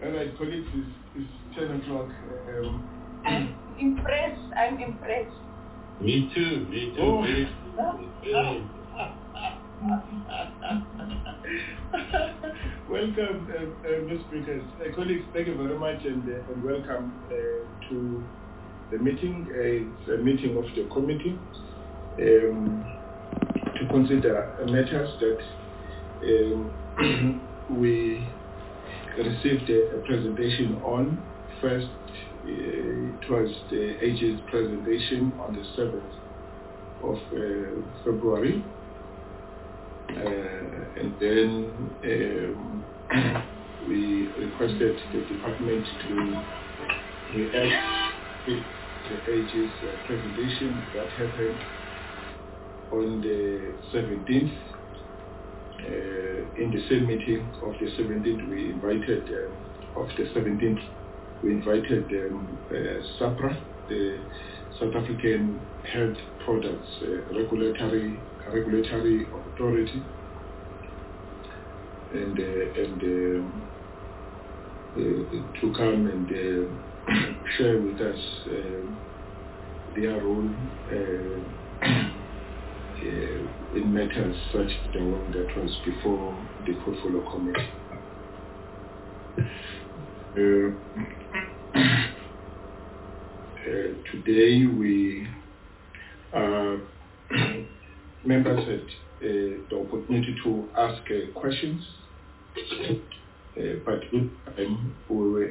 All right, colleagues, it's 10 o'clock. I'm impressed. Me too. Oh. Welcome, Ms. Speakers. Colleagues, thank you very much and welcome to the meeting. It's a meeting of the committee to consider matters that we received a presentation on. First, it was the AG's presentation on the 7th of February. And then we requested the department to react to the AG's presentation that happened on the 17th. In the same meeting of the 17th, we invited SAHPRA, the South African Health Products Regulatory Authority, and to come and share with us their role in matters such as the one that was before the portfolio committee. Today we members had the opportunity to ask questions, but we were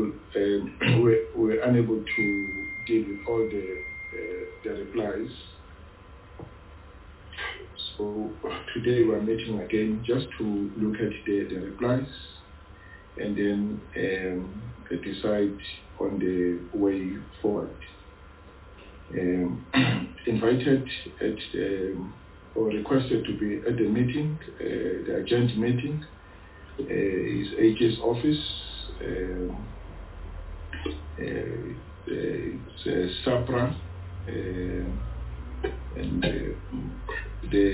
unable to deal with all the replies. So today we are meeting again just to look at the replies and then decide on the way forward. Invited at or requested to be at the meeting, the agenda meeting, is AG's office, it's SAHPRA, and the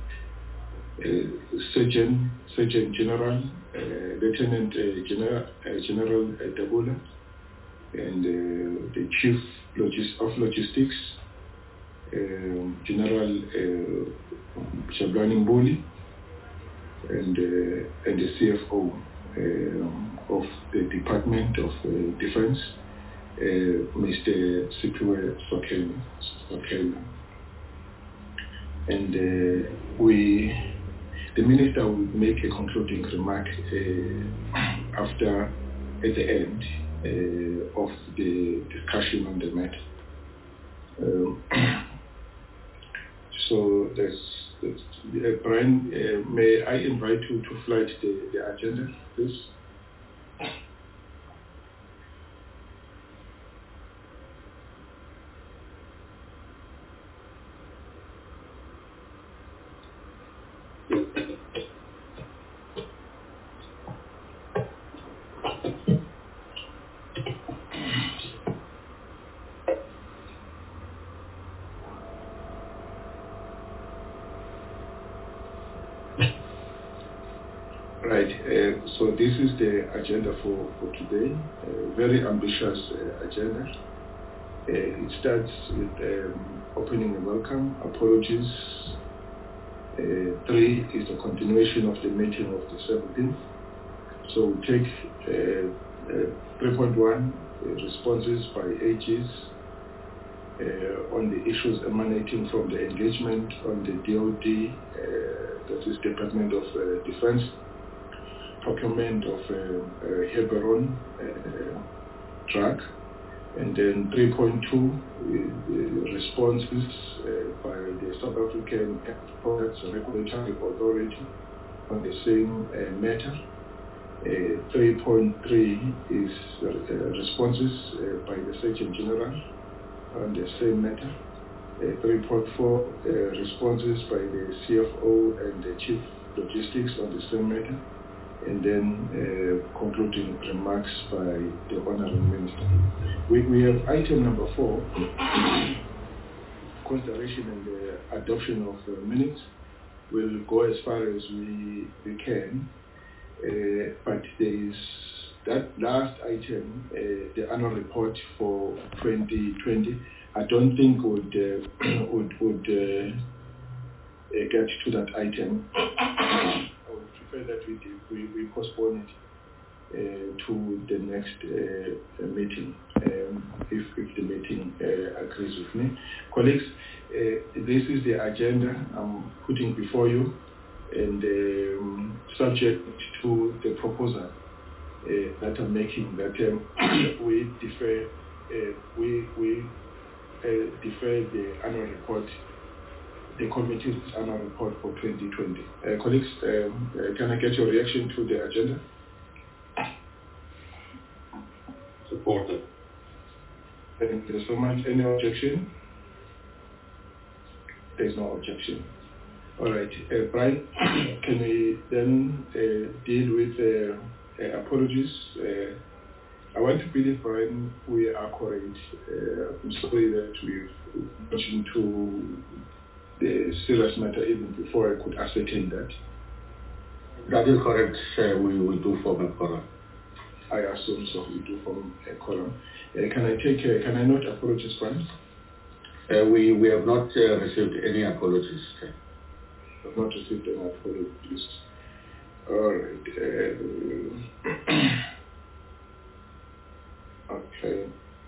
Surgeon General, Lieutenant General Dabula, and the Chief of Logistics, General Shablani Mbuli, and the CFO of the Department of Defense, Mr. Siphiwe Sokela. And the Minister will make a concluding remark at the end of the discussion on the matter. So Brian, may I invite you to flag the agenda, please? Right, so this is the agenda for today, very ambitious agenda. It starts with opening and welcome, apologies. 3 is the continuation of the meeting of the 17th. So we take 3.1, responses by AGs on the issues emanating from the engagement on the DOD, that is Department of Defense, procurement of Heberon truck, and then 3.2 responses by the South African Products Regulatory Authority on the same matter. 3.3 is responses by the Surgeon General on the same matter. 3.4 responses by the CFO and the Chief Logistics on the same matter. And then concluding remarks by the Honourable Minister. We have item number 4, consideration and the adoption of minutes. We'll go as far as we can, but there is that last item, the annual report for 2020, I don't think would get to that item. I would prefer that we postpone it to the next meeting, if the meeting agrees with me. Colleagues, this is the agenda I'm putting before you, and subject to the proposal that I'm making, that we defer the annual report, the committee's annual report for 2020. Colleagues, can I get your reaction to the agenda? Supported. Thank you so much. Any objection? There's no objection. All right, Brian, can we then deal with apologies? I want to believe, Brian, we are correct. I'm sorry that we've mentioned to the serious matter even before I could ascertain that. That is correct. We will do form a quorum. I assume so. We do form a quorum. Can I note apologies, Brian? We have not received any apologies. Have not received any apologies. All right. Okay.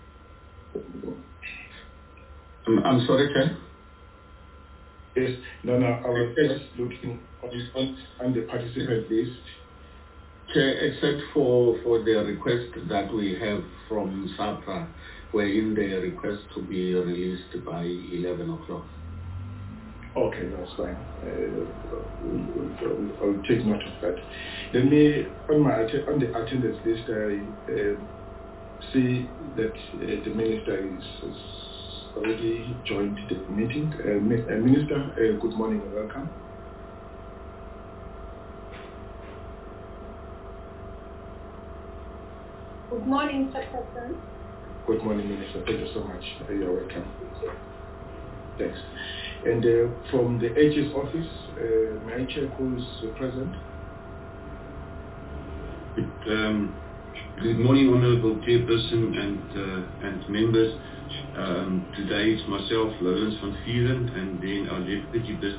I'm sorry, Chair? Yes. No, I was just looking on the participant list. Chair, except for the request that we have from SAPRA, wherein they request to be released by 11 o'clock. Okay, that's fine. I'll take note of that. Let me, on the attendance list, I see that the minister has already joined the meeting. Minister, good morning and welcome. Good morning, Chairperson. Good morning, Minister. Thank you so much. You're welcome. Thanks. And from the AG's office, may I check who's present? Good morning, Honourable Chairperson and members. Today it's myself, Lawrence van Vieren, and then our Deputy Business.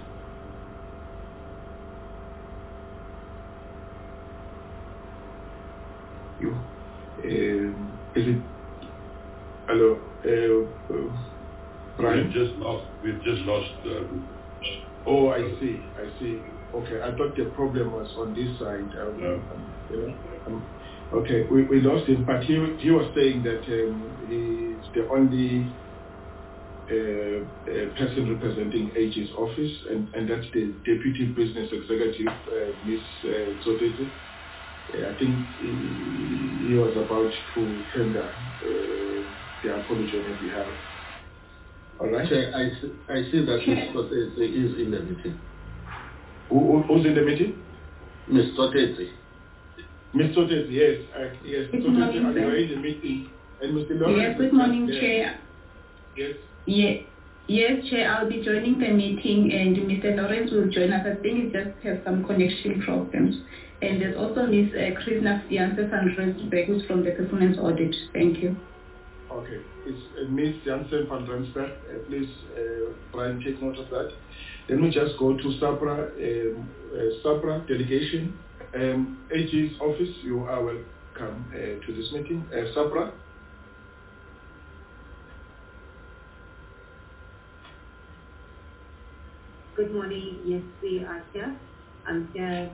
You. Is it? Hello, Brian? We've just lost. Oh, I see. Okay, I thought the problem was on this side. Okay, we lost him, but he was saying that he's the only person representing AG's office, and that's the Deputy Business Executive, Ms. Zodezi. I think he was about to tender the apology on his behalf. All right. I see that Ms. Zodezi is in the meeting. Who's in the meeting? Ms. Zodezi. Ms. Zodezi, yes. Yes, good morning, Zodezi, are you in the meeting? And Mr. Lawrence? Yes, good morning, Chair. Yes. Yes, Chair, I'll be joining the meeting, and Mr. Lawrence will join us. I think it just has some connection problems. And there's also Ms. Krishna Janssen van Rensburg, who's from the Performance Audit. Thank you. Okay. It's Ms. Janssen van Rensburg. Please, Brian, take note of that. Then we just go to SAPRA, SAPRA delegation. AG's office, you are welcome to this meeting. SAPRA. Good morning. Yes, we are here. I'm here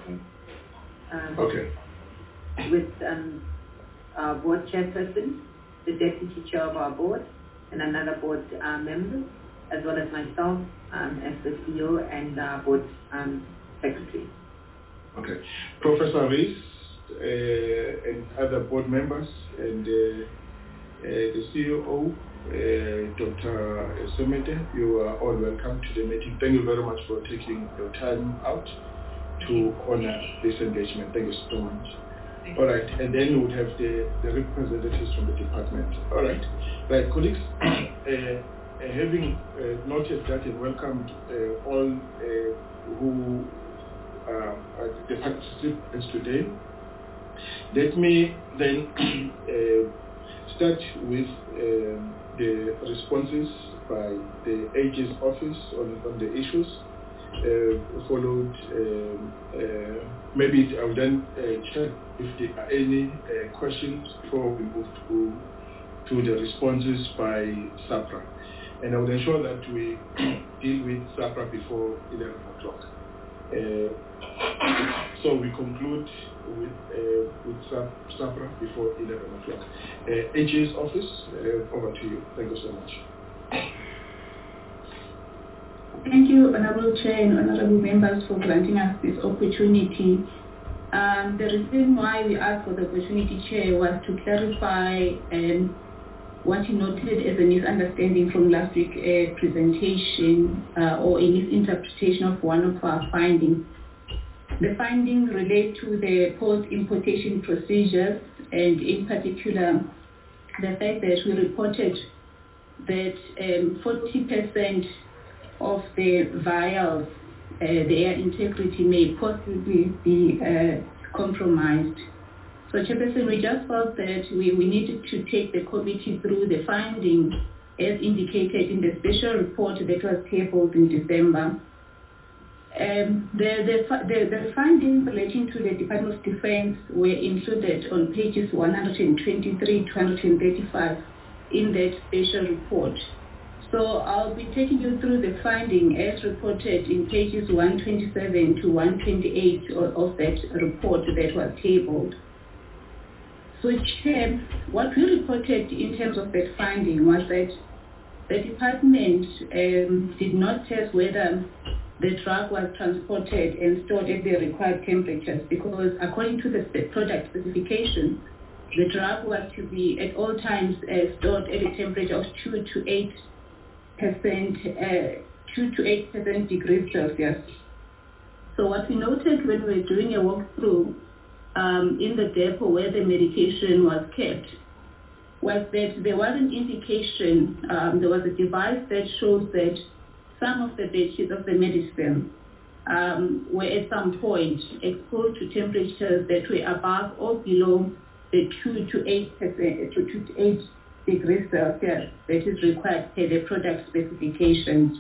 with our board chairperson, the deputy chair of our board, and another board member, as well as myself as the CEO and board secretary. Okay. Professor Rees and other board members and the CEO, Dr. Somete, you are all welcome to the meeting. Thank you very much for taking your time out to honor this engagement. Thank you so much. All right, and then you would have the representatives from the department. All right, right, colleagues, having noted that and welcomed all who are the participants today, Let me then start with the responses by the AG's office on the issues, followed, maybe I'll then check if there are any questions before we move to the responses by SAPRA. And I will ensure that we deal with SAPRA before 11 o'clock. So we conclude with SAPRA before 11 o'clock. AG's office, over to you. Thank you so much. Thank you, Honorable Chair and Honorable Members, for granting us this opportunity. The reason why we asked for the opportunity, Chair, was to clarify what you noted as a misunderstanding from last week's presentation or a misinterpretation of one of our findings. The findings relate to the post-importation procedures, and in particular, the fact that we reported that 40% of the vials, their integrity may possibly be compromised. So, Chairperson, we just felt that we needed to take the committee through the findings as indicated in the special report that was tabled in December. The findings relating to the Department of Defense were included on pages 123 to 135 in that special report. So I'll be taking you through the finding as reported in pages 127 to 128 of that report that was tabled. So, Chair, what we reported in terms of that finding was that the department did not test whether the drug was transported and stored at the required temperatures, because according to the product specification, the drug was to be at all times stored at a temperature of 2 to 8% degrees Celsius. So what we noted when we were doing a walkthrough in the depot where the medication was kept was that there was an indication, there was a device that shows that some of the batches of the medicine were at some point exposed to temperatures that were above or below the 2 to 8 degrees Celsius that is required per the product specifications.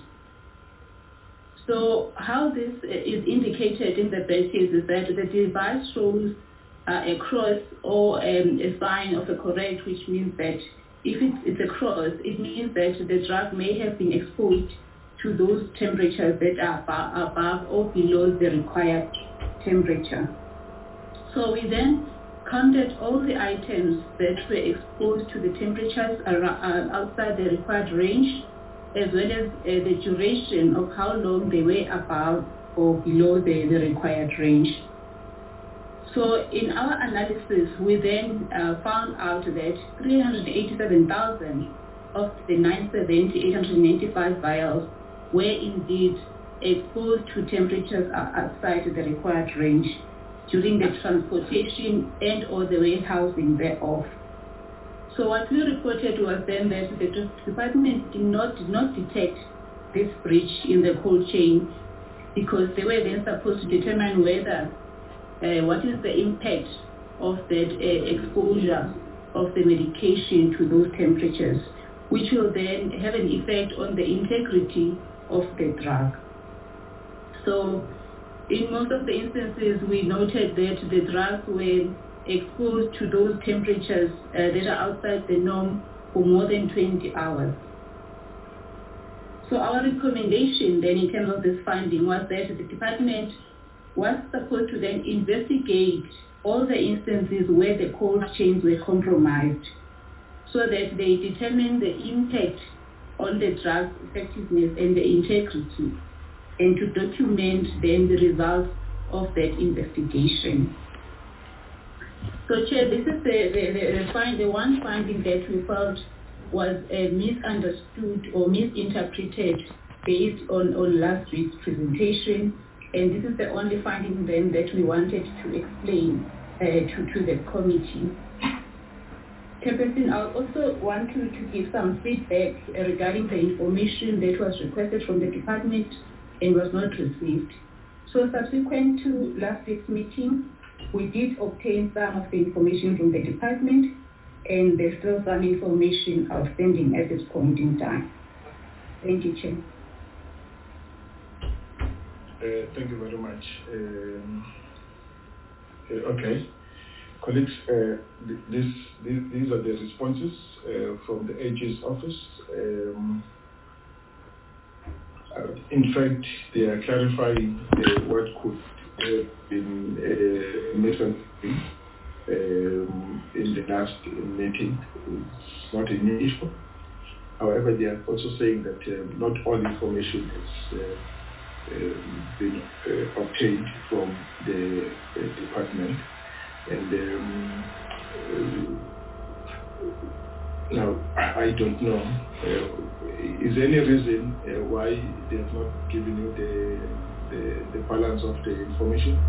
So how this is indicated in the batches is that the device shows a cross or a sign of a correct, which means that if it's a cross, it means that the drug may have been exposed to those temperatures that are above or below the required temperature. So we then counted all the items that were exposed to the temperatures outside the required range, as well as the duration of how long they were above or below the required range. So in our analysis, we then found out that 387,000 of the 895 vials were indeed exposed to temperatures outside the required range during the transportation and or the warehousing thereof. So what we reported was then that the department did not detect this breach in the cold chain, because they were then supposed to determine whether what is the impact of that exposure of the medication to those temperatures, which will then have an effect on the integrity of the drug. So in most of the instances, we noted that the drugs were exposed to those temperatures that are outside the norm for more than 20 hours. So our recommendation then in terms of this finding was that the department was supposed to then investigate all the instances where the cold chains were compromised, so that they determine the impact on the drug's effectiveness and the integrity, and to document then the results of that investigation. So, Chair, this is the one finding that we felt was misunderstood or misinterpreted based on last week's presentation, and this is the only finding then that we wanted to explain to the committee. Chairperson, I also want to give some feedback regarding the information that was requested from the department and was not received. So subsequent to last week's meeting, We did obtain some of the information from the department, and there's still some information outstanding at this point in time. Thank you, Chair. Thank you very much. Okay. Colleagues, these are the responses from the AG's office. In fact, they are clarifying what could have been misunderstood in the last meeting. It's not a new issue. However, they are also saying that not all information has been obtained from the department. And now, I don't know. Is there any reason why they have not given you the balance of the information?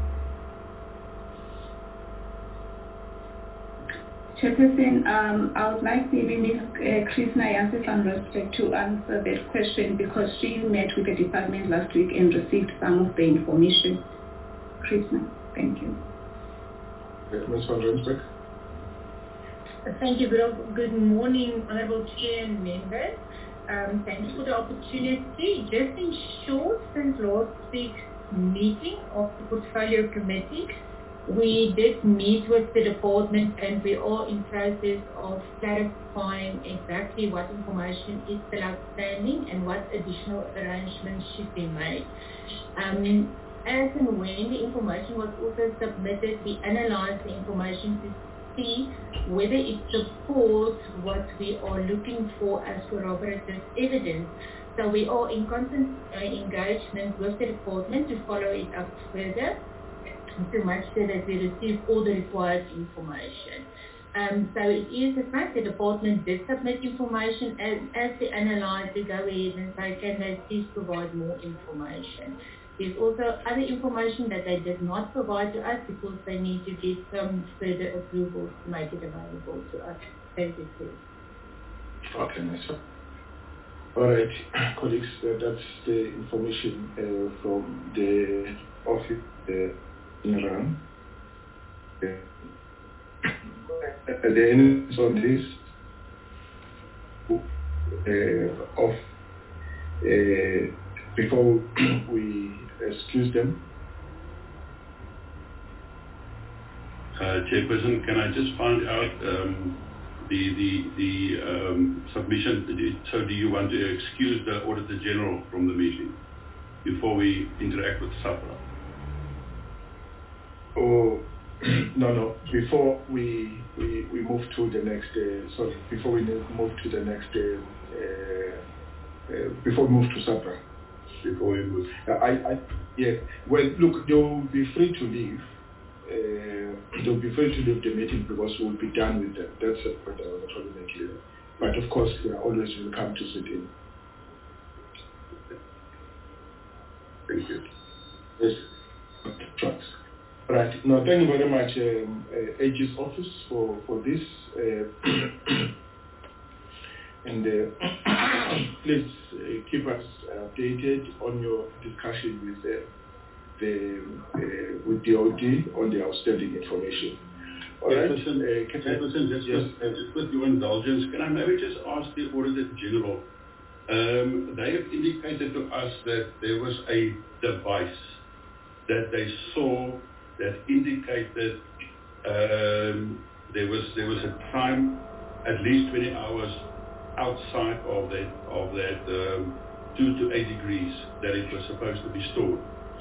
Chairperson, I would like maybe Ms. Krishna Janse van Rensburg to answer that question because she met with the department last week and received some of the information. Krishna, thank you. Ms. van Rensburg. Thank you. Good morning, Honourable Chair and members. Thanks for the opportunity. Just in short, since last week's meeting of the Portfolio Committee, we did meet with the department and we are in process of clarifying exactly what information is still outstanding and what additional arrangements should be made. As and when the information was also submitted, we analyzed the information to see whether it supports what we are looking for as corroborative evidence. So we are in constant engagement with the department to follow it up further to make sure that we receive all the required information. So it is the fact the department did submit information, and as they analyze, they go ahead and say, can they please provide more information? There's also other information that they did not provide to us because they need to get some further approvals to make it available to us. Thank you, sir. Okay, nice. All right, colleagues, that's the information from the office in Iran. At the end of this, before we excuse them. Chairperson, can I just find out the submission? So do you want to excuse the Auditor General from the meeting before we interact with SAPRA? Oh, no. Before we move to the next, before we move to the next, before we move to SAPRA. Before we move. Yeah. Well, look, they'll be free to leave. They'll be free to leave the meeting because we'll be done with them. That's the point I was trying to make clear. But of course, they are always welcome to sit in. Thank you. Yes. Okay, thanks. Right. Now, thank you very much, AG's office, for this. And please keep us updated on your discussion with the OD on the outstanding information. All right. Chairperson, just with your indulgence, can I maybe just ask the Auditor General? They have indicated to us that there was a device that they saw that indicated there was a time, at least 20 hours outside of that 2 to 8 degrees that it was supposed to be stored.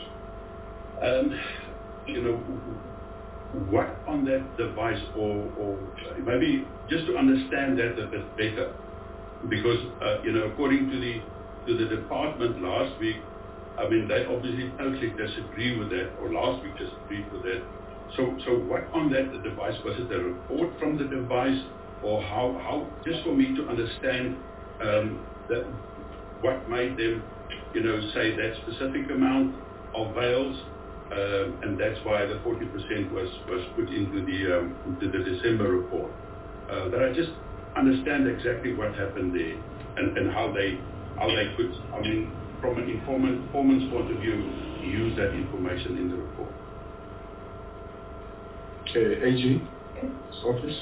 What on that device, or maybe just to understand that a bit better, because according to the department last week, I mean, they obviously totally disagree with that, or last week disagreed with that. So what on that device? Was it a report from the device, or how? Just for me to understand that what made them, say that specific amount of bales, and that's why the 40% was put into the December report. That I just understand exactly what happened there, and how they could, I mean, from an informant's point of view, use that information in the report. AG's office.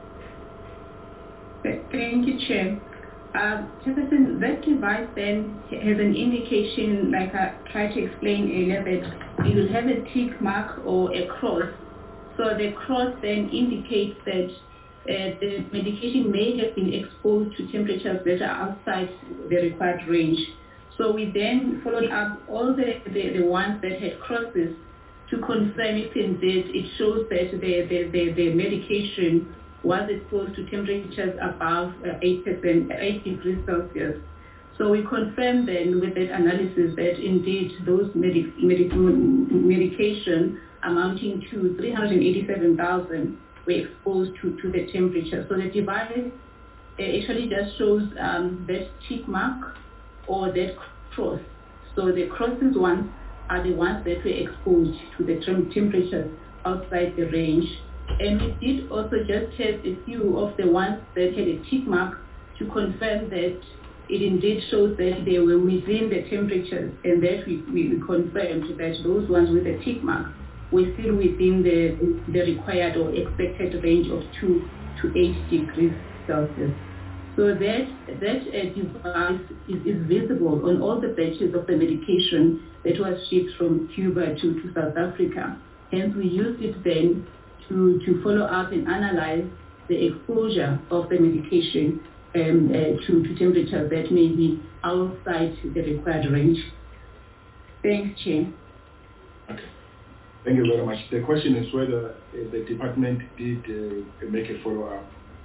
Thank you, Chair. Chairperson, that device then has an indication, like I tried to explain earlier, that it will have a tick mark or a cross. So the cross then indicates that the medication may have been exposed to temperatures that are outside the required range. So we then followed up all the ones that had crosses to confirm if indeed it shows that the medication was exposed to temperatures above 8 degrees Celsius. So we confirmed then with that analysis that indeed those medication amounting to 387,000 were exposed to the temperature. So the device actually just shows that tick mark or that cross. So the crosses ones are the ones that were exposed to the temperatures outside the range. And we did also just test a few of the ones that had a tick mark to confirm that it indeed shows that they were within the temperatures, and that we confirmed that those ones with a tick mark were still within the required or expected range of 2 to 8 degrees Celsius. So that device is visible on all the batches of the medication that was shipped from Cuba to South Africa. Hence we used it then to follow up and analyze the exposure of the medication to temperatures that may be outside the required range. Thanks, Chair. Okay. Thank you very much. The question is whether the department did make a follow-up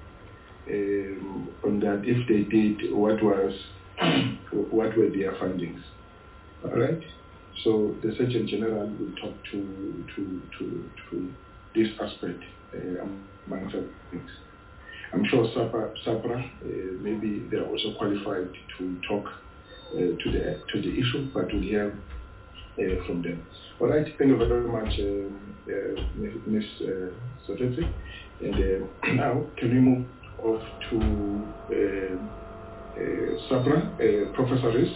on that. If they did, what were their findings? All right. So the Surgeon General will talk to this aspect, among other things. I'm sure SAPRA, maybe they're also qualified to talk to the issue, but we'll hear from them. All right, thank you very much, Ms. Sotetse. And now, can we move off to SAPRA, Professor Rees?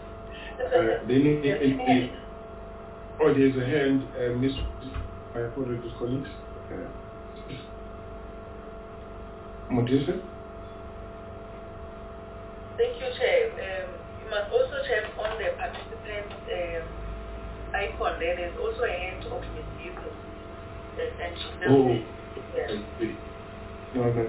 There's a hand, Ms. My apologies, colleagues. Modisa? Thank you, Chair. You must also check on the participants icon there. There's also a hand of Ms. Bukos. I see. No.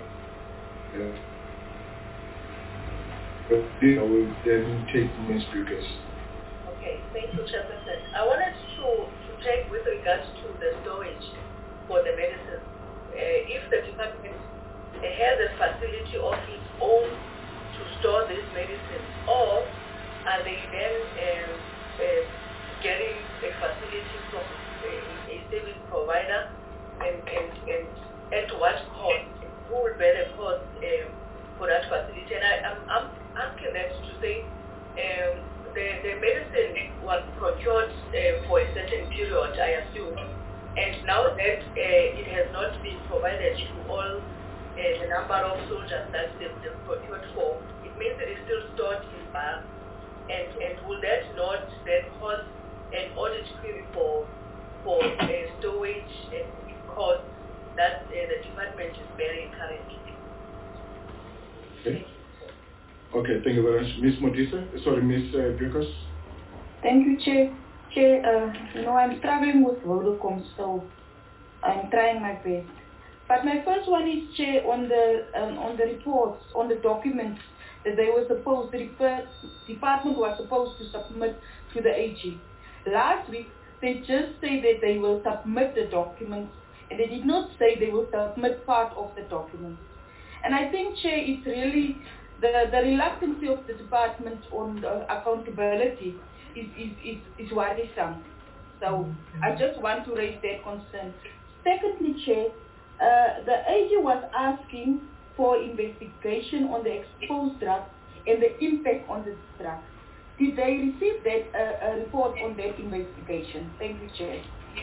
But I will then take Ms. Bukos. Okay, thank you, Chairperson. I wanted to check with regards to the storage for the medicine. If the department has a facility of its own to store this medicine, or are they then getting a facility from a service provider, and at what cost? Who will bear the cost for that facility? And I'm asking that to say the medicine was procured for a certain period, I assume, and now that it has not been provided to all the number of soldiers that they've procured for, it means it is still stored in bulk, and will that not then cause an audit query for storage and costs that the department is bearing currently? Okay. Okay, thank you very much. Ms. Modisa, sorry, Ms. Bukos. Thank you, Chair. Chair, I'm struggling with Vodacom, so I'm trying my best. But my first one is, Chair, on the reports, on the documents that they were supposed, the department was supposed to submit to the AG. Last week, they just say that they will submit the documents, and they did not say they will submit part of the documents. And I think, Chair, it's really the reluctance of the department on accountability is worrisome. So I just want to raise that concern. Secondly, Chair, the AG was asking for investigation on the exposed drug and the impact on the drug. Did they receive that report on that investigation? Thank you, Chair.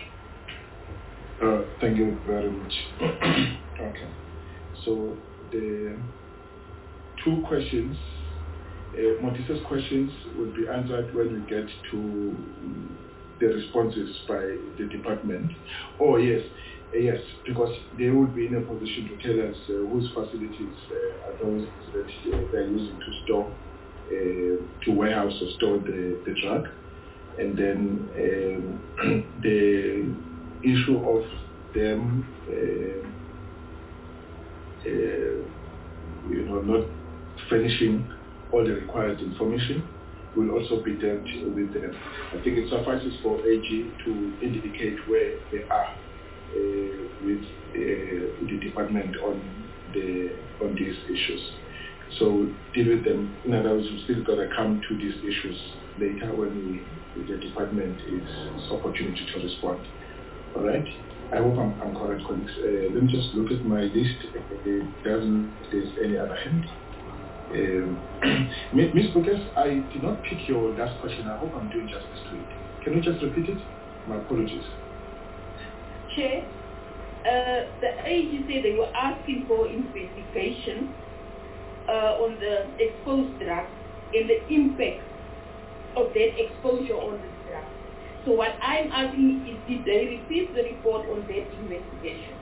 Thank you very much. Okay. So the two questions, Motisa's questions will be answered when we get to the responses by the department. Oh yes, Yes, because they would be in a position to tell us whose facilities are those that they're using to store, to warehouse or store the drug. And then the issue of them, not furnishing all the required information will also be dealt with them. I think it suffices for AG to indicate where they are with the department on these issues. So deal with them. In other words, we still got to come to these issues later when the department is opportunity to respond. All right. I hope I'm correct, colleagues. Let me just look at my list. There's any other hand. Ms. Bukes, I did not pick your last question. I hope I'm doing justice to it. Can you just repeat it? My apologies. Chair, the AG said they were asking for investigation on the exposed drugs and the impact of that exposure on the drug. So what I'm asking is, did they receive the report on that investigation?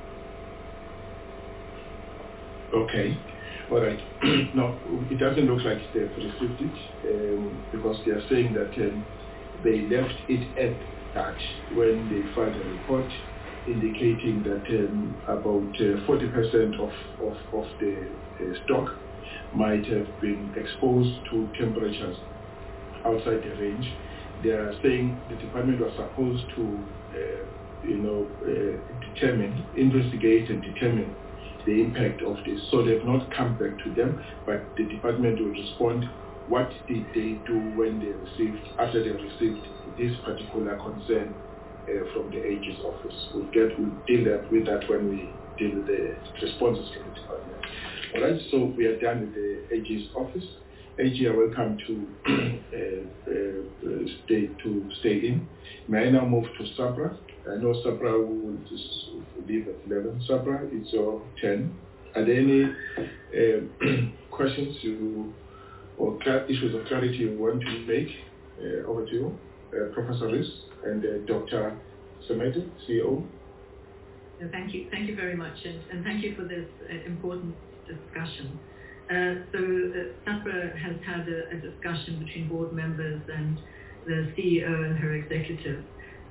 Okay. All right. No, it doesn't look like they've received it because they are saying that they left it at that when they filed a report indicating that about 40% of the stock might have been exposed to temperatures outside the range. They are saying the department was supposed to, investigate and determine the impact of this. So they've not come back to them, but the department will respond. What did they do when after they received this particular concern from the AG's office? We'll deal with that when we deal with the responses from the department. All right, so we are done with the AG's office. AG, you are welcome to stay in. May I now move to SAPRA? I know SAPRA will just leave at 11. SAPRA, it's your 10. Are there any questions or issues of clarity you want to make? Over to you, Professor Rees and Dr. Semete, CEO. Thank you very much, and thank you for this important discussion. SAPRA has had a discussion between board members and the CEO and her executive,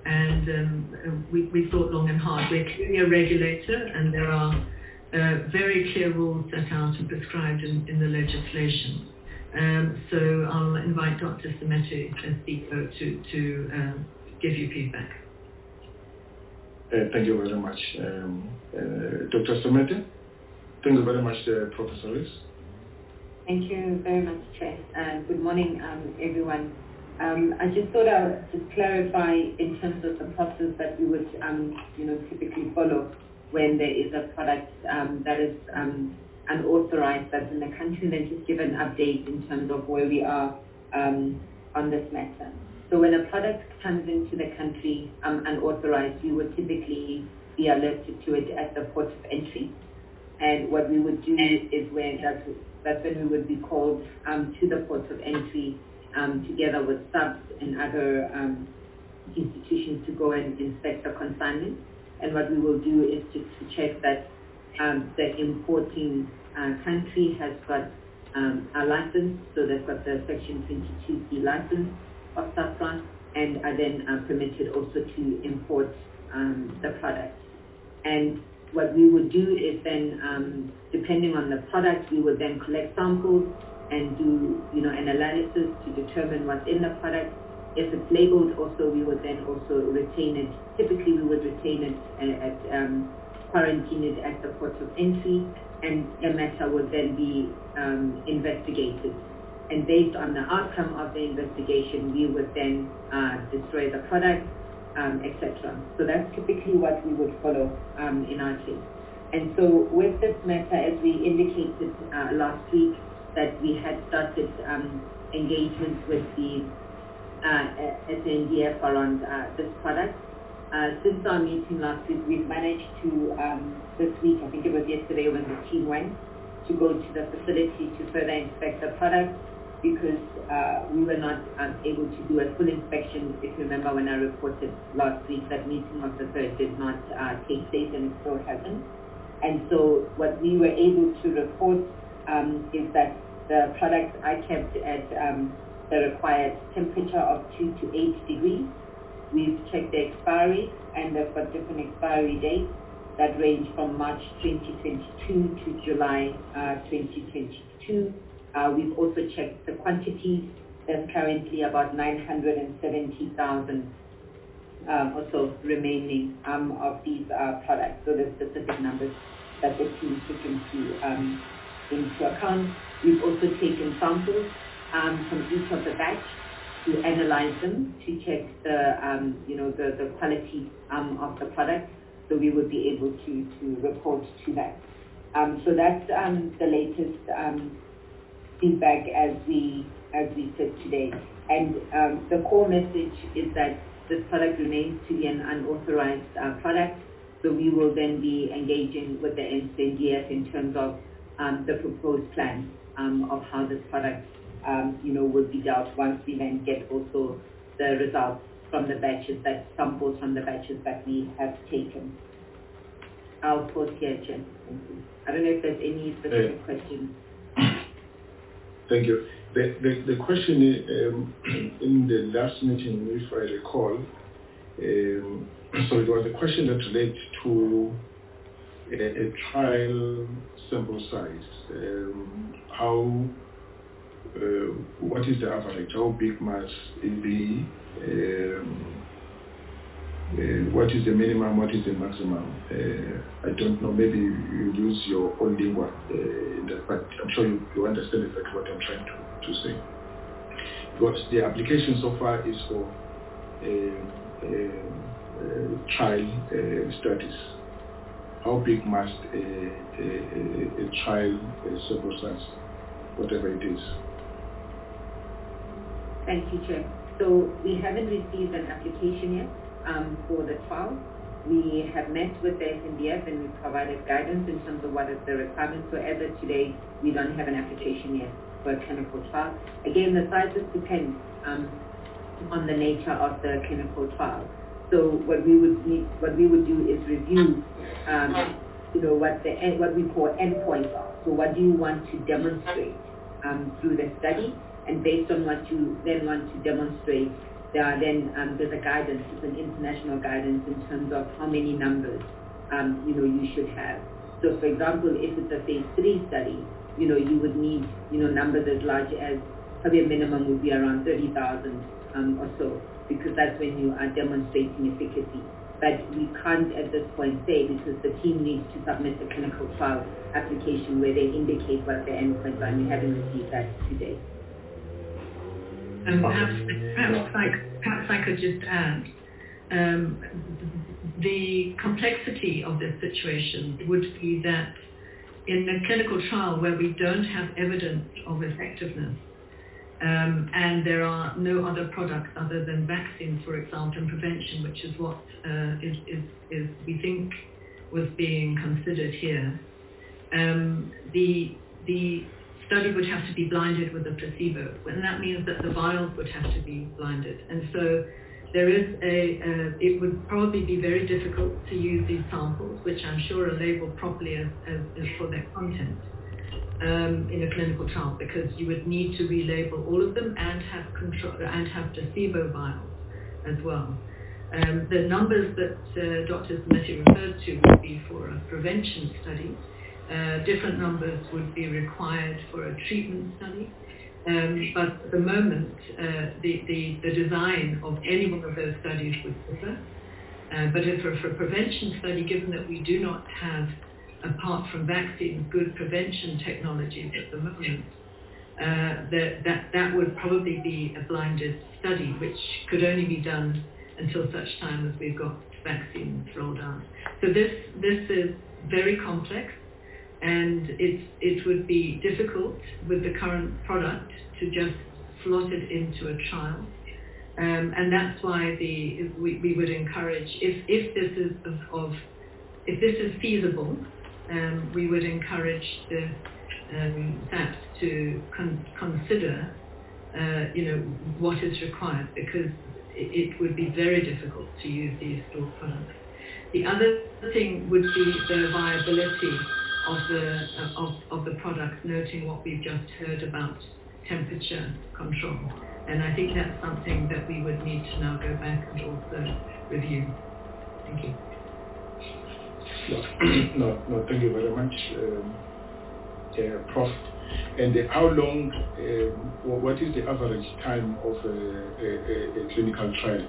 and we thought long and hard. We're clearly a regulator, and there are very clear rules set out and prescribed in the legislation. So I'll invite Dr. Semete, as CEO, to give you feedback. Thank you very much, Dr. Semete. Thank you very much, Professor Rees. Thank you very much, Chair. Good morning, everyone. I just thought I would just clarify in terms of the process that we would, typically follow when there is a product that is unauthorized that's in the country, and then just give an update in terms of where we are on this matter. So when a product comes into the country unauthorized, we would typically be alerted to it at the port of entry. And what we would do is that's when we would be called to the port of entry together with subs and other institutions to go and inspect the consignment. And what we will do is just to check that the importing country has got a license, so they've got the Section 22C license of SAPRA, and are then permitted also to import the product. And what we would do is then, depending on the product, we would then collect samples and do, an analysis to determine what's in the product. If it's labeled also, we would then also retain it. Typically, we would retain it quarantine it at the port of entry, and a matter would then be investigated. And based on the outcome of the investigation, we would then destroy the product, etc. So that's typically what we would follow in our case. And so with this matter, as we indicated last week, that we had started engagement with the SANDF around this product. Since our meeting last week, we've managed to, this week, I think it was yesterday when the team went, to go to the facility to further inspect the product. because we were not able to do a full inspection. If you remember when I reported last week, that meeting of the 3rd did not take place, and it still hasn't. And so what we were able to report is that the products are kept at the required temperature of 2 to 8 degrees. We've checked the expiry, and they've got different expiry dates that range from March 2022 to July 2022. We've also checked the quantities. There's currently about 970,000 or so remaining of these products. So the specific numbers that the team took into account. We've also taken samples from each of the batch to analyze them, to check the quality of the product, so we would be able to report to that. So that's the latest feedback as we sit today. And the core message is that this product remains to be an unauthorized product, so we will then be engaging with the NCNDF in terms of the proposed plan of how this product would be dealt once we then get also the results from the batches, samples from the batches that we have taken. I'll pause here, Jen. Thank you. I don't know if there's any specific questions. Thank you. The question in the last meeting, if I recall, so it was a question that relates to a trial sample size. What is the average? How big must it be? What is the minimum? What is the maximum? I don't know. Maybe you use your own lingua in that, but I'm sure you understand exactly what I'm trying to say. Because the application so far is for trial studies. How big must a trial sample size, whatever it is? Thank you, Chair. So we haven't received an application yet for the trial. We have met with the SNDF and we've provided guidance in terms of what is the requirements. So as of today, we don't have an application yet for a clinical trial. Again, the sizes depend on the nature of the clinical trial. So what we would do is review, what we call endpoints are. So what do you want to demonstrate through the study? And based on what you then want to demonstrate, there's a guidance, it's an international guidance in terms of how many numbers, you should have. So for example, if it's a phase 3 study, you would need, numbers as large as, probably a minimum would be around 30,000 or so, because that's when you are demonstrating efficacy. But we can't at this point say, because the team needs to submit a clinical trial application where they indicate what the endpoints are, and we haven't received that today. Perhaps I could just add, the complexity of this situation would be that in a clinical trial where we don't have evidence of effectiveness, and there are no other products other than vaccines, for example, and prevention, which is what is we think was being considered here, the study would have to be blinded with a placebo, and that means that the vials would have to be blinded. And so there is it would probably be very difficult to use these samples, which I'm sure are labeled properly as for their content, in a clinical trial, because you would need to relabel all of them and have control and have placebo vials as well. The numbers that Dr. Smeti referred to would be for a prevention study. Different numbers would be required for a treatment study. But at the moment, the design of any one of those studies would differ. But if for a prevention study, given that we do not have, apart from vaccines, good prevention technologies at the moment, that would probably be a blinded study, which could only be done until such time as we've got vaccines rolled out. So this is very complex, and it would be difficult with the current product to just slot it into a trial. And that's why we would encourage, if this is feasible, we would encourage the SAPs to consider what is required, because it would be very difficult to use these stored products. The other thing would be the viability of the product, noting what we've just heard about temperature control. And I think that's something that we would need to now go back and also review. Thank you. No, thank you very much, Prof. And how long, what is the average time of a clinical trial?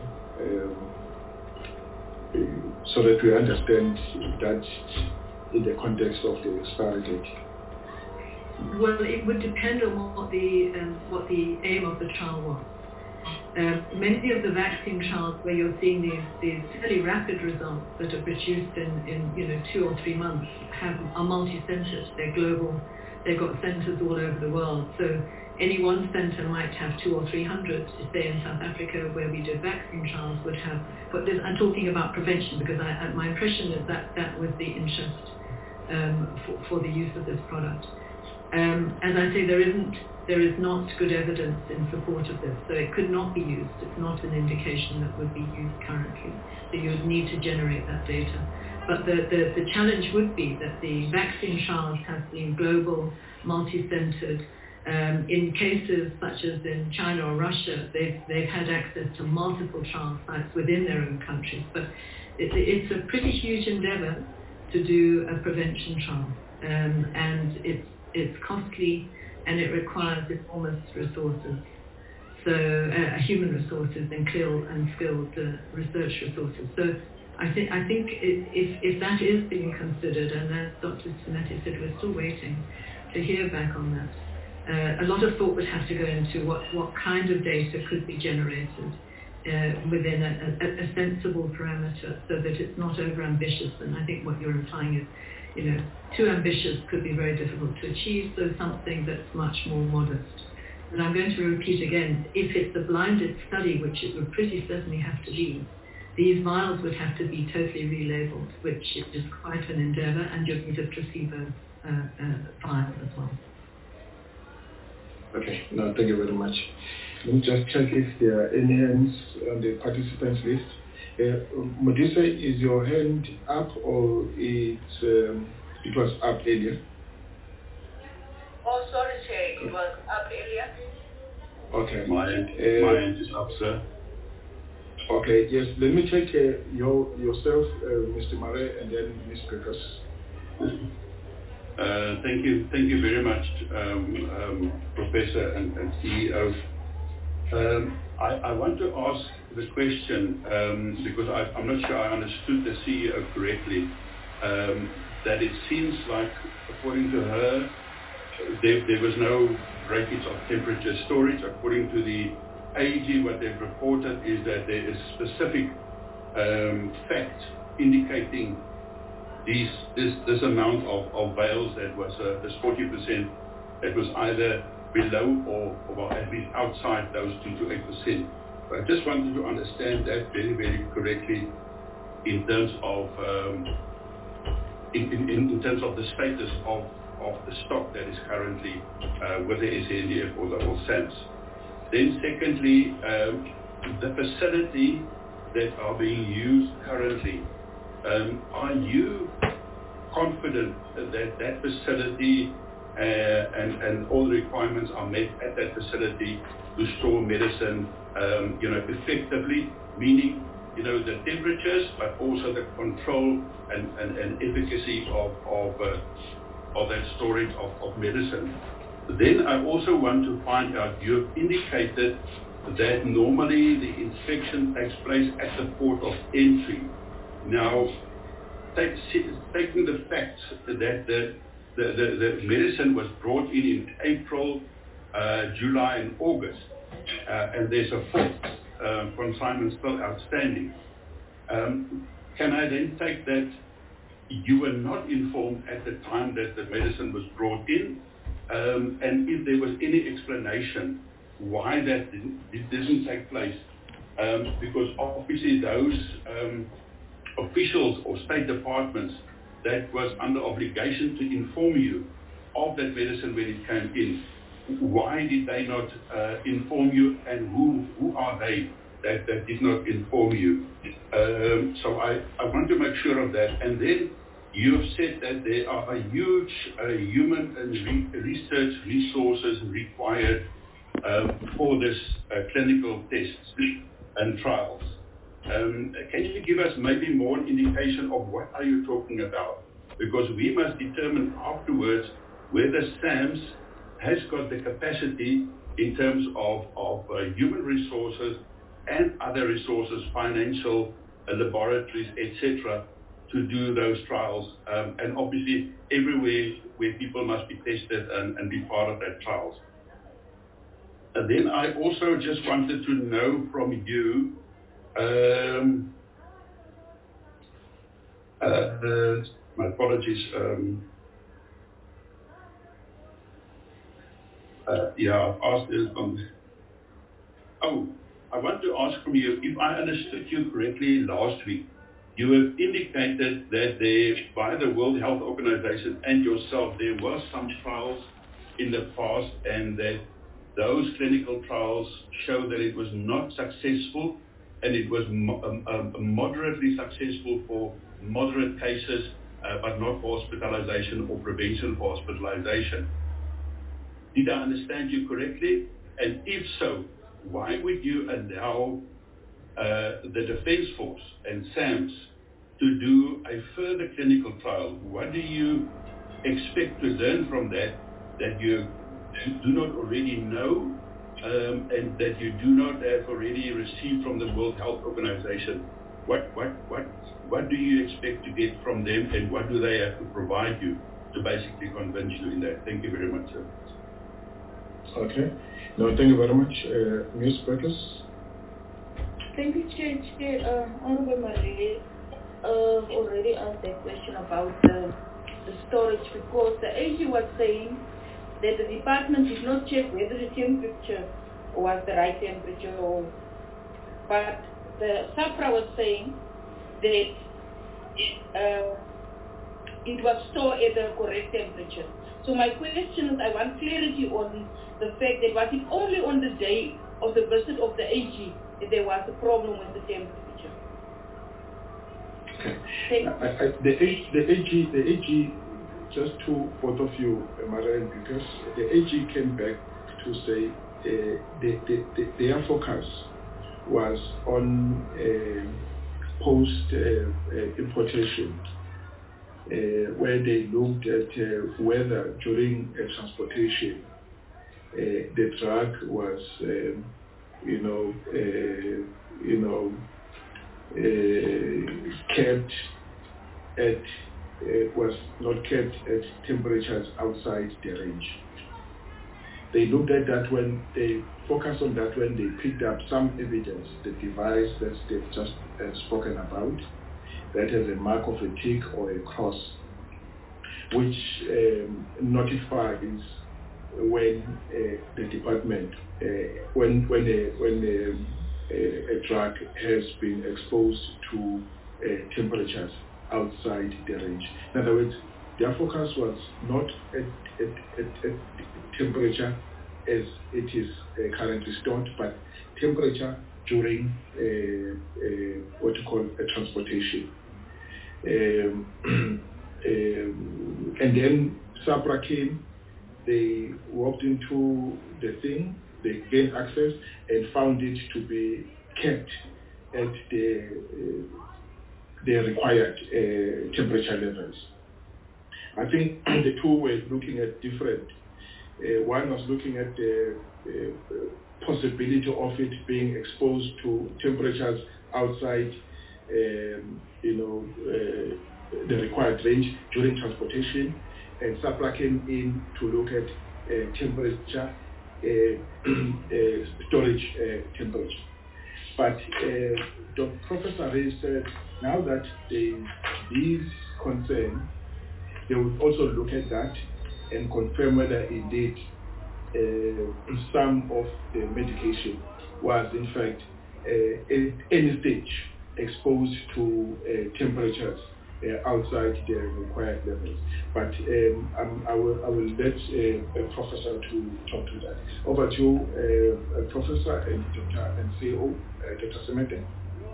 So that we understand that in the context of the expiry date. Well, it would depend on what the aim of the trial was. Many of the vaccine trials where you're seeing these fairly rapid results that are produced in 2 or 3 months are multi-centered. They're global. They've got centers all over the world. So any one center might have 200 or 300. Say in South Africa, where we did vaccine trials, would have. But I'm talking about prevention because my impression is that was the interest for the use of this product. As I say, there is not good evidence in support of this, so it could not be used. It's not an indication that would be used currently. So you would need to generate that data. But the challenge would be that the vaccine trials have been global, multi-centered. In cases such as in China or Russia, they've had access to multiple trial sites within their own countries. But it's a pretty huge endeavor to do a prevention trial, and it's costly and it requires enormous resources. So human resources and skilled research resources. So I think if that is being considered, and as Dr. Sinetti said, we're still waiting to hear back on that. A lot of thought would have to go into what kind of data could be generated within a sensible parameter, so that it's not over-ambitious. And I think what you're implying is, too ambitious could be very difficult to achieve, so something that's much more modest. And I'm going to repeat again, if it's a blinded study, which it would pretty certainly have to be, these vials would have to be totally relabeled, which is quite an endeavor, and you'll need a placebo vial as well. Okay, no, thank you very much. Let me just check if there are any hands on the participants list. Modise, is your hand up or it was up earlier? Oh, sorry, Chair, it was up earlier. Okay. My hand is up, sir. Okay, yes, let me check yourself, Mr. Murray, and then Ms. Peckers. Thank you very much, Professor and CEO. I want to ask the question, because I'm not sure I understood the CEO correctly, that it seems like, according to her, there was no breakage of temperature storage. According to the AG, what they've reported is that there is specific fact indicating this amount of vials that was this 40% that was either below or at least outside those 2 to 8%. But I just wanted to understand that very, very correctly in terms of in terms of the status of the stock that is currently with the SANDF or SAMS. Then secondly, the facility that are being used currently, are you confident that facility and all the requirements are met at that facility to store medicine, effectively, meaning, the temperatures, but also the control and efficacy of that storage of medicine? Then I also want to find out, you have indicated that normally the inspection takes place at the port of entry. Now, taking the fact that the medicine was brought in April, July and August, and there's a fourth consignment still outstanding, can I then take that you were not informed at the time that the medicine was brought in, and if there was any explanation why that didn't take place? Because obviously those officials or state departments that was under obligation to inform you of that medicine when it came in why did they not inform you, and who are they that did not inform you? So I want to make sure of that. And then you have said that there are a huge human and research resources required for this clinical tests and trials. Can you give us maybe more indication of what are you talking about? Because we must determine afterwards whether SAMS has got the capacity in terms of human resources and other resources, financial, laboratories, etc., to do those trials. And obviously everywhere where people must be tested and be part of that trials. And then I also just wanted to know from you, my apologies. I've asked this on. Oh, I want to ask from you, if I understood you correctly last week, you have indicated that there, by the World Health Organization and yourself, there were some trials in the past, and that those clinical trials show that it was not successful, and it was moderately successful for moderate cases, but not for hospitalization or prevention for hospitalization. Did I understand you correctly? And if so, why would you allow the Defence Force and SAMS to do a further clinical trial? What do you expect to learn from that you do not already know, and that you do not have already received from the World Health Organization? What do you expect to get from them, and what do they have to provide you to basically convince you in that? Thank you very much, sir. Okay. No, thank you very much. Ms. Burgess? Thank you, Chair. Honorable Marie already asked that question about the storage, because the AG was saying that the department did not check whether the temperature was the right temperature, but the SAPRA was saying that it was stored at the correct temperature. So my question is, I want clarity on the fact that was it only on the day of the visit of the AG that there was a problem with the temperature? Okay. The AG, just to both of you, Marianne, because the AG came back to say their focus was on post importation, where they looked at whether during transportation the drug was, kept at was not kept at temperatures outside the range. They looked at that when they focused on that when they picked up some evidence, the device that they've just spoken about, that has a mark of a tick or a cross, which notifies when the department, when a drug has been exposed to temperatures outside the range. In other words, their focus was not at temperature as it is currently stored, but temperature during what you call a transportation. And then SAPRA came, they walked into the thing, they gained access and found it to be kept at the required temperature levels. I think the two were looking at different. One was looking at the possibility of it being exposed to temperatures outside, the required range during transportation, and SAPRA came in to look at temperature, storage temperature. But Professor Ray said now that there is concern, they would also look at that and confirm whether indeed some of the medication was in fact at any stage exposed to temperatures outside the required levels. But I will let a professor to talk to that. Over to you, Professor and Dr. and CEO, Dr. Semete.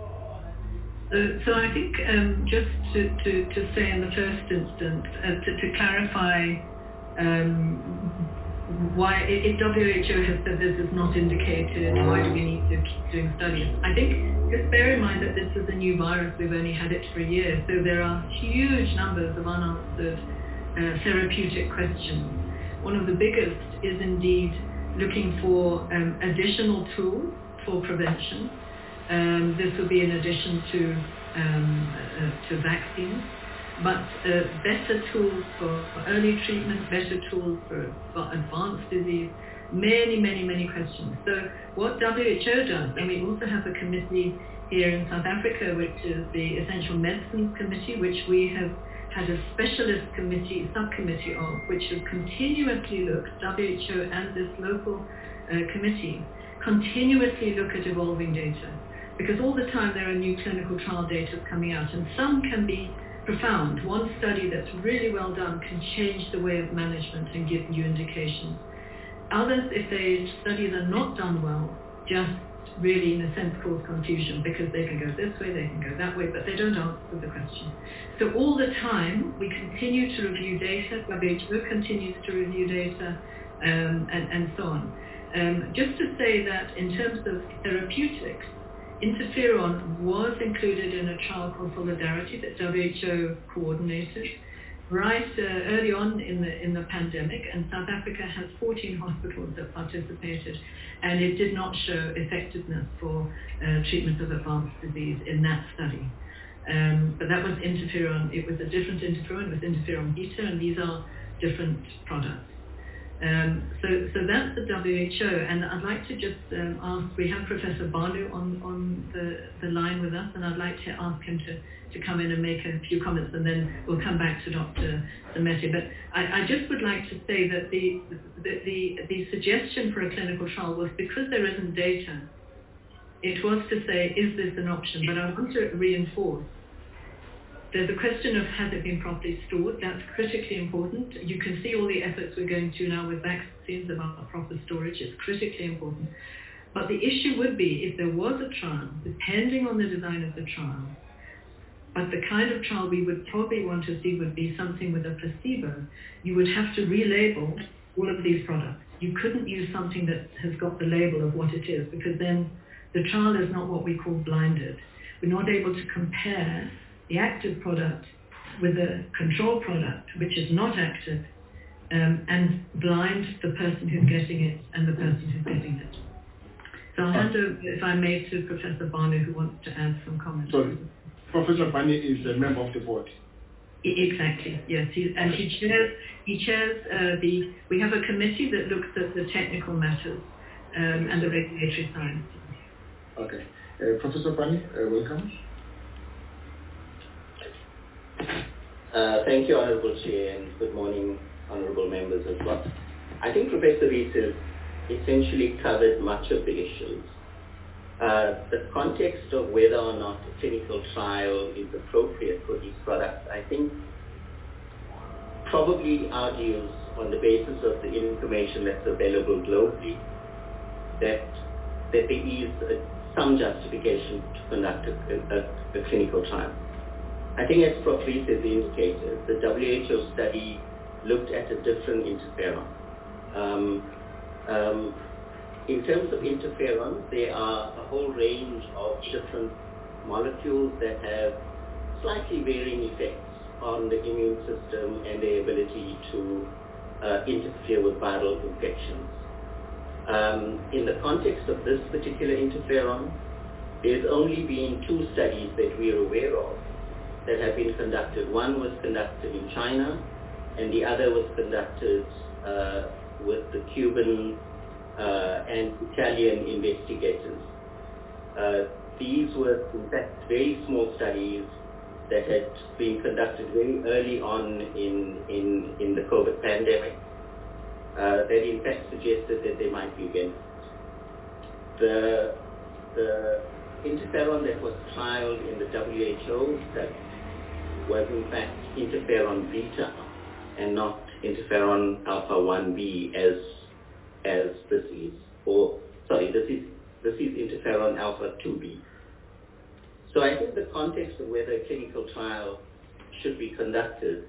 So I think just to say in the first instance, to clarify why if WHO has said this is not indicated, why do we need to keep doing studies? I think just bear in mind that this is a new virus, we've only had it for a year, so there are huge numbers of unanswered therapeutic questions. One of the biggest is indeed looking for additional tools for prevention. This will be in addition to vaccines, but better tools for early treatment, better tools for advanced disease, many questions. So what WHO does, and we also have a committee here in South Africa, which is the Essential Medicines Committee, which we have had a specialist subcommittee of, which has continuously looked, WHO and this local committee, continuously look at evolving data. Because all the time there are new clinical trial data coming out, and some can be profound. One study that's really well done can change the way of management and give you indications. Others, if the studies are not done well, just really in a sense cause confusion, because they can go this way, they can go that way, but they don't answer the question. So all the time we continue to review data, WHO continues to review data, and so on. Just to say that in terms of therapeutics, interferon was included in a trial called Solidarity that WHO coordinated right early on in the pandemic, and South Africa has 14 hospitals that participated, and it did not show effectiveness for treatment of advanced disease in that study. But that was interferon. It was a different interferon. It was interferon beta, and these are different products. So that's the WHO, and I'd like to just ask, we have Professor Balu on the line with us, and I'd like to ask him to come in and make a few comments, and then we'll come back to Dr. Semete. But I just would like to say that the suggestion for a clinical trial was because there isn't data, it was to say, is this an option? But I want to reinforce, there's a question of has it been properly stored. That's critically important. You can see all the efforts we're going to now with vaccines about proper storage. It's critically important. But the issue would be if there was a trial, depending on the design of the trial, but the kind of trial we would probably want to see would be something with a placebo, you would have to relabel all of these products. You couldn't use something that has got the label of what it is, because then the trial is not what we call blinded. We're not able to compare the active product with a control product, which is not active, and blind the person who's getting it and the person who's getting it. So I'll hand over, if I may, to Professor Balu, who wants to add some comments. So Professor Bani is a member of the board. Exactly, yes. He chairs we have a committee that looks at the technical matters and the regulatory science. Okay. Professor Bani, welcome. Thank you, Honorable Chair, and good morning, Honorable members as well. I think Professor Rees has essentially covered much of the issues. The context of whether or not a clinical trial is appropriate for these products, I think, probably argues on the basis of the information that's available globally that there is some justification to conduct a clinical trial. I think, as Prof. Rees has indicated, the WHO study looked at a different interferon. In terms of interferon, there are a whole range of different molecules that have slightly varying effects on the immune system and their ability to interfere with viral infections. In the context of this particular interferon, there's only been 2 studies that we are aware of that have been conducted. One was conducted in China, and the other was conducted with the Cuban and Italian investigators. These were, in fact, very small studies that had been conducted very early on in the COVID pandemic that in fact suggested that there might be benefits. The interferon that was trialed in the WHO study was in fact interferon beta and not interferon alpha 1b as this is, this is interferon alpha 2b. So I think the context of whether a clinical trial should be conducted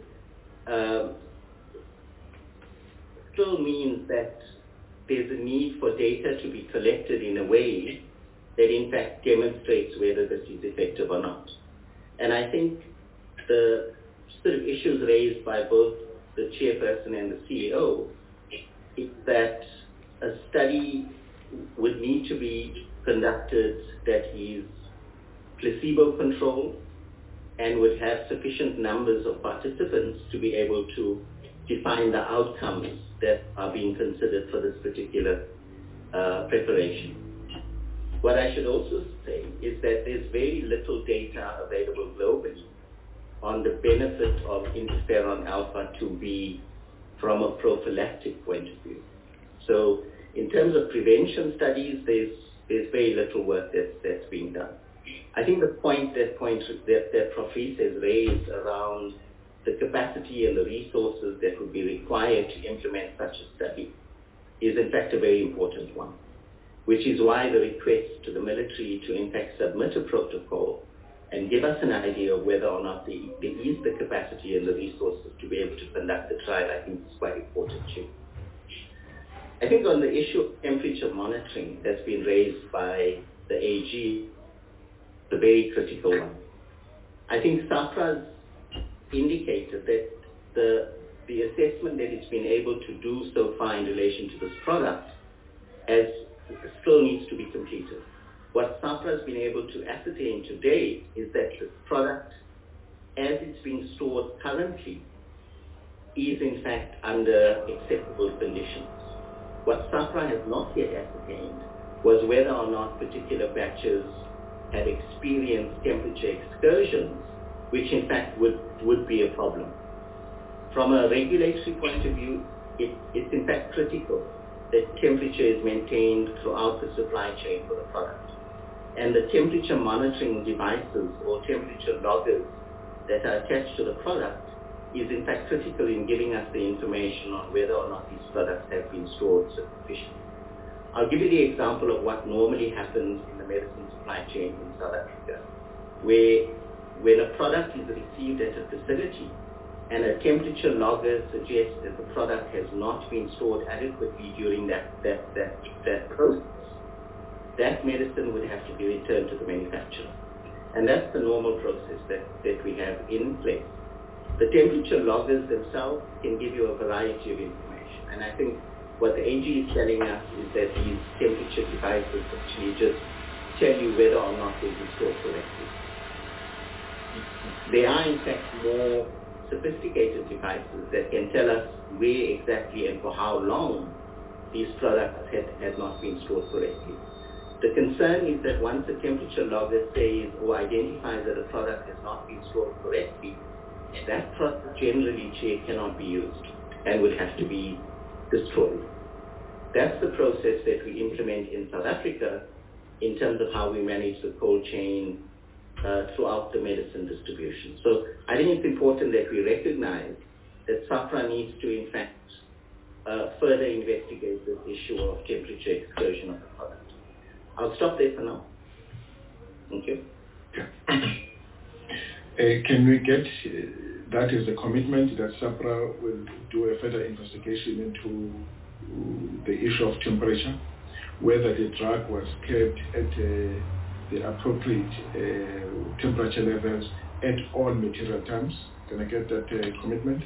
still means that there's a need for data to be collected in a way that in fact demonstrates whether this is effective or not. And I think the sort of issues raised by both the chairperson and the CEO is that a study would need to be conducted that is placebo-controlled and would have sufficient numbers of participants to be able to define the outcomes that are being considered for this particular preparation. What I should also say is that there's very little data available globally on the benefit of interferon alpha 2b from a prophylactic point of view. So in terms of prevention studies, there's very little work that's being done. I think the point that Prof. Rees has raised around the capacity and the resources that would be required to implement such a study is in fact a very important one, which is why the request to the military to in fact submit a protocol and give us an idea of whether or not there is the capacity and the resources to be able to conduct the trial, I think is quite important too. I think on the issue of temperature monitoring that's been raised by the AG, the very critical one. I think SAHPRA's indicated that the assessment that it's been able to do so far in relation to this product still needs to be completed. What SAHPRA has been able to ascertain today is that the product, as it's being stored currently, is in fact under acceptable conditions. What SAHPRA has not yet ascertained was whether or not particular batches have experienced temperature excursions, which in fact would be a problem. From a regulatory point of view, it's in fact critical that temperature is maintained throughout the supply chain for the product. And the temperature monitoring devices or temperature loggers that are attached to the product is in fact critical in giving us the information on whether or not these products have been stored sufficiently. I'll give you the example of what normally happens in the medicine supply chain in South Africa, where when a product is received at a facility and a temperature logger suggests that the product has not been stored adequately during that process, that medicine would have to be returned to the manufacturer. And that's the normal process that we have in place. The temperature loggers themselves can give you a variety of information. And I think what the AG is telling us is that these temperature devices actually just tell you whether or not they've been stored correctly. There are in fact more sophisticated devices that can tell us where exactly and for how long these products had not been stored correctly. The concern is that once a temperature logger says or identifies that a product has not been stored correctly, that product generally cannot be used and will have to be destroyed. That's the process that we implement in South Africa in terms of how we manage the cold chain throughout the medicine distribution. So I think it's important that we recognize that SAHPRA needs to in fact further investigate this issue of temperature excursion of the product. I'll stop there for now. Thank you. Can we get that as a commitment that SAHPRA will do a further investigation into the issue of temperature, whether the drug was kept at the appropriate temperature levels at all material times? Can I get that commitment?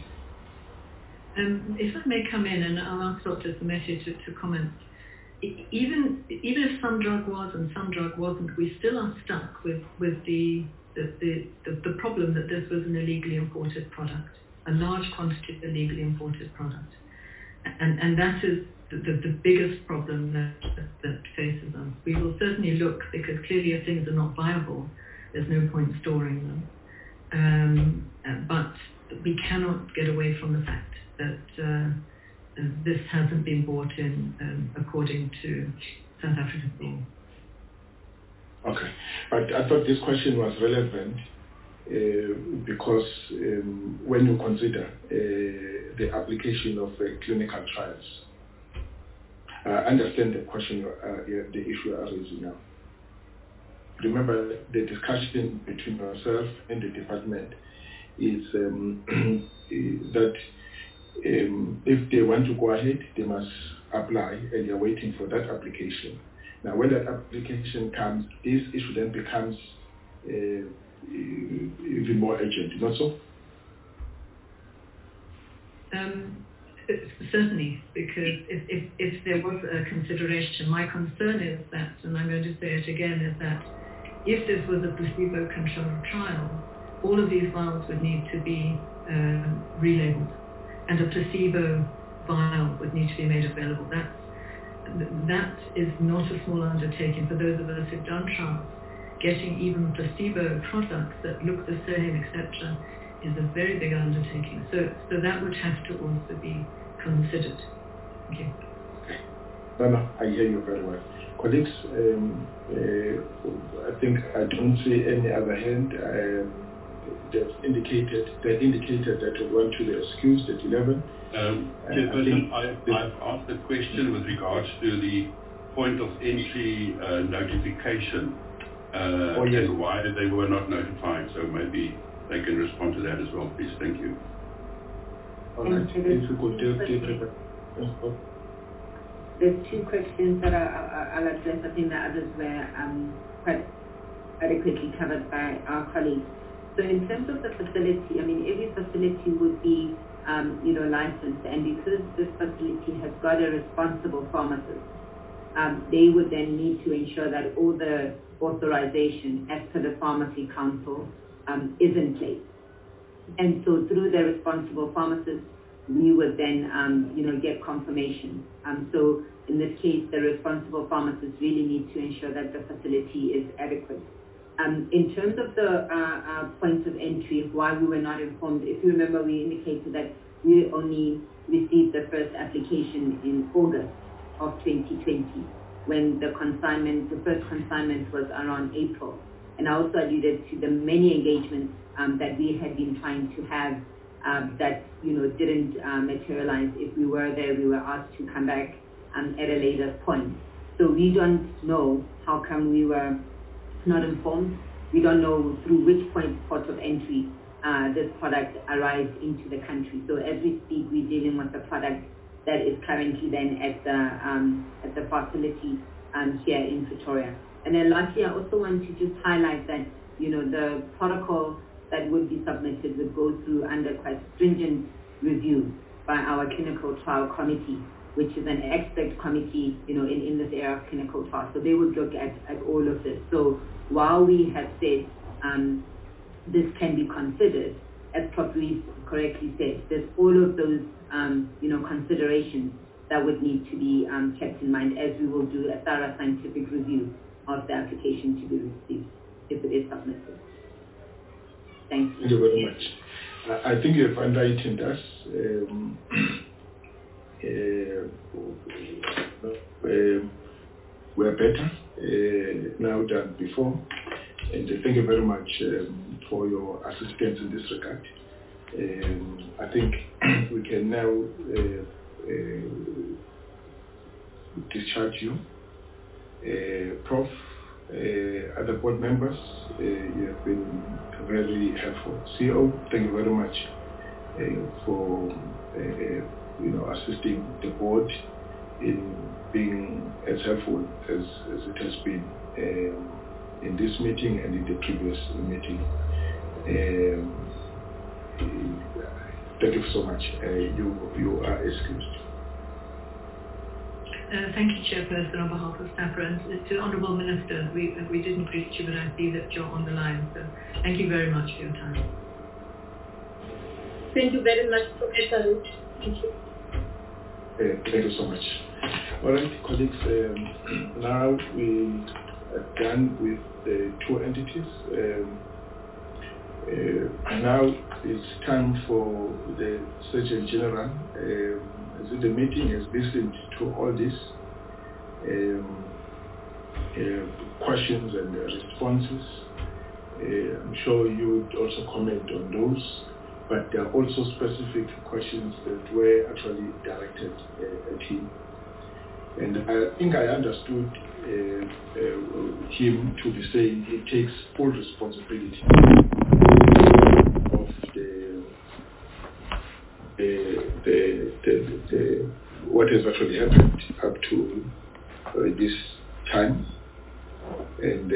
If I may come in, and I'll ask Dr. Sameti to comment. Even if some drug was and some drug wasn't, we still are stuck with the problem that this was an illegally imported product, a large quantity of illegally imported product. And that is the biggest problem that faces us. We will certainly look, because clearly if things are not viable, there's no point storing them. But we cannot get away from the fact that this hasn't been brought in according to South African law. Okay, but I thought this question was relevant because when you consider the application of clinical trials, I understand the question, the issue you are raising now. Remember, the discussion between yourself and the department is that if they want to go ahead, they must apply, and they're waiting for that application. Now, when that application comes, this issue then becomes even more urgent, not so? Certainly, because if there was a consideration, my concern is that, and I'm going to say it again, is that if this was a placebo-controlled trial, all of these vials would need to be relabeled, and a placebo vial would need to be made available. That is not a small undertaking for those of us who've done trials. Getting even placebo products that look the same, etc., is a very big undertaking. So that would have to also be considered. Thank you. No, I hear you very well. Colleagues, I think I don't see any other hand. They've indicated that they want to be excused at 11. Chairperson, I've asked a question with regards to the point of entry notification and why they were not notified. So maybe they can respond to that as well, please. Thank you. All right. If you could There's two questions that I'll address. I think the others were quite adequately covered by our colleagues. So in terms of the facility, I mean, every facility would be, licensed, and because this facility has got a responsible pharmacist, they would then need to ensure that all the authorization as per the Pharmacy Council is in place. And so through the responsible pharmacist, we would then, get confirmation. So in this case, the responsible pharmacist really needs to ensure that the facility is adequate. In terms of the points of entry, why we were not informed, if you remember, we indicated that we only received the first application in August of 2020, when the first consignment was around April. And I also alluded to the many engagements that we had been trying to have that didn't materialize. If we were there, we were asked to come back at a later point. So we don't know how come we were not informed. We don't know through which port of entry this product arrived into the country. So as we speak, we're dealing with a product that is currently then at the facility here in Pretoria. And then lastly, I also want to just highlight that the protocol that would be submitted would go through under quite stringent review by our clinical trial committee, which is an expert committee, in this area of clinical trials. So they would look at all of this. So while we have said this can be considered, as Prof. Rees correctly said, there's all of those, considerations that would need to be kept in mind as we will do a thorough scientific review of the application to be received if it is submitted. Thank you. Thank you very much. I think you have enlightened us. We're better now than before, and thank you very much for your assistance in this regard. I think we can now discharge you. Prof, other board members, you have been very helpful. CEO, thank you very much for assisting the board in being as helpful as it has been in this meeting and in the previous meeting. Thank you so much. You are excused. Thank you, Chairperson, on behalf of SAHPRA. And to the Honourable Minister, we didn't greet you, but I see that you're on the line. So thank you very much for your time. Thank you very much, Professor Root. Thank you. Thank you so much. All right, colleagues, now we are done with the two entities. Now it's time for the Surgeon General. The meeting has listened to all these questions and responses. I'm sure you would also comment on those, but there are also specific questions that were actually directed at him. And I think I understood him to be saying he takes full responsibility of the what has actually happened up to this time, and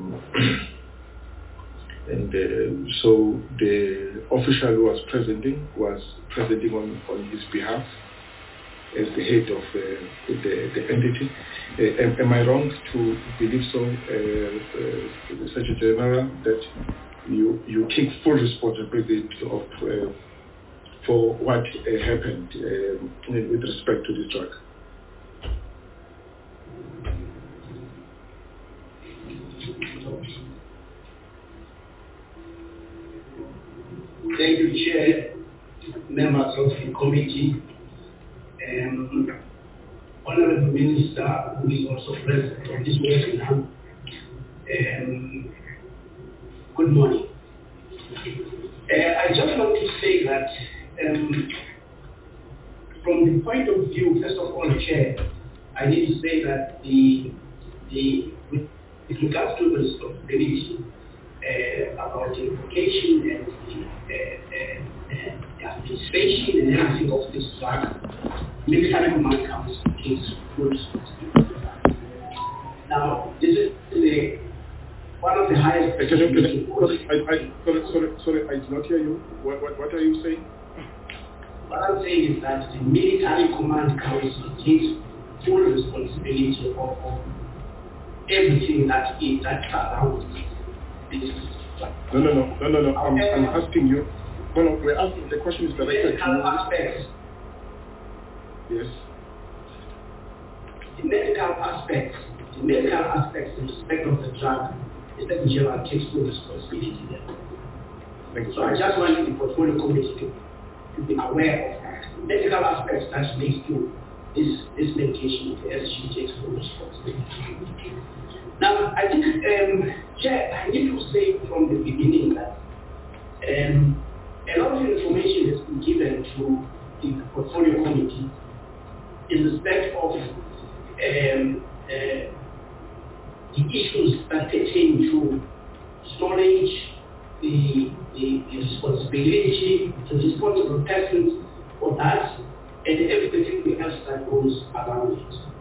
so the official who was presenting on his behalf as the head of the entity. Am I wrong to believe so, the Secretary General, that you take full responsibility of for what happened with respect to this drug? Thank you, Chair, members of the committee, Honorable Minister, who is also present on this webinar. Good morning. I just want to say that from the point of view, first of all, Chair, I need to say that with regards to the responsibility about the invocation and the administration and everything of this drug, military command council takes full responsibility. Now, this is one of the highest. Sorry, I did not hear you. What are you saying? What I'm saying is that the military command council takes full responsibility of everything that surrounds this. No. I'm asking you. No, we're asking. The question is directed to you. Aspects. Yes. The medical aspects in respect of the drug, the Secretary General takes full responsibility there. Thank you. So I just wanted the portfolio committee to be aware of that. Medical aspects that leads to this medication, the SG takes full responsibility. Now, I think, Chair, I need to say from the beginning that a lot of information has been given to the portfolio committee in respect of the issues that pertain to storage, the responsibility, the responsible persons for that, and everything else that goes around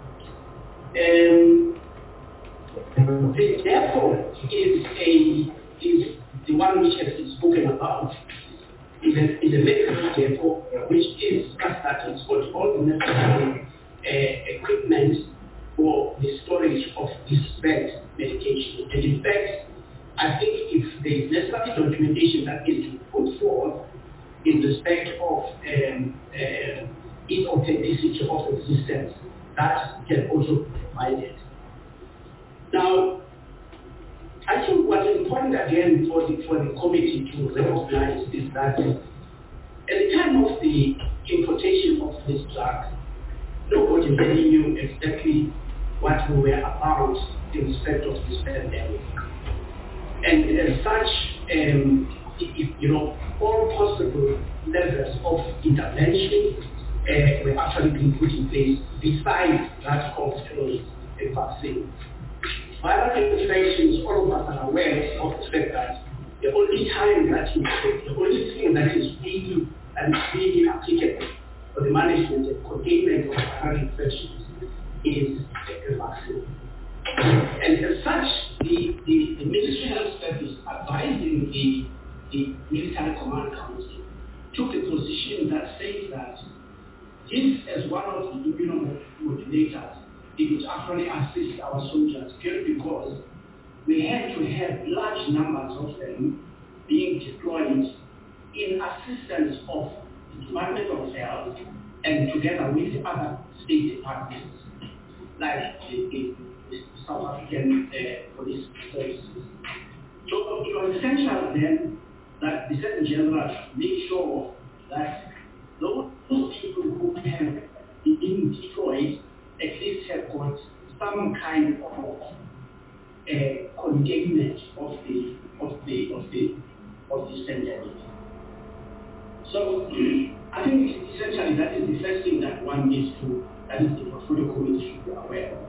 it. Therefore, is the one which has been spoken about is a medical therefore, which is that it's got all the necessary equipment for the storage of this bed medication. And in fact, I think if there is necessary documentation that is to be put forth in respect of its authenticity of existence, that can also be provided. Now, I think what's important again for the committee to recognize is that at the time of the importation of this drug, nobody really knew exactly what we were about in respect of this pandemic. And as such, all possible levels of intervention were actually being put in place besides that of a vaccine. Viral infections, all of us are aware of the fact that the only thing that is really applicable for the management and containment of viral infections is a vaccine. And as such, the Ministry of Health Service advising the Military Command Council took a position that says that this, as one of the immunomodulators, it would actually assist our soldiers just because we had to have large numbers of them being deployed in assistance of the Department of Health and together with the other state departments, like the South African police services. So it was essential then that the Secretary General make sure that those people who have been deployed at least have got some kind of containment of the So I think essentially that is the first thing that one needs to, that is the portfolio committee should be aware of.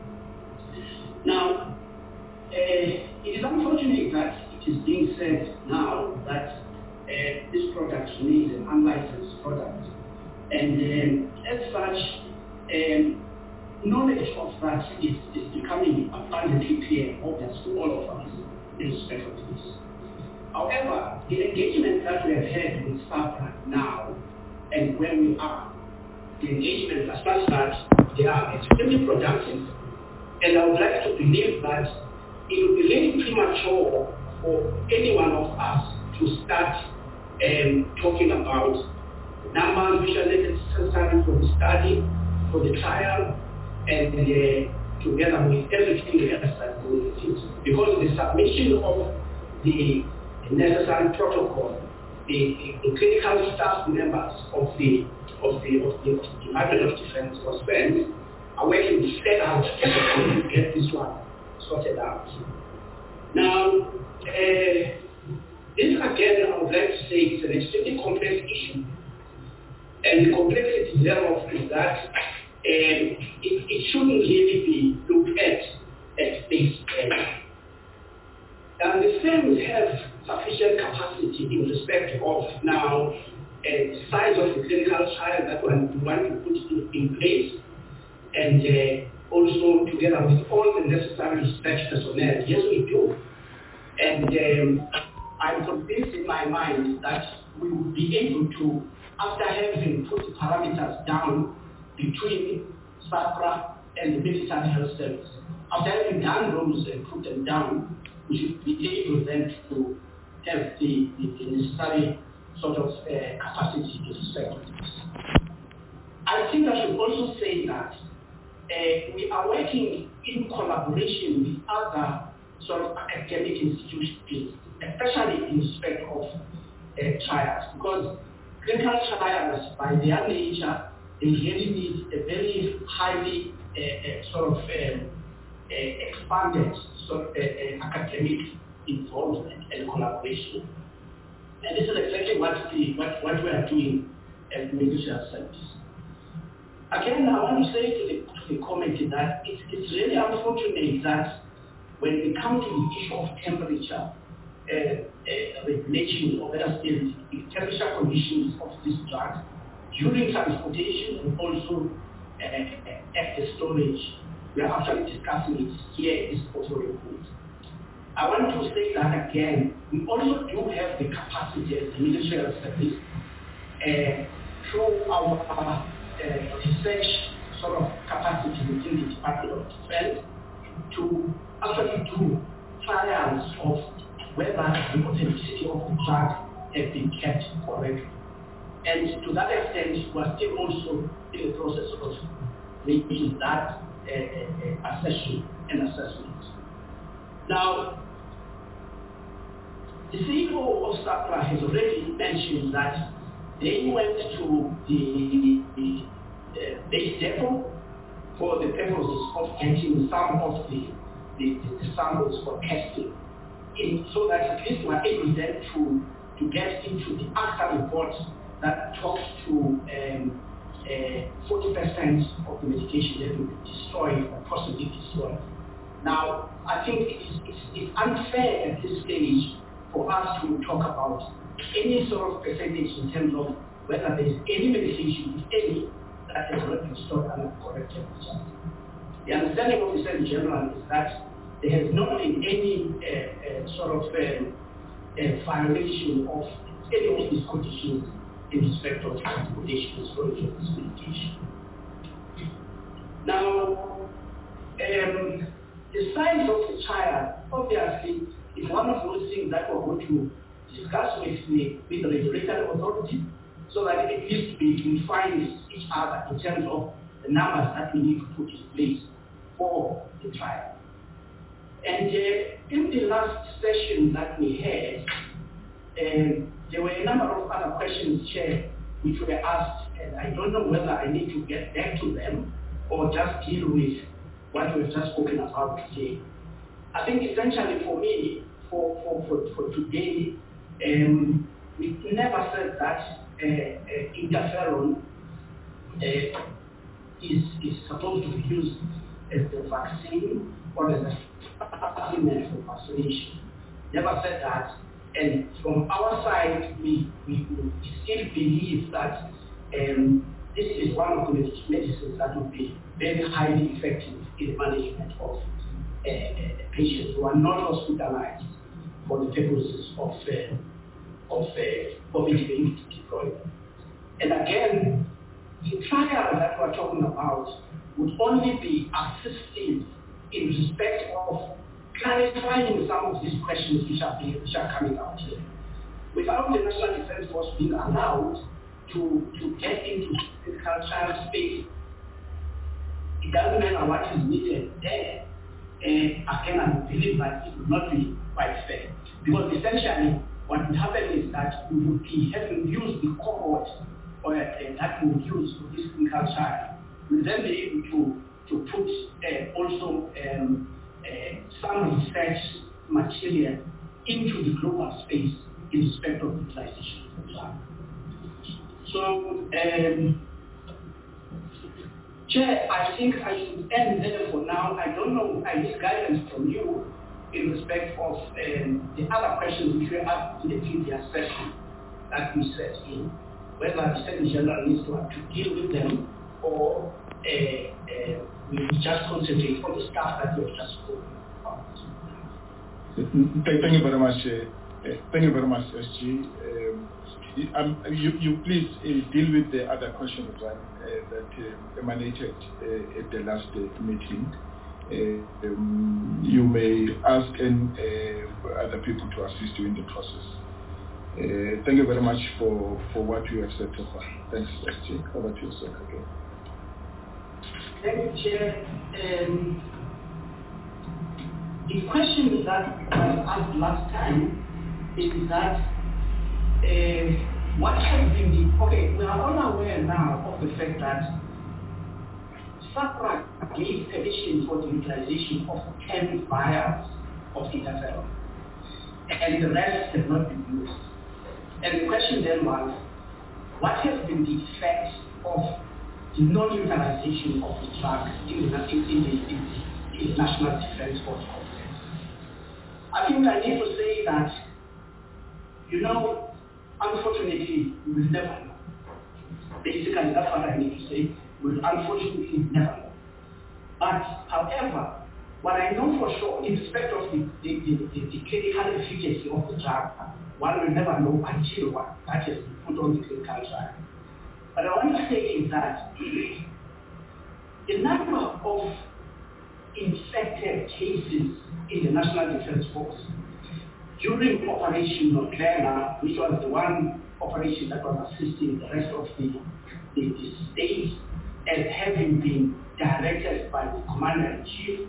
Now, it is unfortunate that it is being said now that this product remains an unlicensed product. And as such, knowledge of that is becoming abundantly clear, obvious to all of us in respect of this. However, the engagement that we have had with SAPRA now and where we are, the engagement as such that they are extremely productive, and I would like to believe that it would be really premature for any one of us to start talking about numbers which are necessary for the study, for the trial, and together with everything else that goes with it. Because the submission of the necessary protocol, the clinical staff members of the Department of Defense or SPEND are working flat out to get this one sorted out. Now, this again, I would like to say, is an extremely complex issue. And the complexity thereof is that it shouldn't really be looked at this level. And the firms have sufficient capacity in respect of now the size of the clinical trial that we want to put in place, and also together with all the necessary research personnel. Yes, we do. And I'm convinced in my mind that we will be able to, after having put the parameters down between SAPRA and the military health service, after having done those and put them down, we should be able then to have the necessary sort of capacity to respect this. I think I should also say that we are working in collaboration with other sort of academic institutions, especially in respect of trials, because clinical trials, by their nature, they really need a very highly expanded academic involvement and collaboration. And this is exactly what we are doing at the Ministry of Service. Again, I want to say to the committee that it's really unfortunate that when we come to the issue of temperature regulation or better still, the temperature conditions of this drug during transportation and also at the storage, we are actually discussing it here in this portfolio report. I want to say that again, we also do have the capacity as the Ministry of Service through our research sort of capacity within the Department of Defense to actually do trials of whether the authenticity of the drug has been kept correctly. And to that extent, we are still also in the process of making that assertion and assessment. Now, the CEO of SAPRA has already mentioned that they went to the base depot for the purposes of getting some of the samples for testing, so that at least we are able then to get into the ACTA report that talks to 40% of the medication that will be destroyed or possibly destroyed. Now, I think it's unfair at this stage for us to talk about any sort of percentage in terms of whether there is any medication, if any, that has not been stored under correct temperature. The understanding of the Surgeon General is that there has not been any sort of violation of any of these conditions in respect of transportation and storage of this medication. Now, the size of the child, obviously, is one of those things that we're going to discuss with the regulatory authority, so that at least we can find each other in terms of the numbers that we need to put in place for the trial. And in the last session that we had, there were a number of other questions, Chair, which were asked, and I don't know whether I need to get back to them or just deal with what we've just spoken about today. I think essentially for me, for today, we never said that interferon is supposed to be used as the vaccine or as a supplement for vaccination. Never said that. And from our side, we still believe that this is one of the medicines that will be very highly effective in the management of patients who are not hospitalized for the purposes of COVID deployment. And again, the trial that we're talking about would only be assisting in respect of clarifying some of these questions which are coming out here. Without the National Defense Force being allowed to get into clinical trial space, it doesn't matter what is needed there. Again, I believe that it would not be quite fair. Because essentially, what would happen is that we would be having used the cohort that we would use for this clinical trial. We'll then be able to put also some research material into the global space in respect of utilization of the drug. So, Chair, I think I should end there for now. I don't know, I need guidance from you in respect of the other questions which were asked in the previous session that we set in, whether the Secretary General needs to deal with them or we just concentrate on the stuff that we have just spoken about. Thank you very much. Thank you very much, SG. You please deal with the other question that emanated at the last meeting. You may ask other people to assist you in the process. Thank you very much for what you have said so far. Thanks, SG. Over to you, sir. Okay. Thank you, Chair. The question that was asked last time is that what has been we are all aware now of the fact that SAHPRA gave permission for the utilization of 10 vials of interferon, and the rest have not been used. And the question then was, what has been the effect of the non-utilization of the drug in the National Defense Force complex? I think I need to say that, unfortunately, we will never know. Basically, that's what I need to say. We will unfortunately never know. But, however, what I know for sure, in respect of the clinical efficacy of the drug, one will never know until that has been put on the clinical trial. But I want to say is that the number of infected cases in the National Defense Force during Operation Noclena, which was the one operation that was assisting the rest of the states as having been directed by the Commander-in-Chief,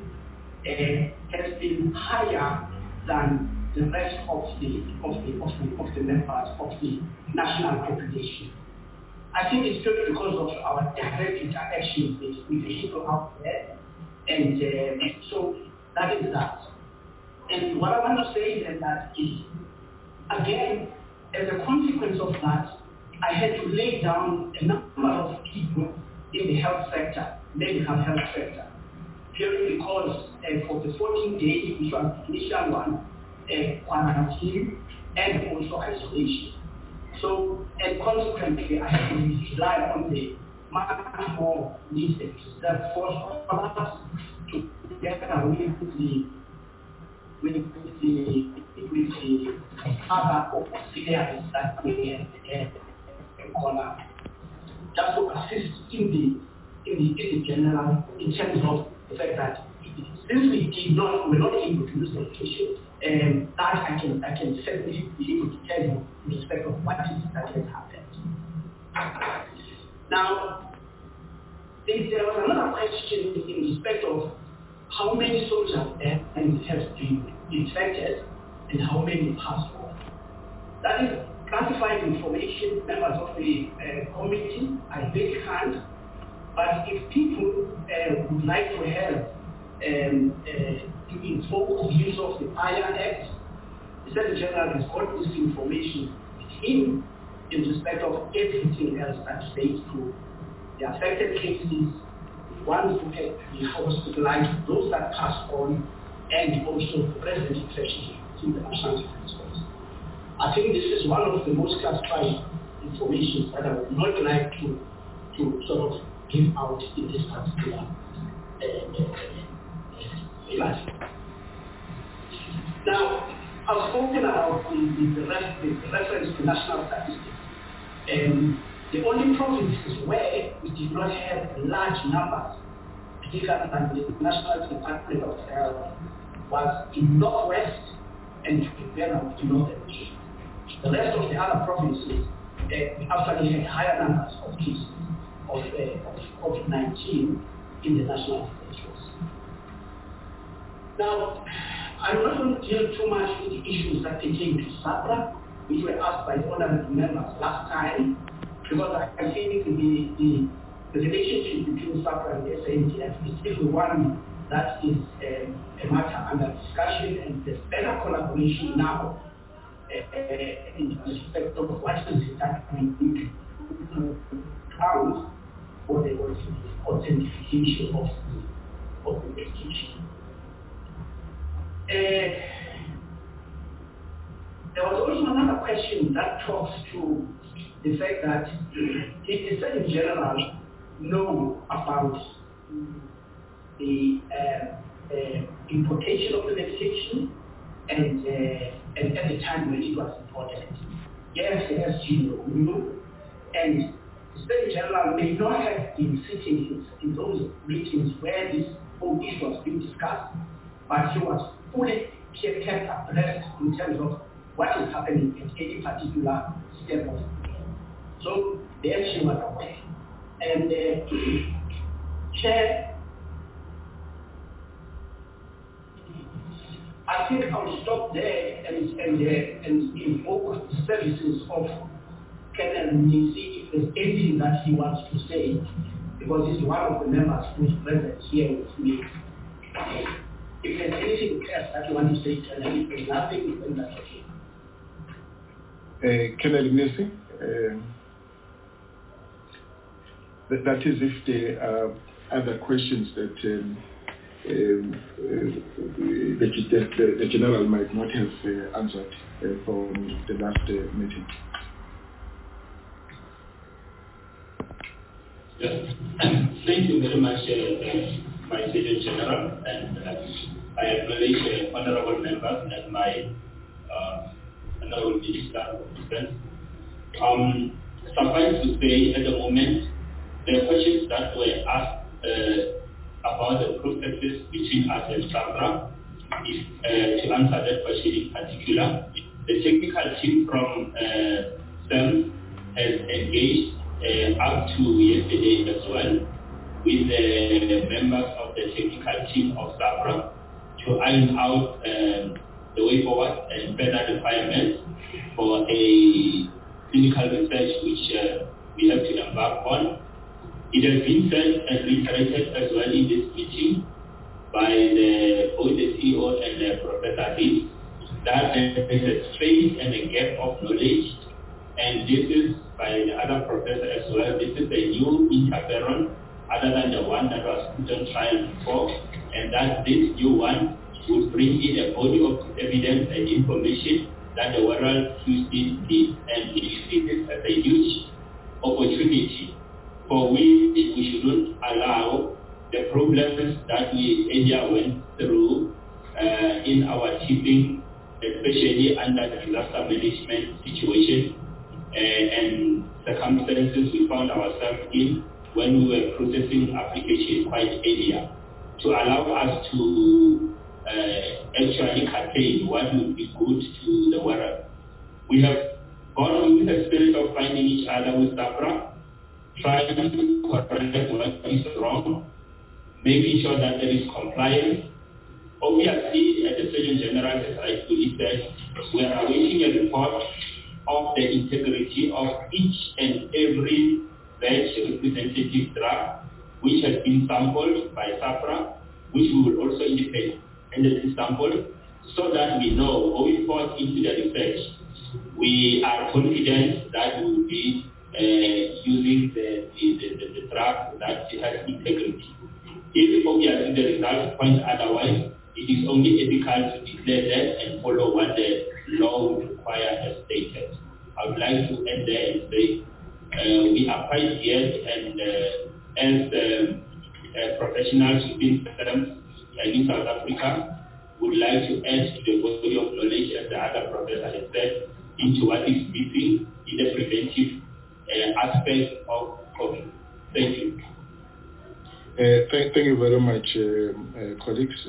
has been higher than the rest of the members of the national population. I think it's just because of our direct interaction with the people out there, and so that is that. And what I want to say then that is, again, as a consequence of that, I had to lay down a number of people in the health sector, medical health sector, purely because for the 14 days, which was the initial one, quarantine and also isolation. So, and consequently, I had to rely on the much more needed that force us to get away with the other auxiliaries that we call just to assist in the general, in terms of the fact that since we're not able to use the location, that I can certainly be able to tell you in respect of what is that has happened. Now, there was another question in respect of how many soldiers have been infected and how many passed on. That is classified information. Members of the committee, I really can't. But if people would like to have to invoke the use of the Fire Act, the Secretary General has got this information with him, in respect of everything else that relates to the affected cases, ones who had to be hospitalized, those that passed on, and also the present infection in the National Defense Force. I think this is one of the most classified information that I would not like to sort of give out in this particular class. Now, I've spoken about the reference to national statistics. The only provinces where we did not have large numbers, particularly than the National Department of Health, was in Northwest and in Northern Cape. The rest of the other provinces actually had higher numbers of cases of COVID-19 in the National Defense Force. Now, I'm not going to deal too much with the issues that pertain to SAPRA, which were asked by the honorable members last time, because I think the relationship between SAPRA and the SANDF is still one that is a matter under discussion, and there's better collaboration now in respect of what is it that we need to count for the authentication of the medication. There was also another question that talks to the fact that the Surgeon General know about the importation of the medication and at the time when it was imported. Yes, as you know, and the Surgeon General may not have been sitting in those meetings where this whole issue was being discussed, but he was fully kept abreast in terms of what is happening at any particular step of it. So the FG was aware. And Chair, I think I'll stop there and invoke the services of Colonel Nisi if there's anything that he wants to say, because he's one of the members who's present here with me. If there's anything else that you want to say, Colonel, if there's nothing, then that's okay. Colonel Nisi, that is if there are other questions that the General might not have answered from the last meeting. Yes. Thank you very much, my Surgeon General, and I acknowledge honorable members and my honorable Minister of Defense. Suffice to say, at the moment, the questions that were asked about the processes between us and SAPRA, to answer that question in particular, the technical team from SAM has engaged up to yesterday as well with the members of the technical team of SAPRA to iron out the way forward and further requirements for a clinical research which we have to embark on. It has been said and reiterated as well in this meeting by both the CEO and Professor Reed that there is a strain and a gap of knowledge, and this is by the other professor as well. This is a new interferon other than the one that was put on trial before, and that this new one would bring in a body of evidence and information that the world Tuesday did, and we see this as a huge opportunity for which we shouldn't allow the problems that we earlier went through in our teaching, especially under the disaster management situation and circumstances we found ourselves in when we were processing applications quite earlier, to allow us to actually contain what would be good to the world. We have gone with the spirit of finding each other with SAPRA, trying to correct what is wrong, making sure that there is compliance. Obviously, as the Surgeon General has rightfully said, we are awaiting a report of the integrity of each and every batch representative drug which has been sampled by SAPRA, which we will also indicate in the sample, so that we know going forward into the research We are confident that we will be using the drug that has integrity. If obviously the results point otherwise, it is only ethical to declare that and follow what the law would require as stated. I would like to end there and say we are quite geared and as professionals within SERM in South Africa would like to add to the body of knowledge, as the other professor has said, into what is missing in the preventive aspect of COVID. Thank you. Thank you very much, colleagues.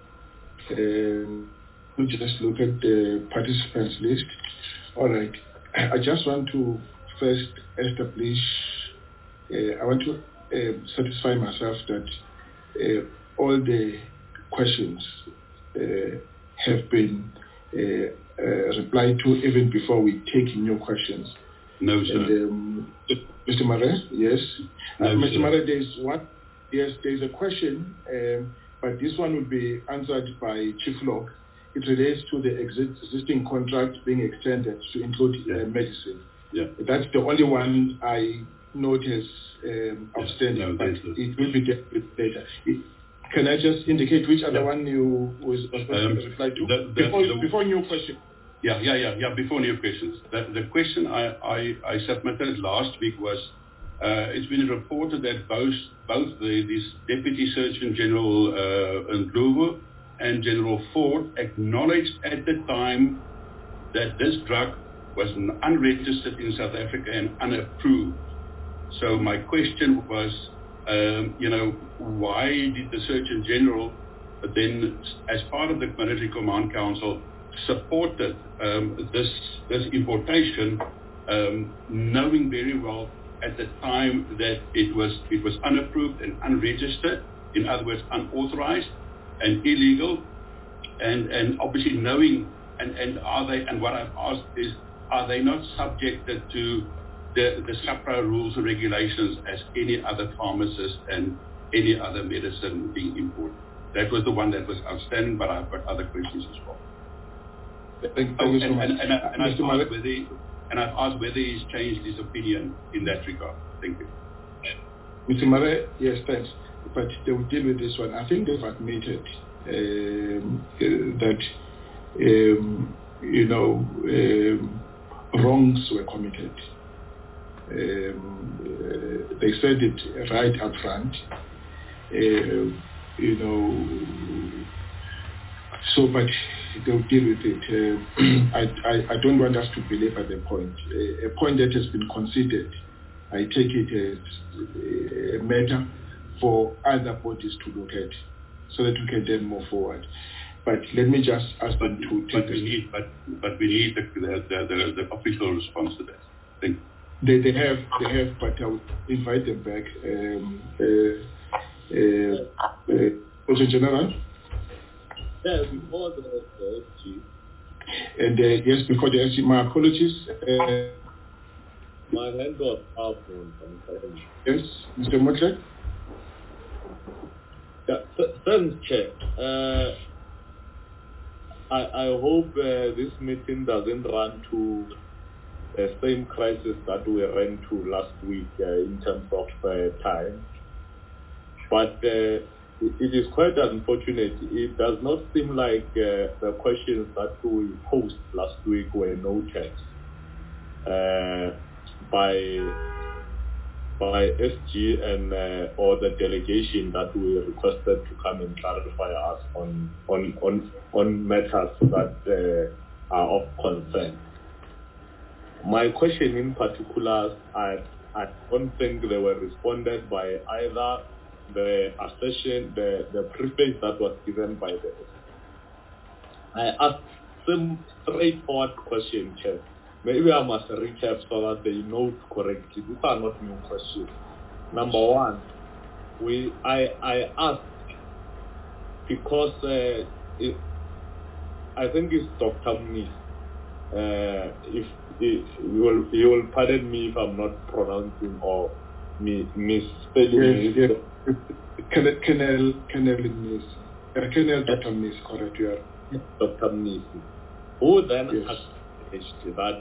We just look at the participants list. All right. I just want to first establish, I want to satisfy myself that all the questions have been replied to even before we take new questions. No, sir. And, Mr. Mare, yes. No, Mr. Mare, there's a question, but this one will be answered by Chief Locke. It relates to the existing contract being extended to include medicine. Yeah. That's the only one I notice outstanding, but it will be dealt with later. Can I just indicate which other one you was supposed to reply to? Before new question. Yeah, before new questions. The question I submitted last week was, it's been reported that both this Deputy Surgeon General Ndlovu and General Ford acknowledged at the time that this drug was unregistered in South Africa and unapproved. So my question was, why did the Surgeon General then, as part of the Military Command Council, supported this importation, knowing very well at the time that it was unapproved and unregistered, in other words, unauthorized and illegal, and obviously knowing and what I've asked is, are they not subjected to the SAHPRA rules and regulations as any other pharmacist and any other medicine being imported? That was the one that was outstanding, but I've got other questions as well. Thank you so much. I've asked whether he's changed his opinion in that regard. Thank you. Mr. Mare, yes, thanks. But they will deal with this one. I think they've admitted that wrongs were committed. They said it right up front. So, but they'll deal with it. I don't want us to belabor the point. A point that has been considered, I take it as a matter for other bodies to look at, so that we can then move forward. But let me just ask them to take this. But we need the official response to that. Thank you. They have, but I will invite them back. Also, General. Yeah, before the SG. And yes, before the SG, my apologies. My hand got up on yes, Mr. Motley. Yeah, thanks, Chair. I hope this meeting doesn't run to the same crisis that we ran to last week in terms of time. But it is quite unfortunate. It does not seem like the questions that we posed last week were noted by SG and or the delegation that we requested to come and clarify us on matters that are of concern. My question in particular, I don't think they were responded by either the assertion, the preface that was given by the SG. I asked some straightforward question, Chair. Maybe I must recap so that they note correctly. These are not new questions. Number one, I asked because I think it's Dr. Mnis. If you will pardon me if I'm not pronouncing or misspelling. Yes. Colonel Mnis. Colonel Dr. Mnis, correct, you are. Dr. Mnis. Who then asked that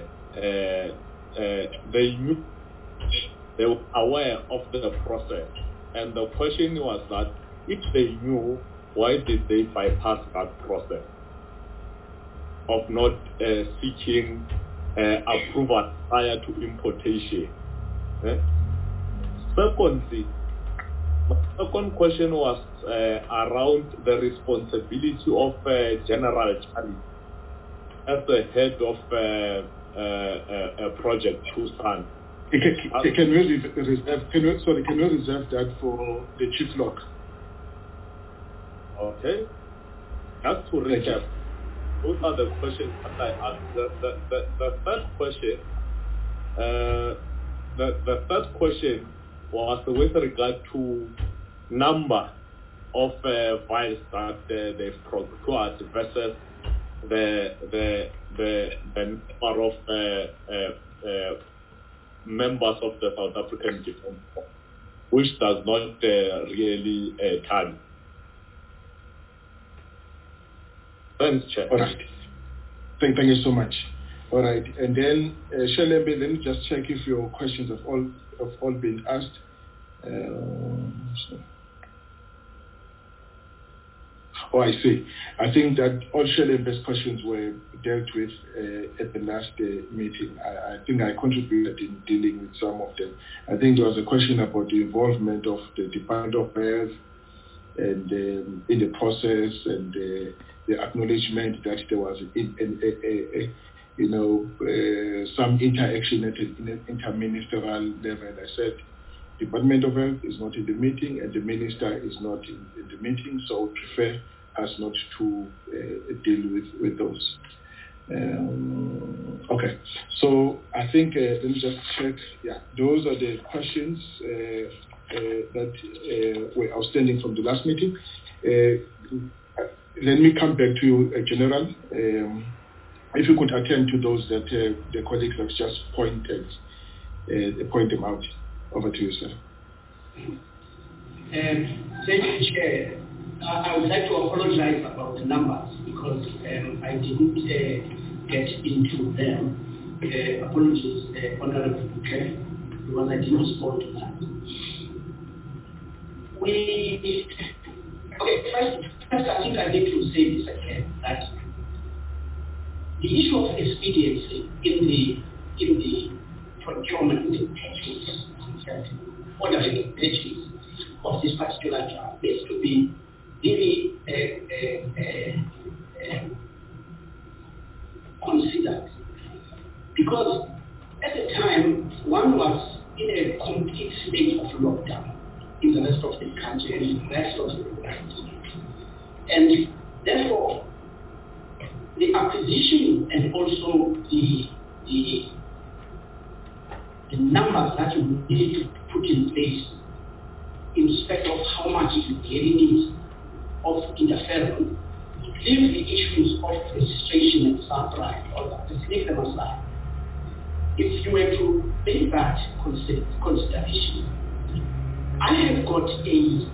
they were aware of the process, and the question was that if they knew, why did they bypass that process of not seeking approval prior to importation? Secondly, my second question was around the responsibility of General Charlie as the head of Project Tucson. Can we reserve that for the chief log? Okay. Just to recap, those are the questions that I asked. The third question was with regard to number of files that they've procured versus the number of members of the South African Defence Force, which does not really tally. Thanks, Chair. All right. Thank you so much. All right. And then, Shelembe, let me just check if your questions have all been asked. Oh, I see. I think that all Shelembe's questions were dealt with at the last meeting. I think I contributed in dealing with some of them. I think there was a question about the involvement of the Department of Health and in the process, and the acknowledgement that there was some interaction at an interministerial level. I said Department of Health is not in the meeting and the minister is not in the meeting, so I would prefer us not to deal with those. Okay, so I think let me just check. Yeah, those are the questions that were outstanding from the last meeting. Let me come back to you, General. If you could attend to those that the colleagues have just point them out. Over to you, sir. Thank you, Chair. I would like to apologize about the numbers because I didn't get into them. Apologies, Honorable Chair, because I didn't respond to that. First, I think I need to say this again, that the issue of expediency in the procurement purchase, ordering purchase of this particular job needs to be really considered, because at the time one was in a complete state of lockdown in the rest of the country and in the rest of the world. And therefore, the acquisition and also the numbers that you need to put in place in respect of how much you really need of interference, leave the issues of registration and SARA or just leave them aside. If you were to make that consideration, I have got a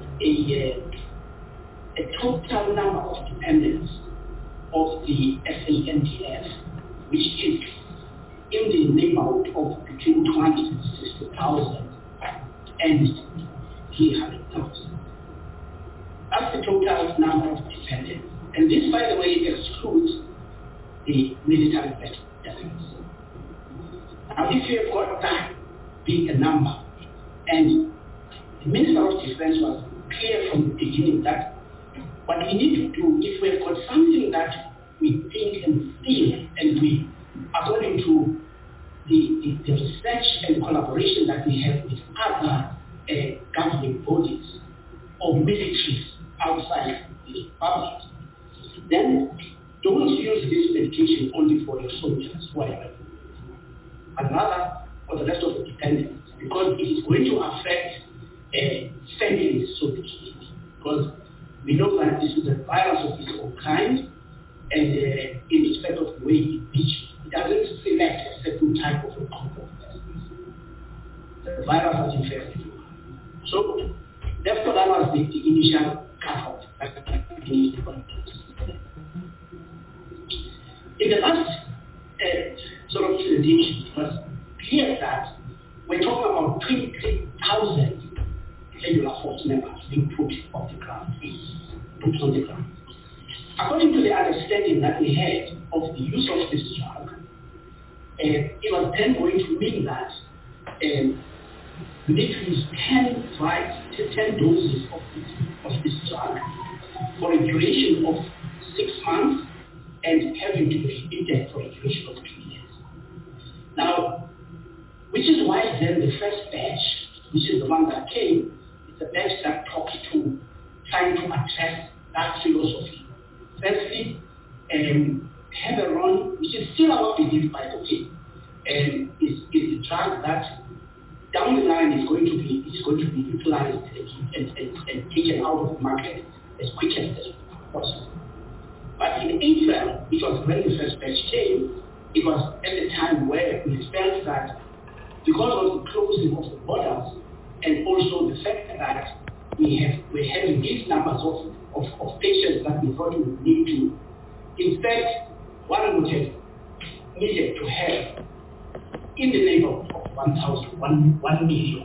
total number of dependents of the SANDF, which is in the neighborhood of between 260,000 and 300,000. That's the total number of dependents. And this, by the way, excludes the military veterans. Now, if you have got that big a number, and the Minister of Defense was clear from the beginning that what we need to do, if we've got something that we think and feel, and we, according to the research and collaboration that we have with other governing bodies or militaries outside the Republic, then don't use this medication only for your soldiers, whatever, but rather for the rest of the dependents, because it is going to affect families, so to speak, because we know that this is a virus of its own kind, and in respect of the way it teaches, it doesn't select a certain type of a group of persons. The virus has infected you. So, therefore, that was the initial cutoff. In the last sort of jurisdiction. It was clear that we're talking about 23,000 regular force members being put on the ground, put on the ground. According to the understanding that we had of the use of this drug, it was then going to mean that we need to use 10 doses of this drug for a duration of 6 months and having to be repeated for a duration of 2 years. Now, which is why then the first batch, which is the one that came, is a batch that talks to trying to address that philosophy. Firstly, Heveron, which is still our belief, by the way, is a drug that down the line is going to be utilized and taken out of the market as quick as possible. But in April, which was when the first batch came, it was at a time where we felt that because of the closing of the borders and also the fact that we're having these numbers of patients that we thought we would need to, in fact, one would have needed to have in the neighborhood of 1,900,000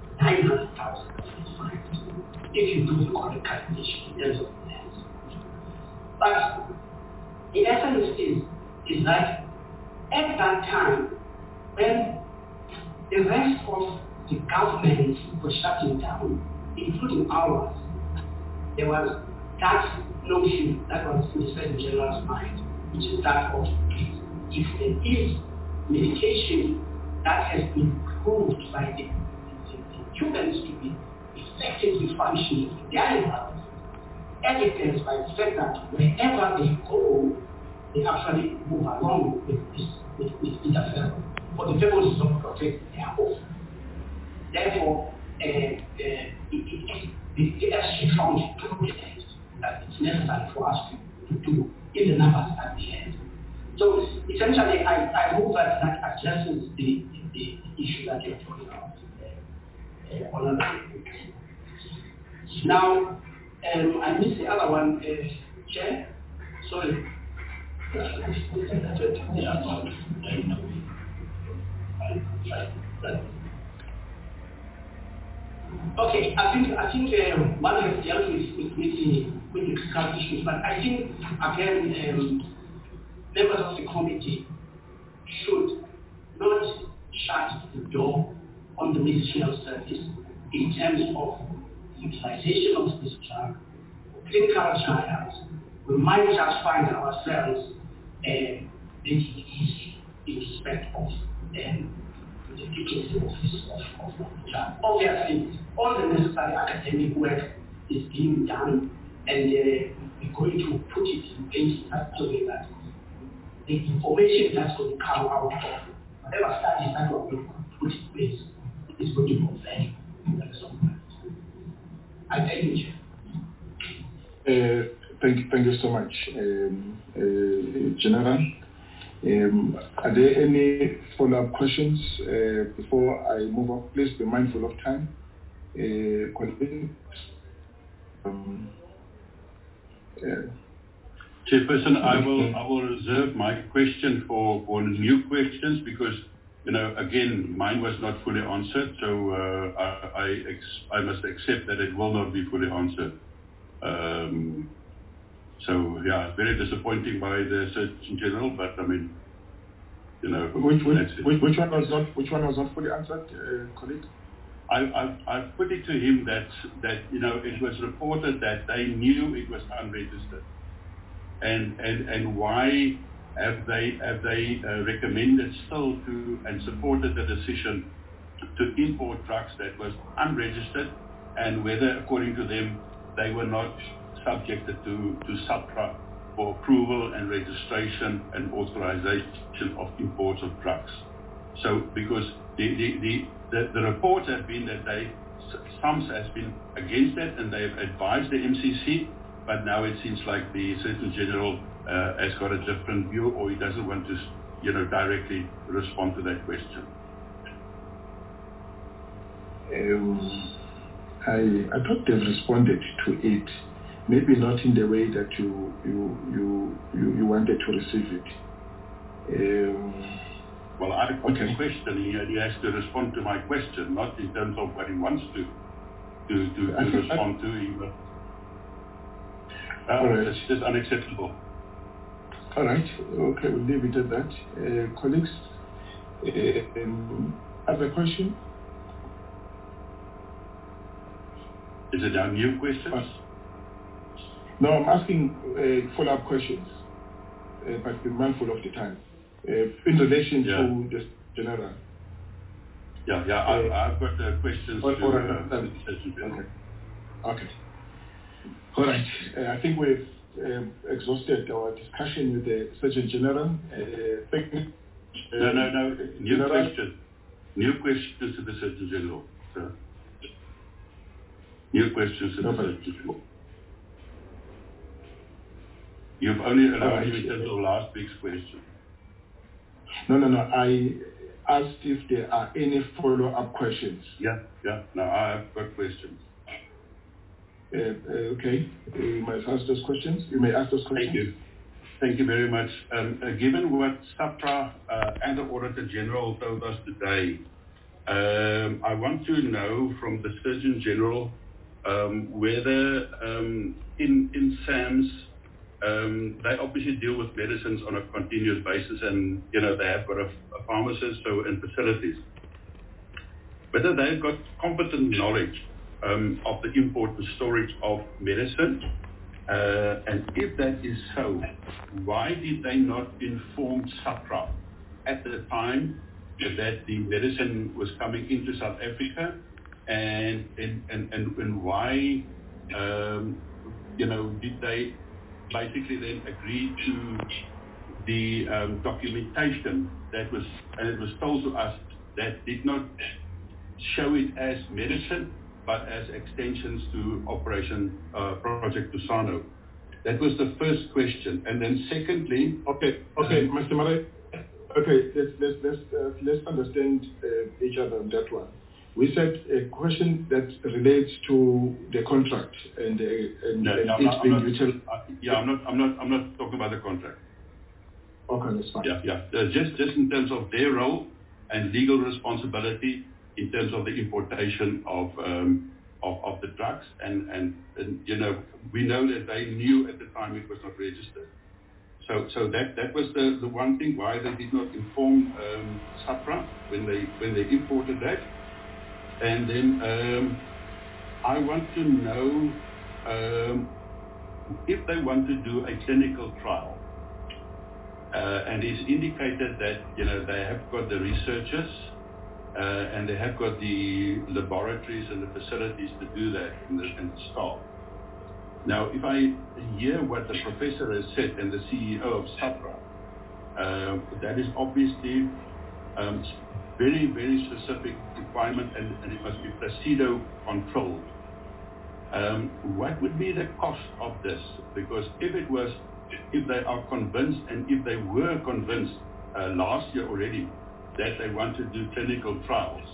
if you do the correct calculation in terms of that. But in essence is that at that time, when the rest of the government was shutting down, including ours, there was that notion that was in the Surgeon General's mind, which is that of if there is medication that has been proved by the humans to be effectively functioning in their environment, evidenced by the fact that wherever they go, they actually move along with interference for the purposes of protecting their home. Therefore, the SG found it prudent that it's necessary for us to do in the numbers that we have. So essentially, I hope that addresses the issue that you're talking about. Now, I missed the other one, Chair. Sorry. Okay, I think one has dealt with the critical issues, but I think again, members of the committee should not shut the door on the medicinal service in terms of utilization of this drug, clinical trials. We might just find ourselves making it easy in respect of the efficacy of the drug. Obviously, all the necessary academic work is being done, and we're going to put it in place in such a way that the information that's going to come out of whatever studies that we're going to put in place is going to be of value. I thank you, Chair. Thank you so much, General. Are there any follow-up questions before I move on? Please be mindful of time. Chairperson, I will reserve my question for new questions because, again, mine was not fully answered, so I must accept that it will not be fully answered. So yeah, very disappointing by the Surgeon General, but I mean, which one was not fully answered, colleague? I put it to him that it was reported that they knew it was unregistered, and why have they recommended still to and supported the decision to import drugs that was unregistered, and whether according to them they were not subjected to SAHPRA for approval and registration and authorization of imports of drugs. So because the report has been that SAMS has been against that and they have advised the MCC, but now it seems like the Surgeon General has got a different view, or he doesn't want to directly respond to that question. I thought they've responded to it. Maybe not in the way that you wanted to receive it. Well, I put a question here, and he has to respond to my question, not in terms of what he wants to respond to. It's just unacceptable. All right. Okay, we'll leave it at that. Colleagues, other question? Is it a new question? No, I'm asking follow-up questions, but be mindful of the time. In relation to the general. I've got questions to Okay. All right. I think we've exhausted our discussion with the Surgeon General. Thank you. No. New questions to the Surgeon General. New questions to the Surgeon General. You've only allowed me in terms of last week's question. No. I asked if there are any follow-up questions. Yeah. No, I have got questions. Okay. You may ask those questions. Thank you very much. Given what SAPRA and the Auditor General told us today, I want to know from the Surgeon General whether in SAMS they obviously deal with medicines on a continuous basis, and they have got a pharmacist and facilities. Whether they've got competent knowledge of the import and storage of medicine, and if that is so, why did they not inform SAPRA at the time that the medicine was coming into South Africa, and why did they basically then agree to the documentation that was, and it was told to us that did not show it as medicine, but as extensions to Operation Project Tusano. That was the first question, and then secondly. Okay, Mr. Marais. Okay, let's understand each other on that one. We said a question that relates to the contract and I'm not talking about the contract. Okay, that's fine. Just in terms of their role and legal responsibility in terms of the importation of the drugs, and we know that they knew at the time it was not registered. So that was the one thing why they did not inform SAPRA when they imported that. And then I want to know if they want to do a clinical trial, and it's indicated that they have got the researchers and they have got the laboratories and the facilities to do that and the staff. Now, if I hear what the professor has said and the CEO of SAPRA, that is obviously very, very specific requirement, and it must be placebo controlled. What would be the cost of this? Because if they are convinced, and if they were convinced last year already that they want to do clinical trials,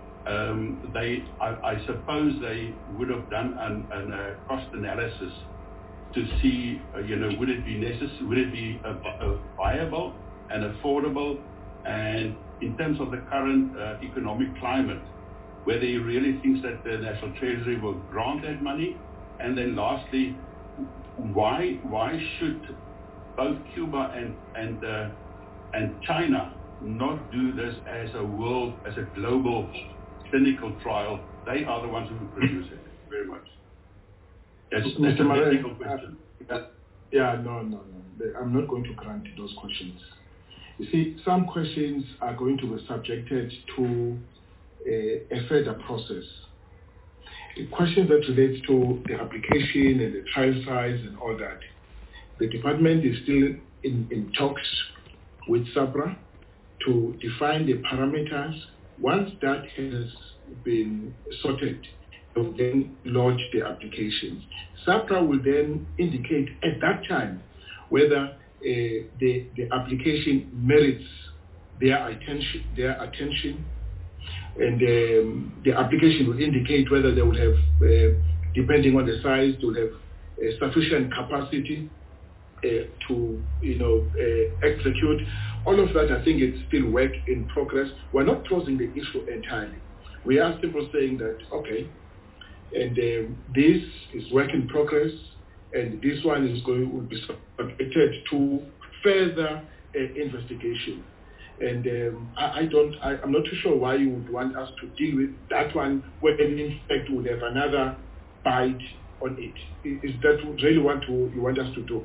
I suppose they would have done a cost analysis to see, would it be necessary, would it be viable and affordable, and in terms of the current economic climate, whether he really thinks that the National Treasury will grant that money, and then lastly, why should both Cuba and China not do this as a global clinical trial? They are the ones who produce it. Thank you very much. That's a technical question. No. I'm not going to grant those questions. You see, some questions are going to be subjected to a further process. The question that relates to the application and the trial size and all that, the department is still in talks with SAPRA to define the parameters. Once that has been sorted, they will then launch the applications. SAPRA will then indicate at that time whether the application merits their attention, and the application will indicate whether they will have, depending on the size, they will have sufficient capacity to execute. All of that, I think it's still work in progress. We're not closing the issue entirely. We are simply saying that, okay, and this is work in progress, and this one will be subjected to further investigation. And I'm not too sure why you would want us to deal with that one when in fact we would have another bite on it. Is that really what you want us to do?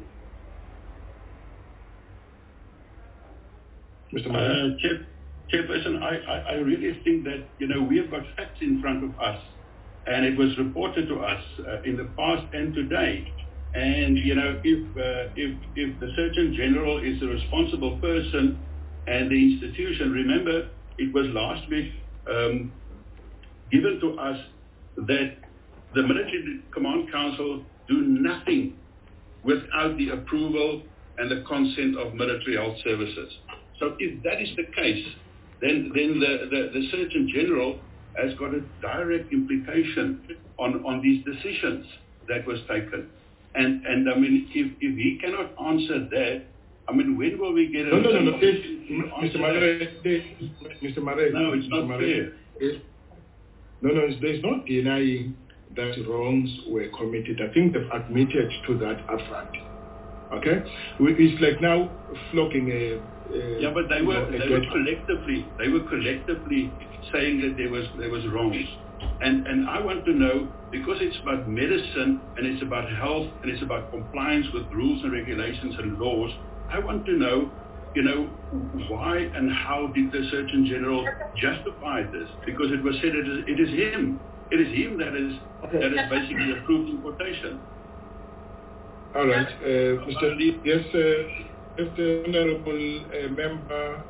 Mr. Chairperson, I really think that, we have got facts in front of us, and it was reported to us in the past and today. And, if the Surgeon General is the responsible person and the institution, remember, it was last week given to us that the Military Command Council do nothing without the approval and the consent of Military Health Services. So if that is the case, then the Surgeon General has got a direct implication on these decisions that was taken. And I mean, if he cannot answer that, I mean, when will we get a... No, Mr. Marais. No, it's not fair. There's no denying that wrongs were committed. I think they've admitted to that upfront. Okay? It's like now flocking a... but they were collectively saying that there was wrongs. And I want to know, because it's about medicine and it's about health and it's about compliance with rules and regulations and laws, I want to know, why and how did the Surgeon General justify this? Because it was said it is him. It is him that is basically approved importation. All right, Mr. Lee. Yes, the Honorable Member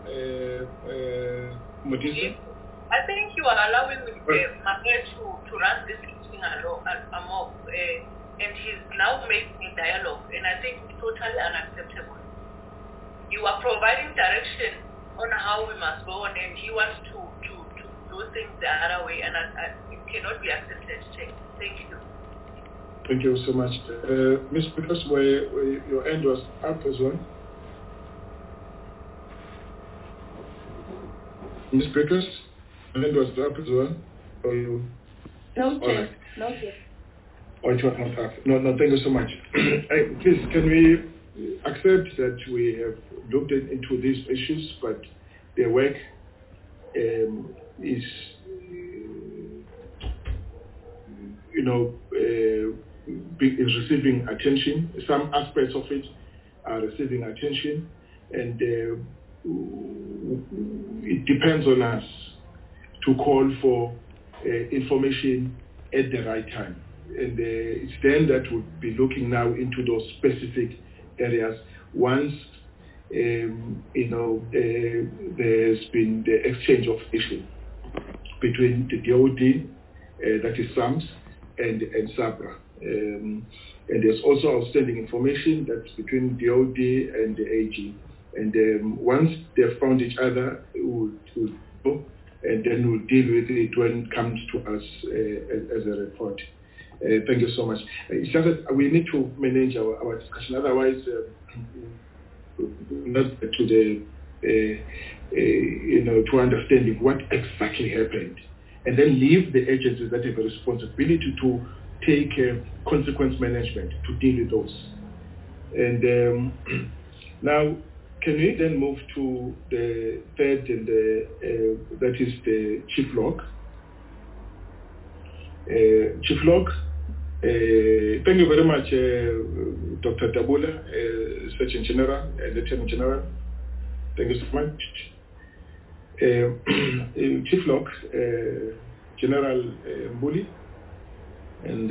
Modise. I think you are allowing me, Marais, to run this meeting amok, and he's now making a dialogue, and I think it's totally unacceptable. You are providing direction on how we must go on, and he wants to do things the other way, and it cannot be accepted. Thank you. Thank you so much. Ms. Because your hand was up as well. Ms. Breakers, your hand was up as well. Or you... No, Chair. No, Chair. Oh, it was not up. No, thank you so much. Please, can we accept that we have looked into these issues, but their work is, is receiving attention. Some aspects of it are receiving attention, and it depends on us to call for information at the right time. And it's then that we'll be looking now into those specific areas. Once, there's been the exchange of issue between the DOD, that is SAMS, and SABRA. And there's also outstanding information that's between DOD and the AG. And once they've found each other, we'll go, and then we'll deal with it when it comes to us as a report. Thank you so much. It's just that we need to manage our discussion. Otherwise, not to the to understanding what exactly happened, and then leave the agencies that have a responsibility to take consequence management to deal with those. And now, can we then move to the third, and that is the Chief Log. Chief Log, thank you very much, Dr. Dabula, Surgeon General, Lieutenant General. Thank you so much. Chief Log, General Mbuli, and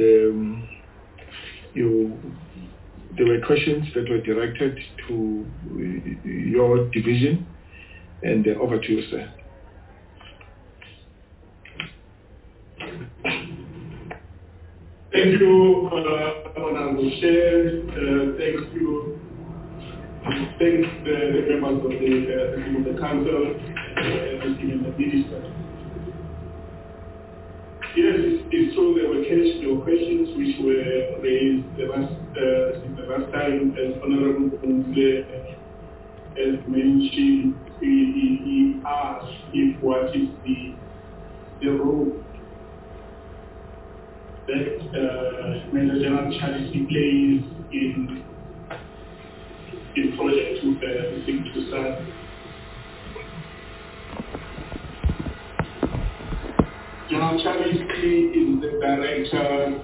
there were questions that were directed to your division, and over to you, sir. Thank you, Honorable Chair. Thank the members of the Council and the Minister. Yes, it's through the occasional questions which were raised the last time, as Honorable Kumble has mentioned. He asked if what is the role that Major General Charity plays in Project Tusano. General Charity is the director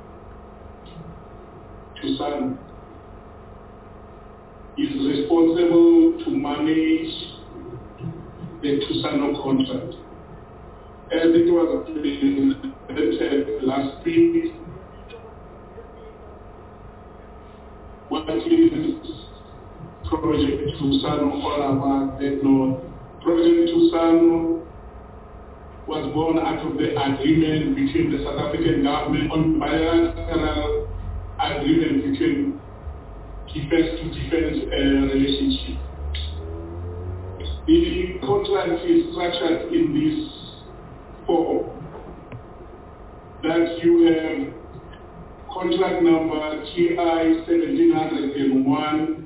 Tusano. Is responsible to manage the Tusano contract. As it was presented last week, what is Project Tusano all about? Project Tusano was born out of the agreement between the South African government on bilateral agreement between defense-to-defense relationship. The contract is structured in this form that you have contract number TI 1701.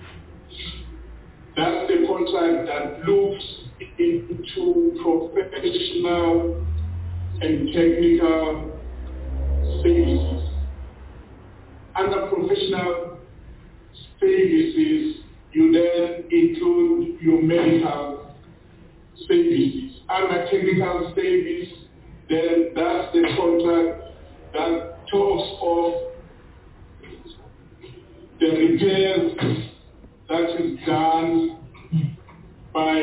That's the contract that looks into professional and technical services. Under professional services, you then include your medical services. Under technical service, then that's the contract that talks of the repairs that is done by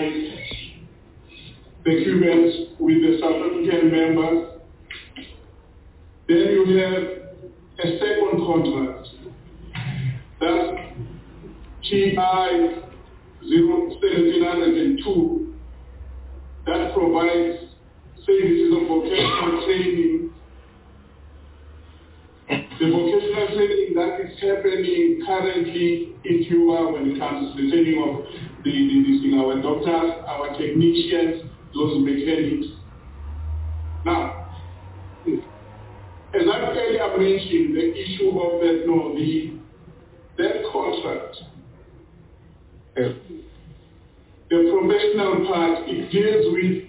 the Cubans with the South African members. Then you have a second contract. That's TI 1702 that provides services of vocational training. The vocational training that is happening currently in Cuba when it comes to the training of our doctors, our technicians, those mechanics. Now, as I earlier mentioned, the issue of that contract, the professional part, it deals with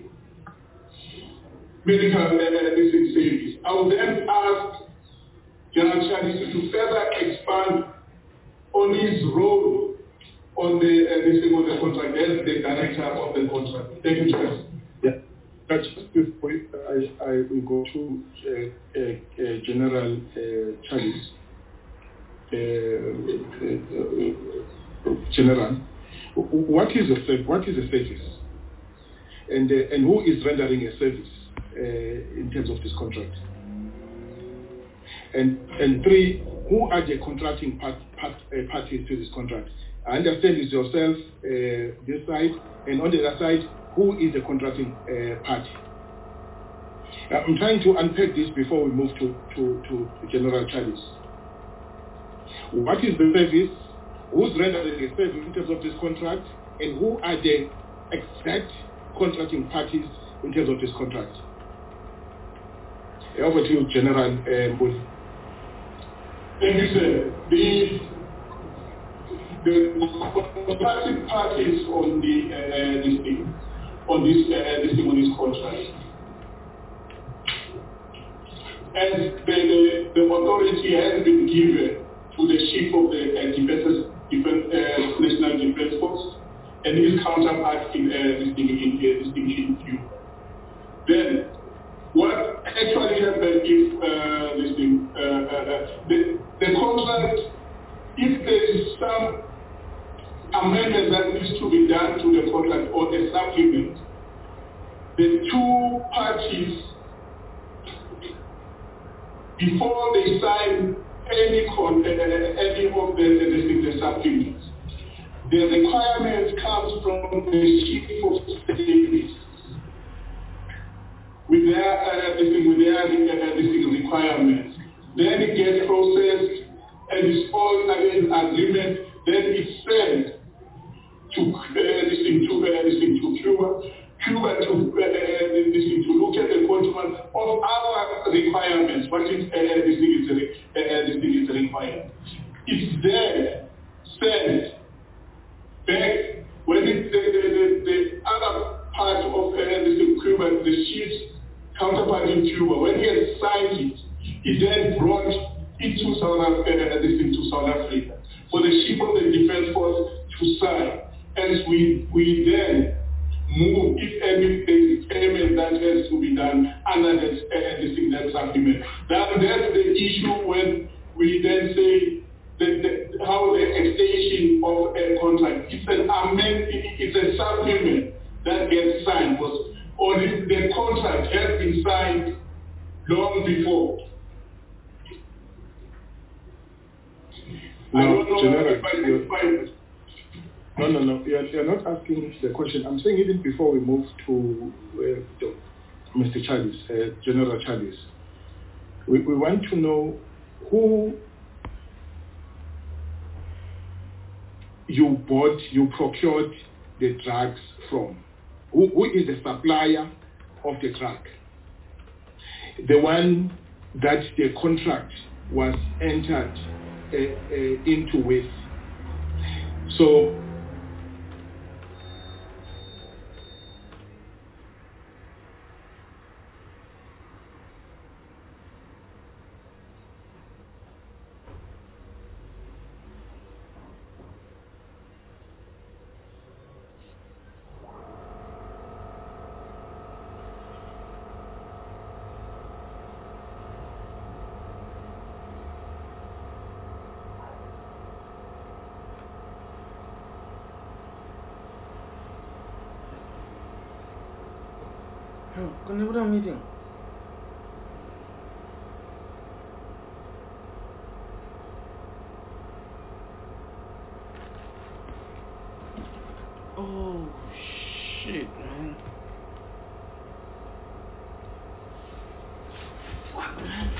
medical medicine service. I will then ask General Charity to further expand on his role on the contract as the director of the contract. Thank you, Chair. Yeah. Just before I will go to General Charles. General, what is a service, and who is rendering a service in terms of this contract? And three, who are the contracting parties to this contract? I understand it's yourself, this side, and on the other side, who is the contracting party? I'm trying to unpack this before we move to General Charles. What is the service? Who's rendering the service in terms of this contract? And who are the exact contracting parties in terms of this contract? Over to you, General Mbuli. Thank you, sir. The contracting parties on this contract, as the authority has been given to the chief of the National Defense Force and his counterpart in Cuba. Then, what actually happened if the contract, if there is some amendment that needs to be done to the contract or a supplement, the two parties, before they sign any of the supplements, the requirements comes from the chief of service with their requirements. Then it gets processed and it's all again agreement. Then it's sent to Cuba Cuba to look at the contours of our requirements. What is this thing is required? It's there, sent back when the other part of Cuba, the chief's counterpart in Cuba, when he had signed it, he then brought it to South Africa for the chief of the defense force to sign. And we then move, if any payment that has to be done under that agreement. That's the issue when we then say how the extension of a contract. It's an amendment, it's a supplement that gets signed, or the contract has been signed long before. No, you're not asking the question. I'm saying even before we move to Mr. Charles, General Charles, we want to know who you procured the drugs from. Who is the supplier of the drug? The one that the contract was entered into with. So meeting. Oh shit, man. Fuck, man.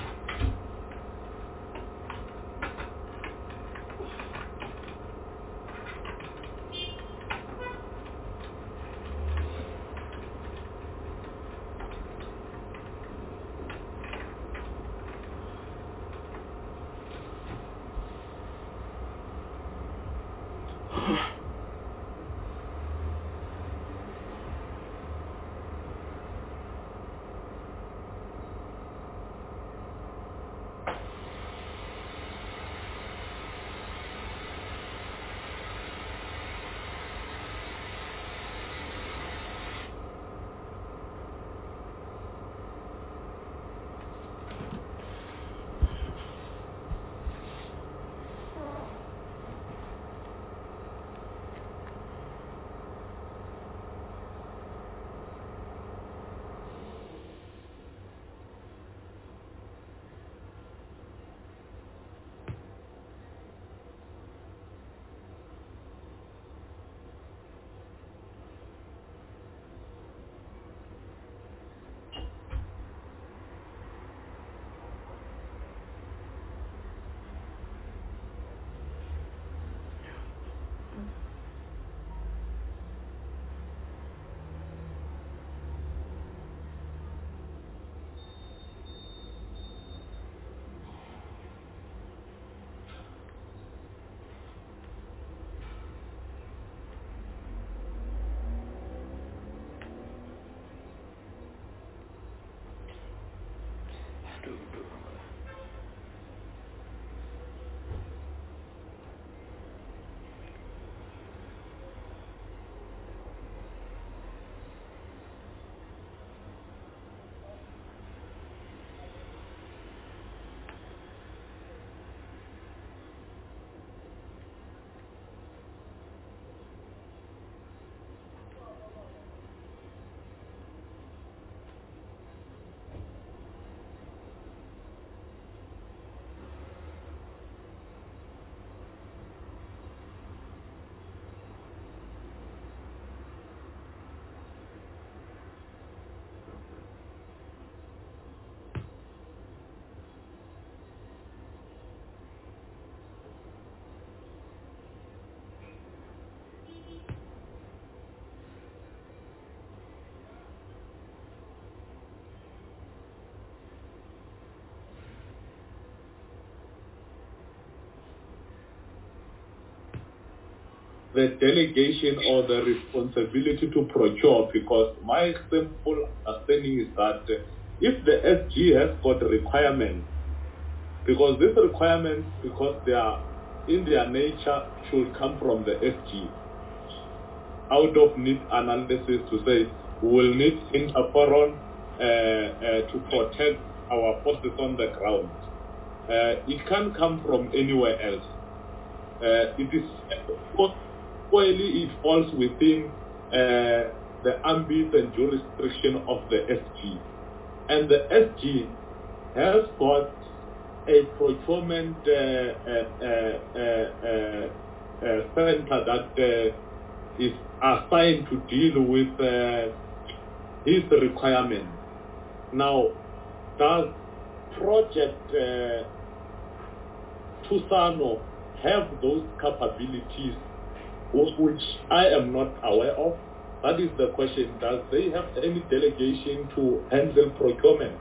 the delegation or the responsibility to procure, because my simple understanding is that if the SG has got requirements, because these requirements, because they are in their nature, should come from the SG, out of need analysis to say we will need interferon to protect our forces on the ground. It can't come from anywhere else. It falls within the ambit and jurisdiction of the SG. And the SG has got a procurement center that is assigned to deal with his requirements. Now, does Project Thusano have those capabilities, which I am not aware of? That is the question. Does they have any delegation to handle procurement?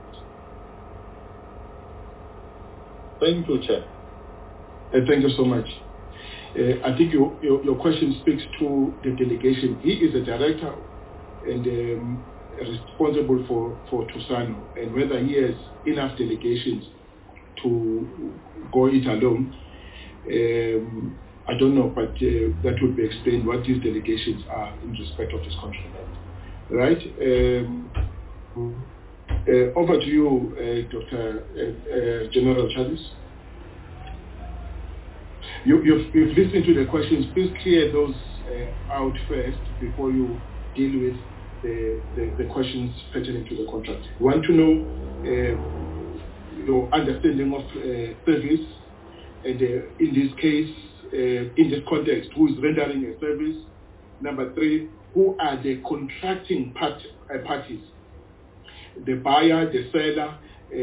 Thank you, Chair. Thank you so much. I think your question speaks to the delegation. He is a director and responsible for Thusano, and whether he has enough delegations to go it alone, I don't know, but that would be explained what these delegations are in respect of this contract. Right? Over to you, Dr. General Charles. You've listened to the questions. Please clear those out first before you deal with the questions pertaining to the contract. We want to know your understanding of service, and in this case, in this context, who is rendering a service. Number 3, who are the contracting parties? The buyer, the seller,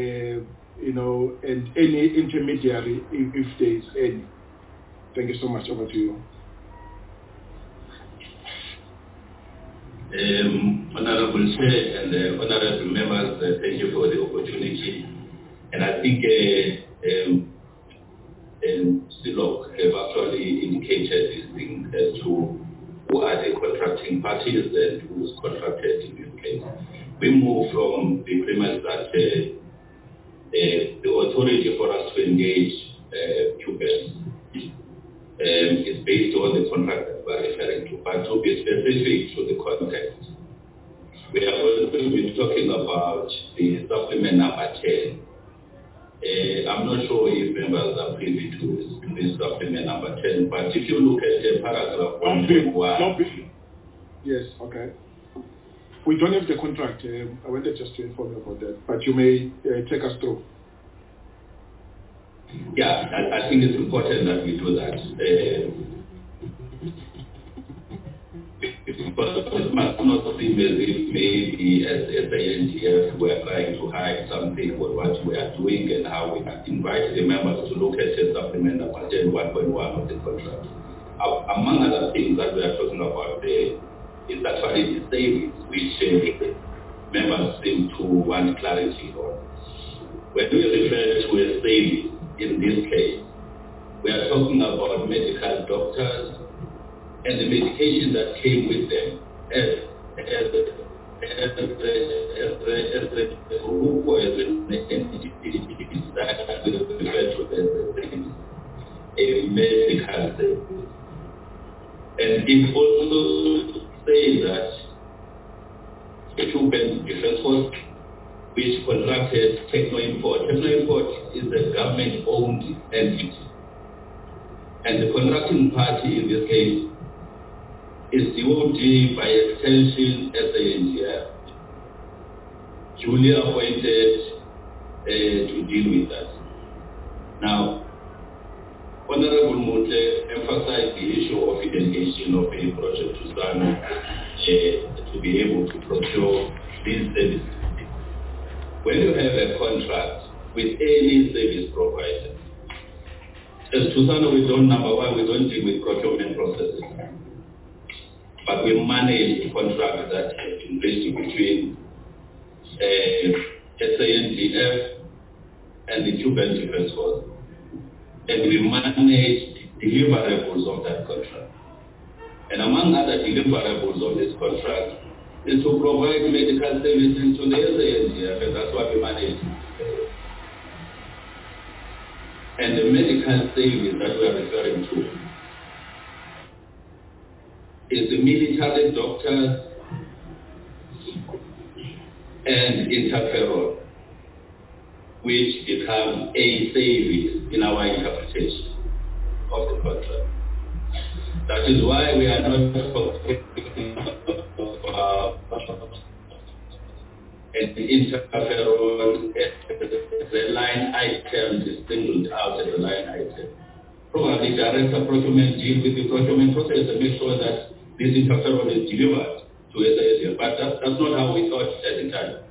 and any intermediary, if there is any. Thank you so much. Over to you. Honorable Chair and honorable members, thank you for the opportunity. And I think Silok have actually indicated these things as to who are the contracting parties and who is contracted in this case. We move from the premise that the authority for us to engage QBES is based on the contract that we are referring to, but to be specific to the context. We are going to be talking about the supplement number 10. I'm not sure if members are privy to this supplement number 10, but if you look at the paragraph 1.1. Yes, okay. We don't have the contract. I wanted just to inform you about that, but you may take us through. Yeah, I think it's important that we do that. But it must not seem as if maybe as the NGF we are trying to hide something about what we are doing and how we can invite the members to look at the supplement number 10 1.1 of the contract. Among other things that we are talking about there is actually the savings which members seem to want clarity on. When we refer to a savings, in this case, we are talking about medical doctors and the medication that came with them as a group or as an entity that we refer to as a medical service. And it also says that the Cuban Defense Force which contracted Techno-Import. Techno-Import is a government-owned entity. And the contracting party in this case is DOD, by extension SANGF, duly appointed to deal with that. Now, Honorable Motle emphasized the issue of identification of a project to be able to procure these services. When you have a contract with any service provider, as Thusano, we don't deal with procurement processes, but we manage the contract that has been reached between SANGF and the Cuban Defense Force, and we manage the deliverables of that contract. And among other deliverables of this contract is to provide medical services to the SANDF, and that's what we managed. And the medical service that we are referring to is the military doctors and interferon, which becomes a service in our interpretation of the contract. That is why we are not focusing and the interferon as a line item distinguished out as a line item. Probably director procurement deal with the procurement process and make sure that this interferon is delivered to SASL. But that's not how we thought at the time.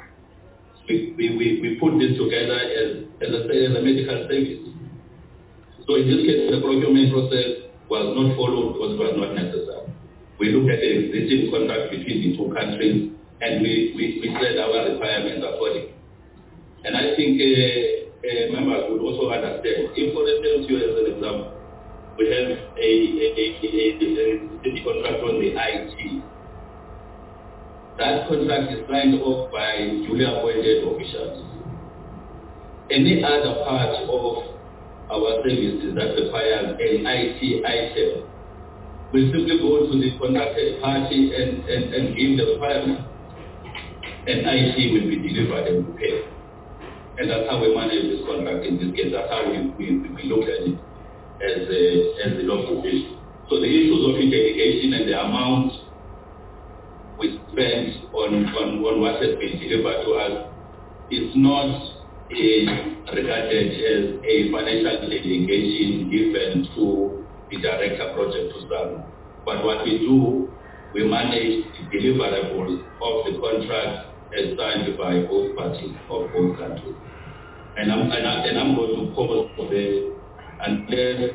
We put this together as a medical service. So in this case, the procurement process was not followed because it was not necessary. We looked at the existing contract between the two countries and we set our requirements accordingly. And I think members would also understand, if for instance, you as an example, we have a contract on the IT. That contract is signed off by duly appointed officials. Any other part of our services that requires an IT item will simply go to the contracted party and give the requirement. And IT will be delivered and prepared. And that's how we manage this contract in this case. That's how we look at it as the law provision. So the issues of interrogation and the amount we spend on what has been delivered to us is not regarded as a financial delegation given to the director project to SAMRA. But what we do, we manage the deliverables of the contract as signed by both parties of both countries. And I'm going to pause there unless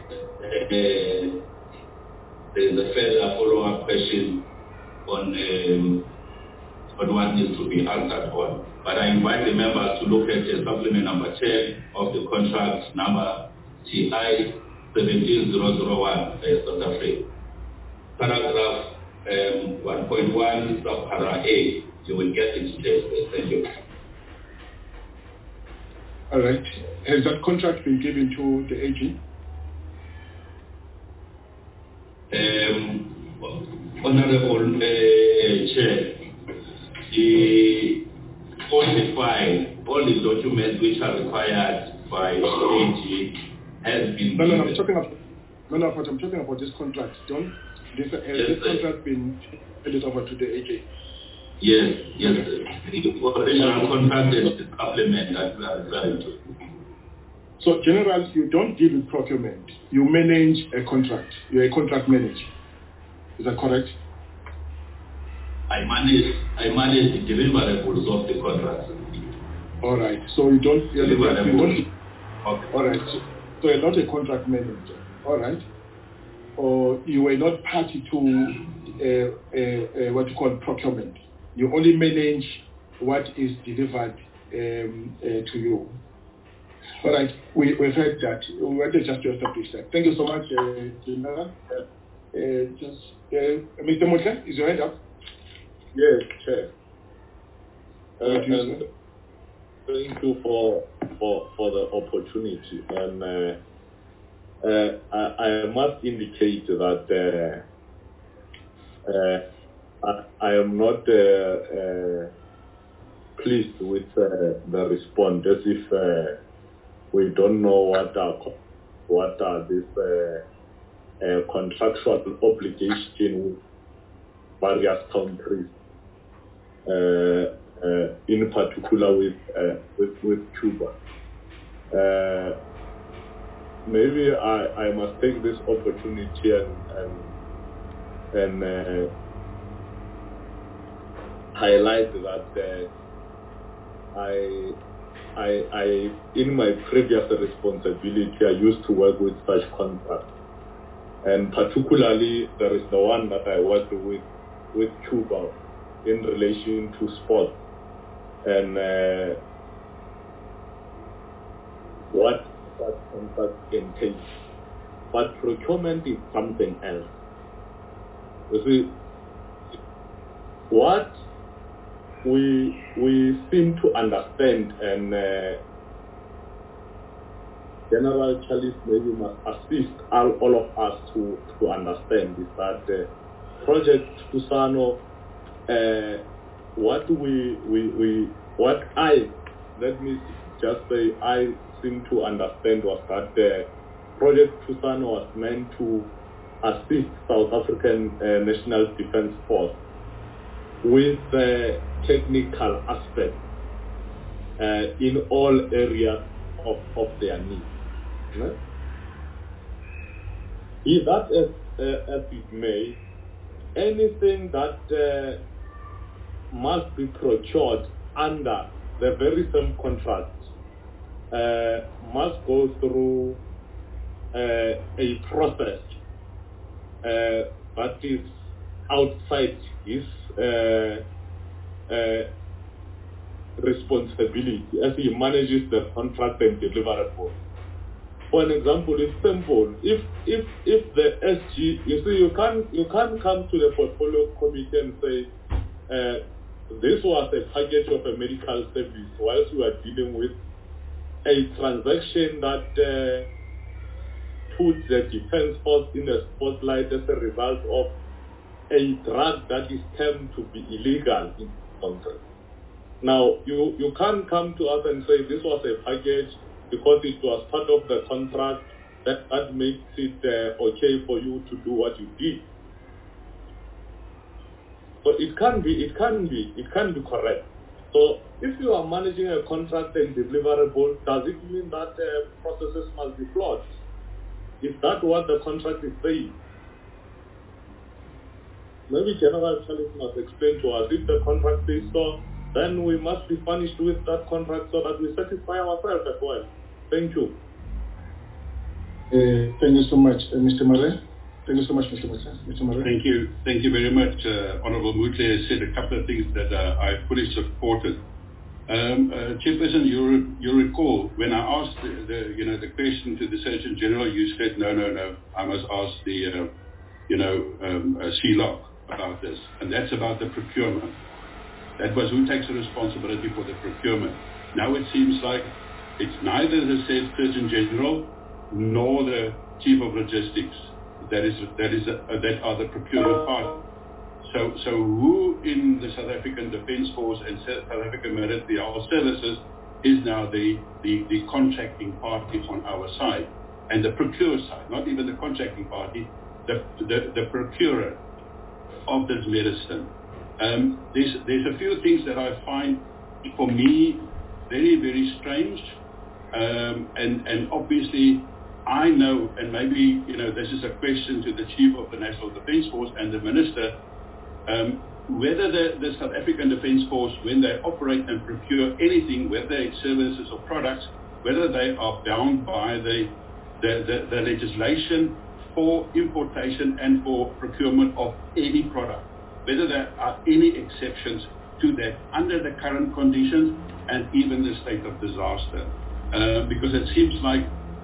there's a further follow-up question on what needs to be answered on. But I invite the members to look at supplement number 10 of the contract number TI 17001 South Africa. Paragraph 1.1 subpara A. You will get the details there. Thank you. All right. Has that contract been given to the AG? Honorable Chair, all the documents which are required by AG has been given. I'm talking about this contract. Has this contract been handed over to the AG? Yes. The original contract is the supplement that we are referring to. So, General, you don't deal with procurement. You manage a contract. You're a contract manager. Is that correct? I manage the deliverables of the contract. All right. So you don't. Okay. All right. So you're not a contract manager. All right. Or you were not party to what you call procurement. You only manage what is delivered to you. All right, we've heard that. We wanted just to establish that. Thank you so much, General. Mr. Mutla, is your hand up? Yes, Chair. And thank you for the opportunity. And I must indicate that I am not pleased with the response, as if we don't know what are these contractual obligations with various countries, in particular with Cuba. Maybe I must take this opportunity and highlight that I in my previous responsibility, I used to work with such contracts, and particularly there is the one that I worked with Cuba in relation to sport and what that contract entails. But procurement is something else. You see, what we seem to understand, and General Chalice maybe must assist all of us to understand, is that Project Thusano, let me just say, I seem to understand was that Project Thusano was meant to assist South African National Defence Force with technical aspects in all areas of their needs. Right? Be that as it may, anything that must be procured under the very same contract must go through a process that is outside his responsibility as he manages the contract and deliverable. For an example, it's simple. If the SG, you see, you can't come to the portfolio committee and say this was a package of a medical service whilst we are dealing with a transaction that put the defense force in the spotlight as a result of a drug that is termed to be illegal in the country. Now, you can't come to us and say this was a package because it was part of the contract that makes it okay for you to do what you did. So it can be correct. So if you are managing a contract and deliverable, does it mean that processes must be flawed? Is that what the contract is saying? Maybe General Chalice must explain to us. If the contract says so, then we must be punished with that contract so that we satisfy ourselves as well. Thank you. Thank you so much, Mr. Murray. Thank you so much, Mr. Murray. Thank you very much. Honorable Mutle has said a couple of things that I fully supported. Chairperson, you recall when I asked the question to the Surgeon General, you said no. I must ask the CLOC about this, and that's about the procurement. That was who takes the responsibility for the procurement. Now it seems like it's neither the Surgeon General nor the Chief of Logistics that are the procurement part. So who in the South African Defence Force and South African Military Armed Services is now the contracting party on our side, and the procure side, not even the contracting party, the procurer of this medicine. There's a few things that I find, for me, very, very strange, and obviously I know, and maybe this is a question to the Chief of the National Defence Force and the Minister, whether the South African Defence Force, when they operate and procure anything, whether it's services or products, whether they are bound by the legislation for importation and for procurement of any product, whether there are any exceptions to that under the current conditions and even the state of disaster. Because it seems like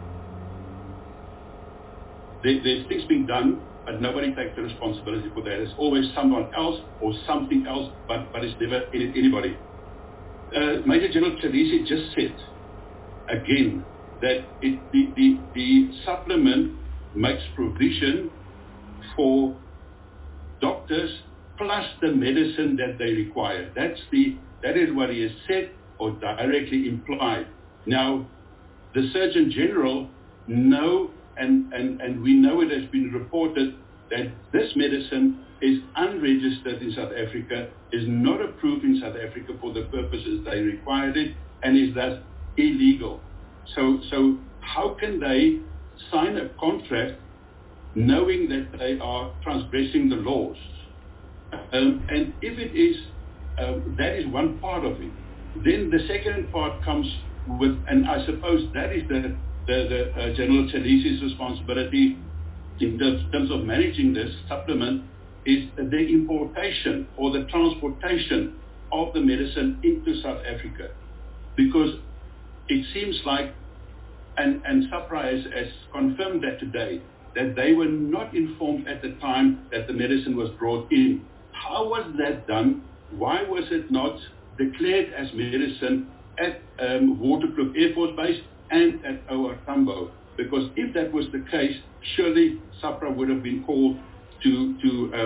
there's things being done, but nobody takes the responsibility for that. There's always someone else or something else, but it's never anybody. Major General Chalice just said again that the supplement makes provision for doctors plus the medicine that they require. That is what he has said or directly implied. Now, the Surgeon General know, and we know it has been reported that this medicine is unregistered in South Africa, is not approved in South Africa for the purposes they required it, and is thus illegal. So how can they sign a contract knowing that they are transgressing the laws? And if it is, that is one part of it. Then the second part comes with, and I suppose that is the General Chalice's responsibility in terms of managing this supplement, is the importation or the transportation of the medicine into South Africa. Because it seems like, and SAHPRA has confirmed that today, that they were not informed at the time that the medicine was brought in. How was that done? Why was it not declared as medicine at Waterkloof Air Force Base and at OR Tambo? Because if that was the case, surely SAPRA would have been called to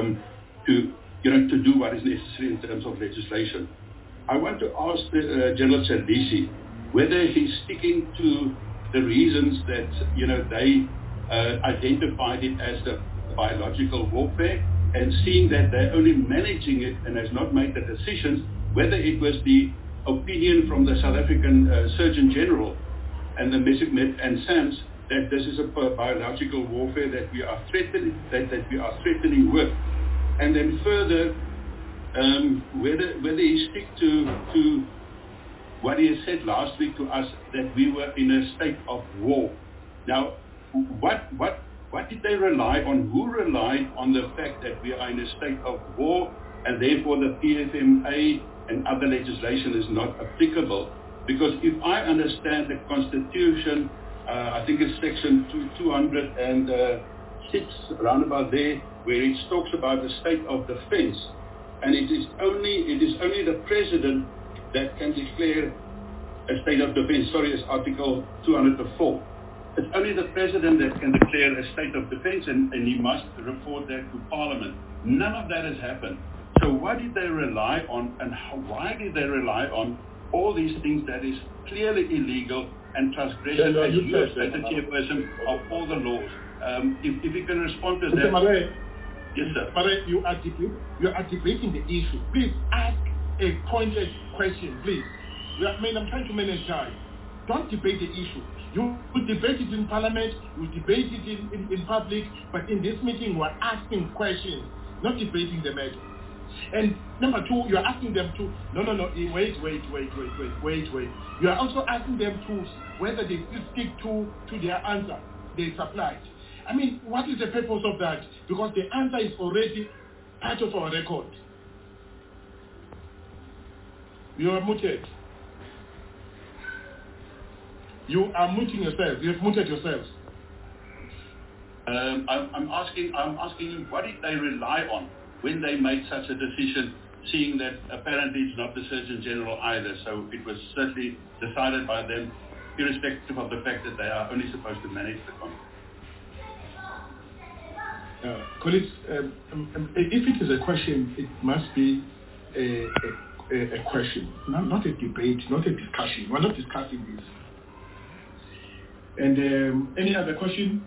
do what is necessary in terms of legislation. I want to ask General Cerdisi whether he's sticking to the reasons that they identified it as the biological warfare, and seeing that they're only managing it and has not made the decisions, whether it was the opinion from the South African Surgeon General and the Mesicmed and SAMS that this is a biological warfare that we are threatening with. And then further, whether he stick to what he has said last week to us, that we were in a state of war. Now, what did they rely on? Who relied on the fact that we are in a state of war and therefore the PFMA and other legislation is not applicable? Because if I understand the Constitution, I think it's section 206, around about there, where it talks about the state of defense. And it is only the president that can declare a state of defense. Sorry, it's Article 204. It's only the president that can declare a state of defense, and he must report that to Parliament. None of that has happened. So what did they rely on, and why did they rely on all these things that is clearly illegal and transgression, as you as the chairperson of all the laws? If you can respond to that. Mr. Yes, sir. Marais, you are debating the issue. Please ask a pointed question, please. I'm trying to manage time. Don't debate the issue. You will debate it in Parliament, you will debate it in public, but in this meeting we're asking questions, not debating the matter. And number two, you're asking them to, no, wait. You are also asking them to whether they still stick to their answer they supplied. I mean, what is the purpose of that? Because the answer is already part of our record. You are muted. You are muting yourself. You have muted yourselves. I'm asking you, what did they rely on when they made such a decision, seeing that apparently it's not the Surgeon General either, so it was certainly decided by them, irrespective of the fact that they are only supposed to manage the conflict. Colleagues, if it is a question, it must be a question, not a debate, not a discussion. We're not discussing this. And any other question?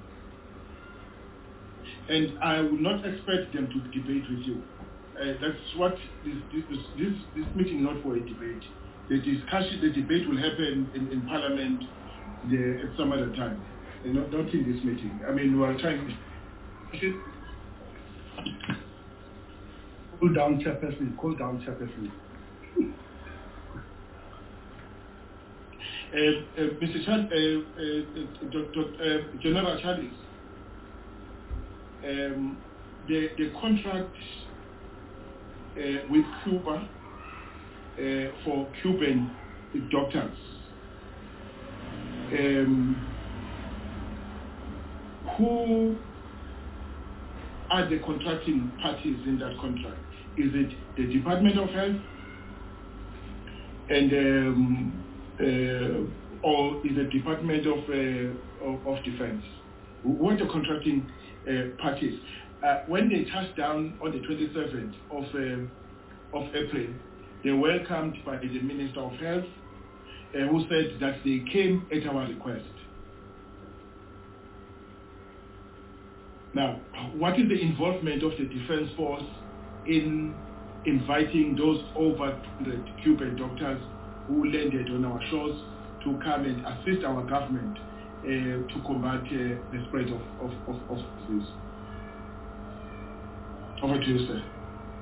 And I would not expect them to debate with you. That's what this meeting not for a debate. The debate will happen in Parliament at some other time, and not in this meeting. I mean, we are trying. Cool down, Chairperson. Mr. General Charles, the contract with Cuba for Cuban doctors, who are the contracting parties in that contract? Is it the Department of Health and or is it Department of Defense? What are the contracting parties? When they touched down on the 27th of April, they were welcomed by the Minister of Health, who said that they came at our request. Now, what is the involvement of the Defense Force in inviting those over 200 Cuban doctors who landed on our shores to come and assist our government to combat the spread of disease? Over to you, sir.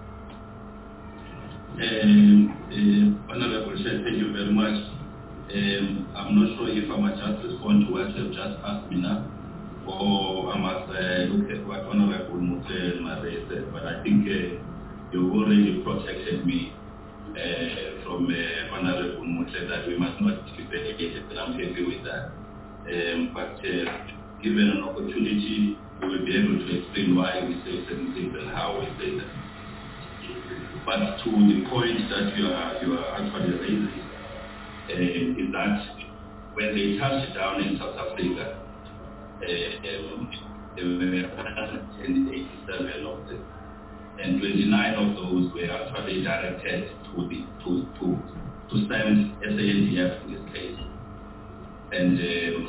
Honorable Chair, thank you very much. I'm not sure if I must just respond to what you've just asked me now, or I must look at what Honorable Marais said, but I think you've already protected me from Honorable Mutse that we must not debate it, and I'm happy with that. But given an opportunity we will be able to explain why we say certain things and how we say them. But to the point that you are actually raising, is that when they touched down in South Africa, there were 187 of them, and 29 of those were actually directed to send SANDF in this case. And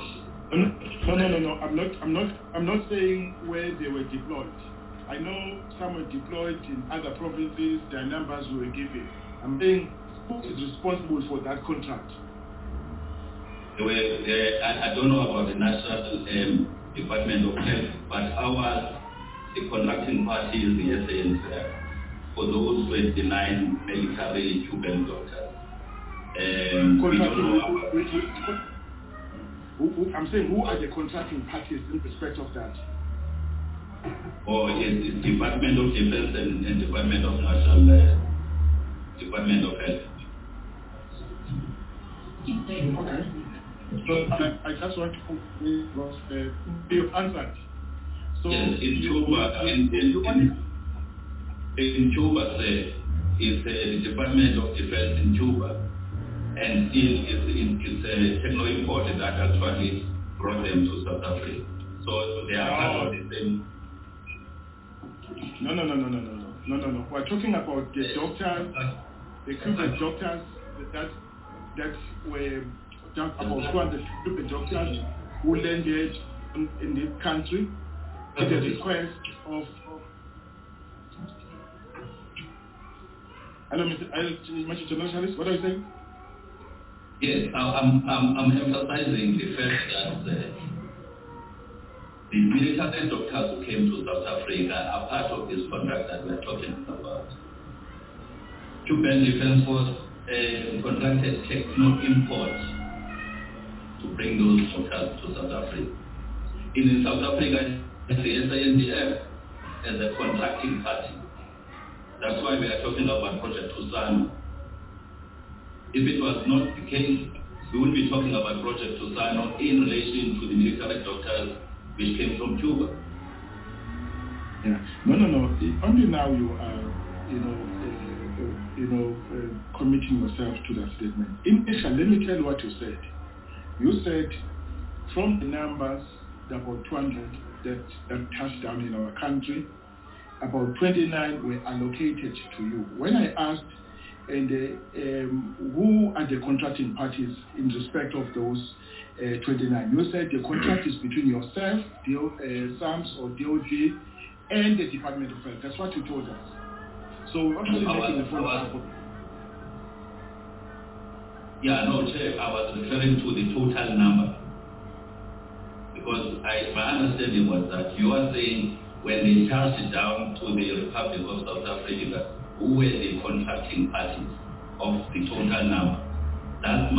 No. I'm not saying where they were deployed. I know some were deployed in other provinces. Their numbers were given. I'm saying who is responsible for that contract? I don't know about the National Department of Health, but the contracting party is the SANDF for those 29 military Cuban doctors. We don't know about I'm saying who are the contracting parties in respect of that? Oh, yes, it's Department of Defense and Department of National Department of Health. Okay. So I just want to you answered. So yes, in Cuba, in Cuba, it's the Department of Defense in Cuba. And still, it's a techno-import that actually brought them to South Africa. So they are part of the same. No. We're talking about the doctors, the Cuban doctors that were about 200 Cuban doctors who landed in this country at the request of. Hello, Mr. Journalist, what are you saying? Yes, I'm emphasizing the fact that the military doctors who came to South Africa are part of this contract that we're talking about. Cuban Defense Force contracted techno imports to bring those doctors to South Africa. In South Africa, the SANDF as a contracting party. That's why we are talking about Project Tusano. If it was not the case, we would be talking about Project Tusano in relation to the military doctors which came from Cuba. Yeah. No. Only now you are, committing yourself to that statement. Initially, let me tell you what you said. You said from the numbers, about 200 that touched down in our country, about 29 were allocated to you. When I asked, who are the contracting parties in respect of those 29? You said the contract is between yourself, SAMS or DOD, and the Department of Health. That's what you told us. So we're actually making a follow-up. Yeah, no, Chair, I was referring to the total number. Because my understanding was that you are saying when they charged it down to the Republic of South Africa, who were the contracting parties of the total number. That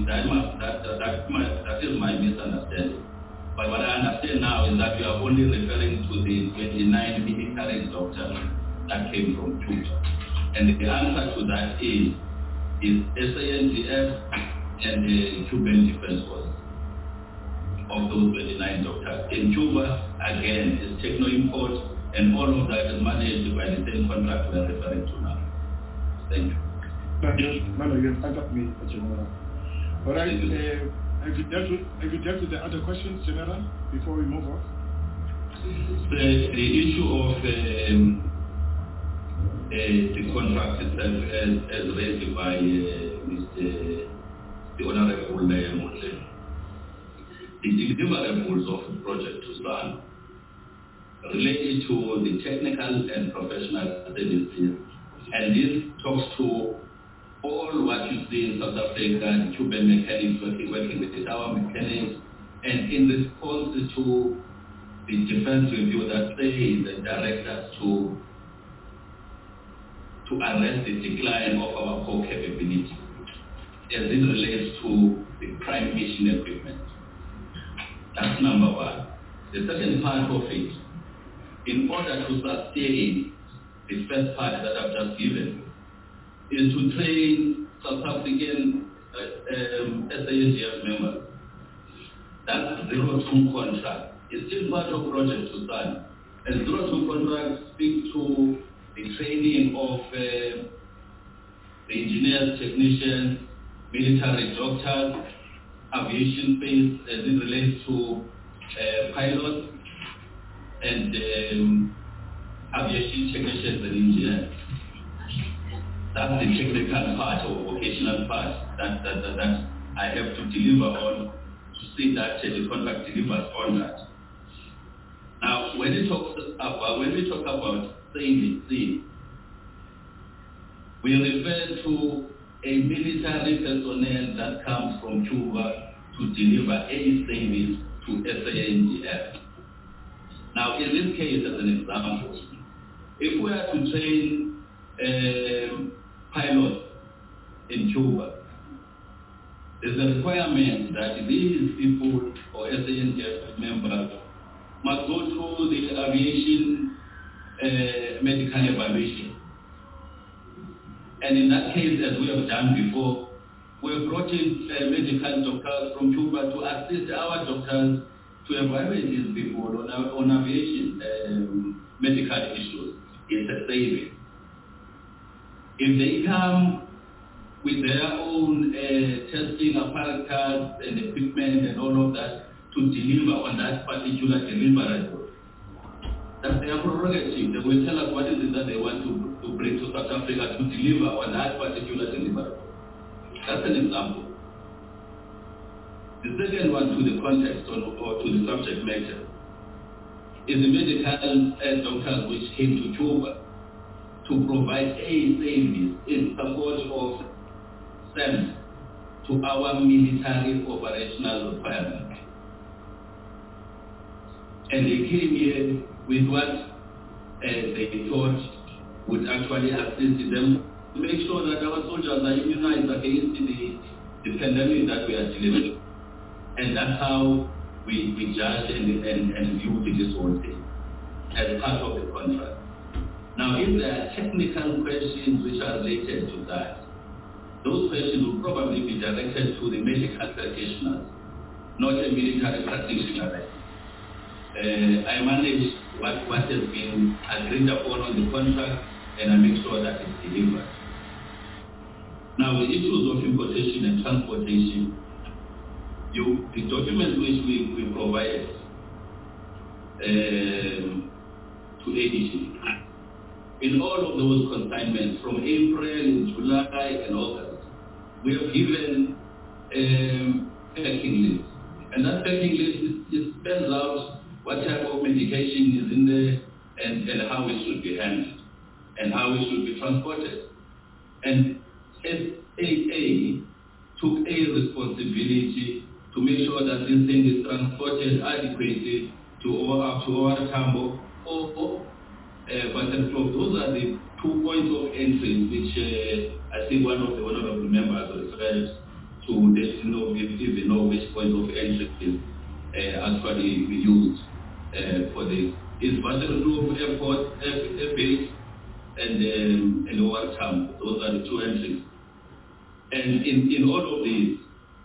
is my misunderstanding. But what I understand now is that you are only referring to the 29 military doctors that came from Cuba. And the answer to that is SANDF and the Cuban Defense Force of those 29 doctors. In Cuba, again, is techno-import, and all of that is managed by the same contract we are referring to now. Thank you. No, you have answered me, General. All right, have you dealt with the other questions, General, before we move on? The issue of the contract itself as raised by the Honorable Motley. The deliverables of Project Tusano related to the technical and professional services, and this talks to all what you see in South Africa, the Cuban mechanics working with the tower mechanics, and in response to the defense review that says the directors to arrest the decline of our core capability as it relates to the prime mission equipment. That's number one. The second part of it, in order to sustain the first part that I've just given, is to train South African SANDF members. That's 02 contract is still part of Project Susan. And those two contracts speak to the training of the engineers, technicians, military doctors, aviation space as it relates to pilots and aviation technicians and engineers. That's the technical part or vocational part that I have to deliver on to see that the contract delivers on that. Now, when we talk about savings, we refer to a military personnel that comes from Cuba to deliver a service to SANDF. Now, in this case, as an example, if we are to train pilots in Cuba, there's a requirement that these people or SANDF members must go through the aviation medical evaluation. And in that case, as we have done before, we have brought in medical doctors from Cuba to assist our doctors to evaluate these people on aviation medical issues. It's a saving. If they come with their own testing apparatus and equipment and all of that to deliver on that particular deliverable, that's their prerogative. They will tell us what is it that they want to bring to South Africa to deliver on that particular deliverable. That's an example. The second one, to the context or to the subject matter, is the medical doctors which came to Cuba to provide a service in support of SAMS to our military operational requirements. And they came here with what they thought would actually assist them to make sure that our soldiers are immunized against the pandemic that we are dealing with. And that's how we judge and view this whole thing as part of the contract. Now, if there are technical questions which are related to that, those questions will probably be directed to the medical practitioners, not a military practitioner. I manage what has been agreed upon on the contract, and I make sure that it's delivered. Now, the issues of importation and transportation, the documents which we provided to ADG, in all of those consignments from April, July, and August, we have given packing list. And that packing list it spells out what type of medication is in there and how it should be handled and how it should be transported. And SAA took a responsibility to make sure that this thing is transported adequately to our Tambo or Butterfly. Those are the 2 points of entry which I think one of the honorable members referred to let you know if you know which point of entry is actually we used for this. It's Butterfly Airport, Air Base, and Lower Tambo. Those are the 2 entries. And in all of these,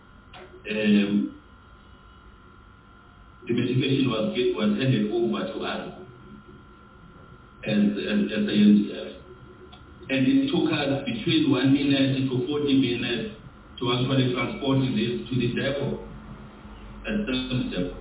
the medication was handed over to us as the NDF. And it took us between 1 minute to 40 minutes to actually transport this to the depot, at the depot.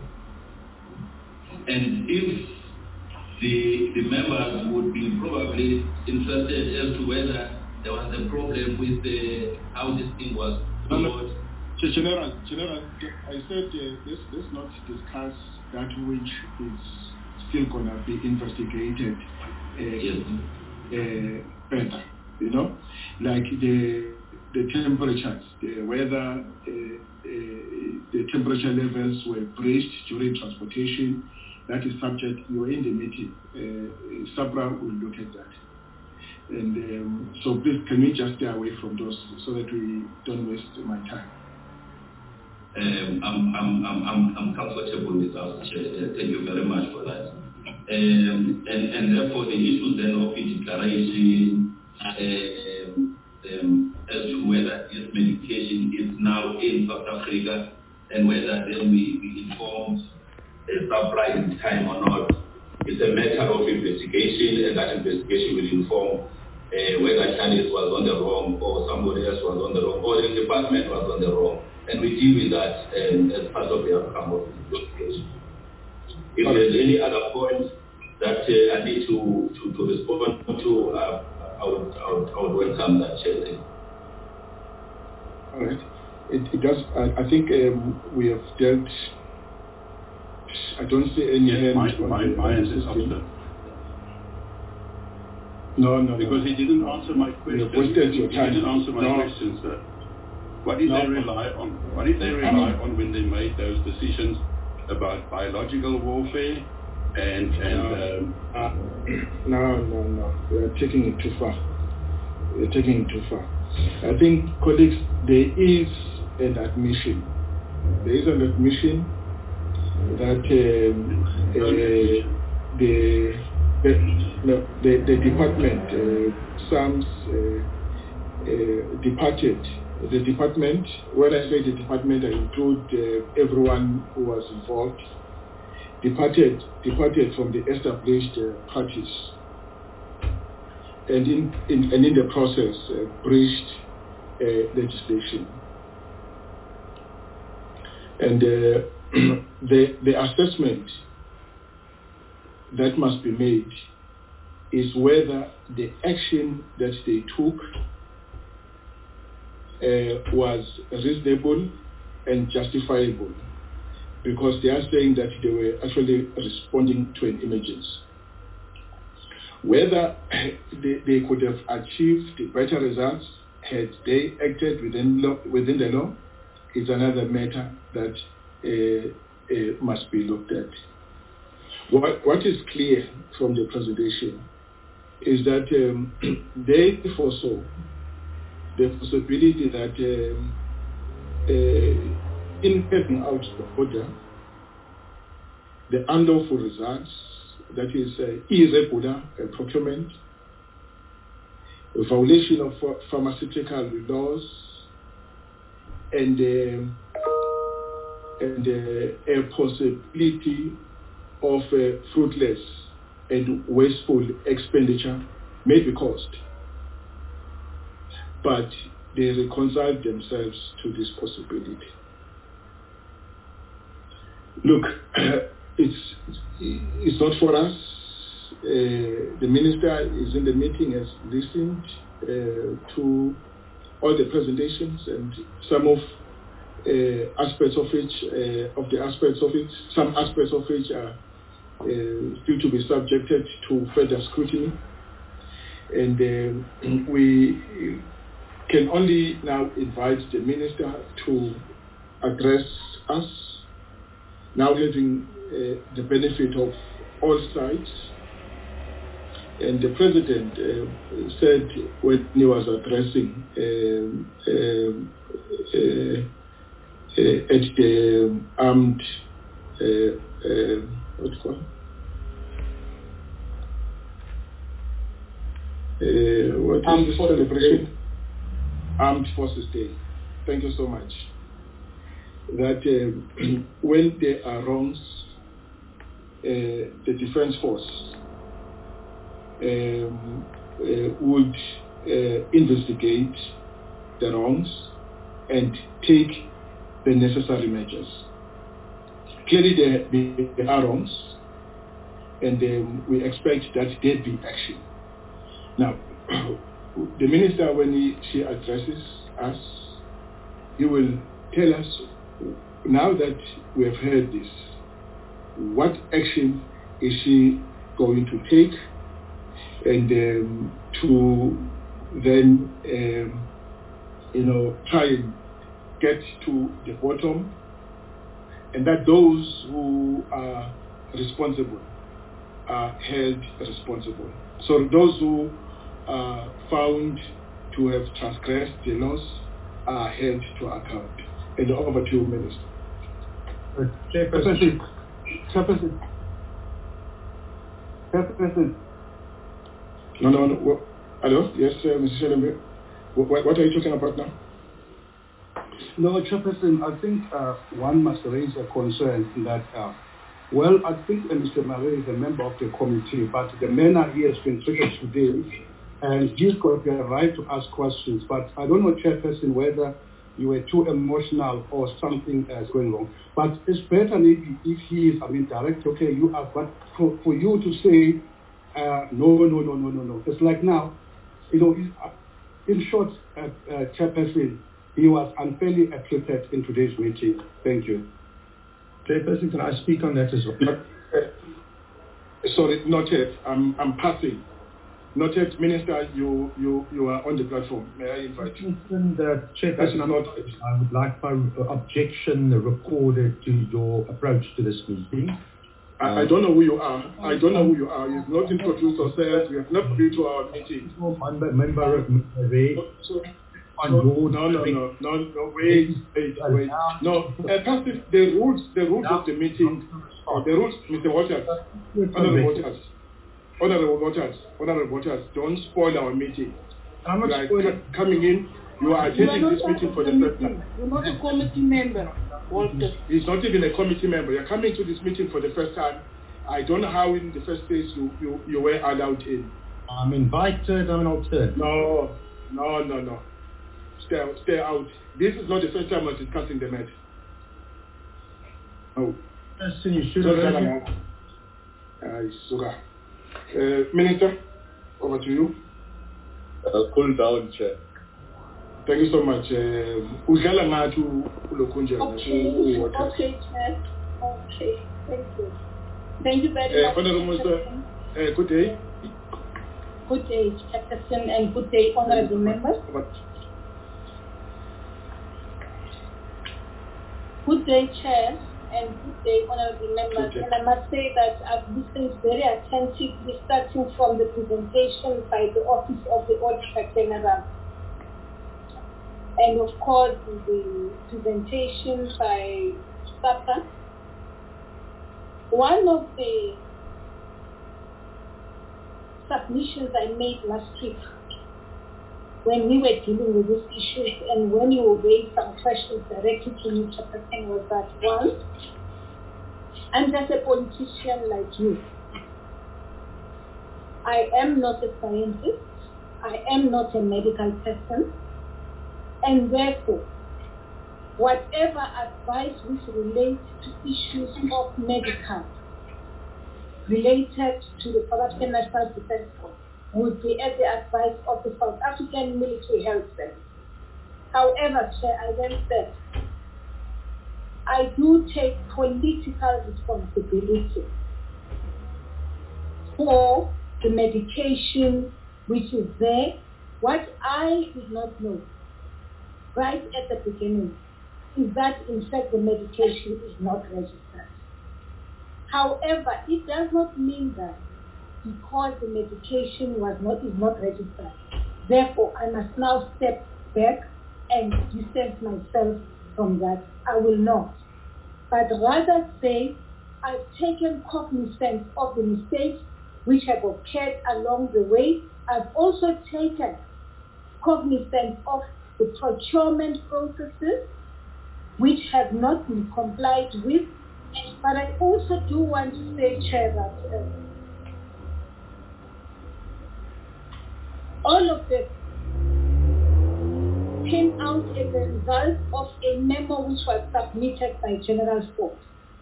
And if the members would be probably interested as to whether there was a problem with how this thing was followed. General, I said let's not discuss that which is still going to be investigated better, you know, like the temperatures, whether the temperature levels were breached during transportation. That is subject, you were in the meeting. SAPRA will look at that. And so please, can we just stay away from those so that we don't waste my time? I'm comfortable with that. Thank you very much for that. And therefore the issues then of declaration as to whether this medication is now in South Africa and whether then we informed South uprising time or not. It's a matter of investigation, and that investigation will inform whether Charles was on the wrong or somebody else was on the wrong or the department was on the wrong. And we deal with that as part of the outcome of the investigation. If there's any other points that I need to respond to, I would welcome that, Chair. All right. It does. I think we have dealt. I don't see any hand. My answer is absolute. No. Because he didn't answer my question. He didn't answer my question, sir. What did they rely on? What did they rely on when they made those decisions about biological warfare No. We are taking it too far. I think, colleagues, there is an admission. There is an admission that the department, SAMS, departed. The department, when I say the department, I include everyone who was involved, departed from the established parties, and in the process breached legislation. And the assessment that must be made is whether the action that they took was reasonable and justifiable, because they are saying that they were actually responding to an emergency. Whether they could have achieved better results had they acted within the law is another matter that must be looked at. What is clear from the presentation is that they foresaw the possibility that in carrying out the order, the unlawful results, that is irregular procurement, a violation of pharmaceutical laws, and a possibility of fruitless and wasteful expenditure may be caused. But they reconciled themselves to this possibility. Look, it's not for us. The minister is in the meeting, has listened to all the presentations, and some aspects of it, some aspects of which are still to be subjected to further scrutiny. And we can only now invite the minister to address us, now having the benefit of all sides. And the president said when he was addressing at the armed, what's it called? What is the celebration? Armed Forces Day. Thank you so much. That when there are wrongs, the defense force would investigate the wrongs and take the necessary measures. Clearly there are wrongs, and we expect that there be action. Now, the minister, when she addresses us, he will tell us, now that we have heard this, what action is she going to take, and to then try and get to the bottom, and that those who are responsible are held responsible. So those who are found to have transgressed the laws are held to account. And over to you, Minister. Chairperson. No. Hello? Yes, Mr. Shelembe. What are you talking about now? No, Chairperson, I think one must raise a concern that Well, I think Mr. Marais is a member of the committee, but the manner he has been treated today, and he's got the right to ask questions. But I don't know, Chairperson, whether you were too emotional or something is going wrong. But it's better maybe if he is, direct, okay, you ask, but for you to say, no. It's like now, in short, Chairperson, he was unfairly treated in today's meeting. Thank you. Chairperson, can I speak on that as well? Sorry, not yet. I'm passing. Not yet, Minister. You are on the platform. May I invite you? Chairperson, I would like my objection recorded to your approach to this meeting. I don't know who you are. You've not introduced yourself. You have not been to our meeting. Member of Ray. No, wait. No, passive, the rules of the meeting, the rules, Mr. Waters, Honorable Waters, don't spoil our meeting. I'm not coming in, you are attending this meeting for the first time. You're not a committee member, Walter. He's not even a committee member. You're coming to this meeting for the first time. I don't know how in the first place you were allowed in. I'm invited, I'm an alternate. No. Stay out. This is not the first time we're discussing the matter. Oh. Listen, you should have. Minister, over to you. Cool down, Chair. Thank you so much. Okay, Chair. Okay, thank you. Thank you very much. Honorable good day. Good day, Chairperson, and good day, honorable members. Good day, Chair, and good day, honorable members. And I must say that I've listened very attentively, starting from the presentation by the Office of the Auditor General, and of course the presentation by SAPRA. One of the submissions I made last week when we were dealing with this issue and when you raised some questions directly to me, Chairperson, was that one, I'm just a politician like you. I am not a scientist. I am not a medical person. And therefore, whatever advice which relates to issues of medical related to the South African National Defence Force would be at the advice of the South African Military Health Service. However, Chair, I then said, I do take political responsibility for the medication which is there. What I did not know right at the beginning is that in fact the medication is not registered. However, it does not mean that because the medication is not registered, therefore I must now step back and distance myself from that. I will not. But rather say I've taken cognizance of the mistakes which have occurred along the way. I've also taken cognizance of the procurement processes which have not been complied with. But I also do want to say, Chair, that all of this came out as a result of a memo which was submitted by General Sport,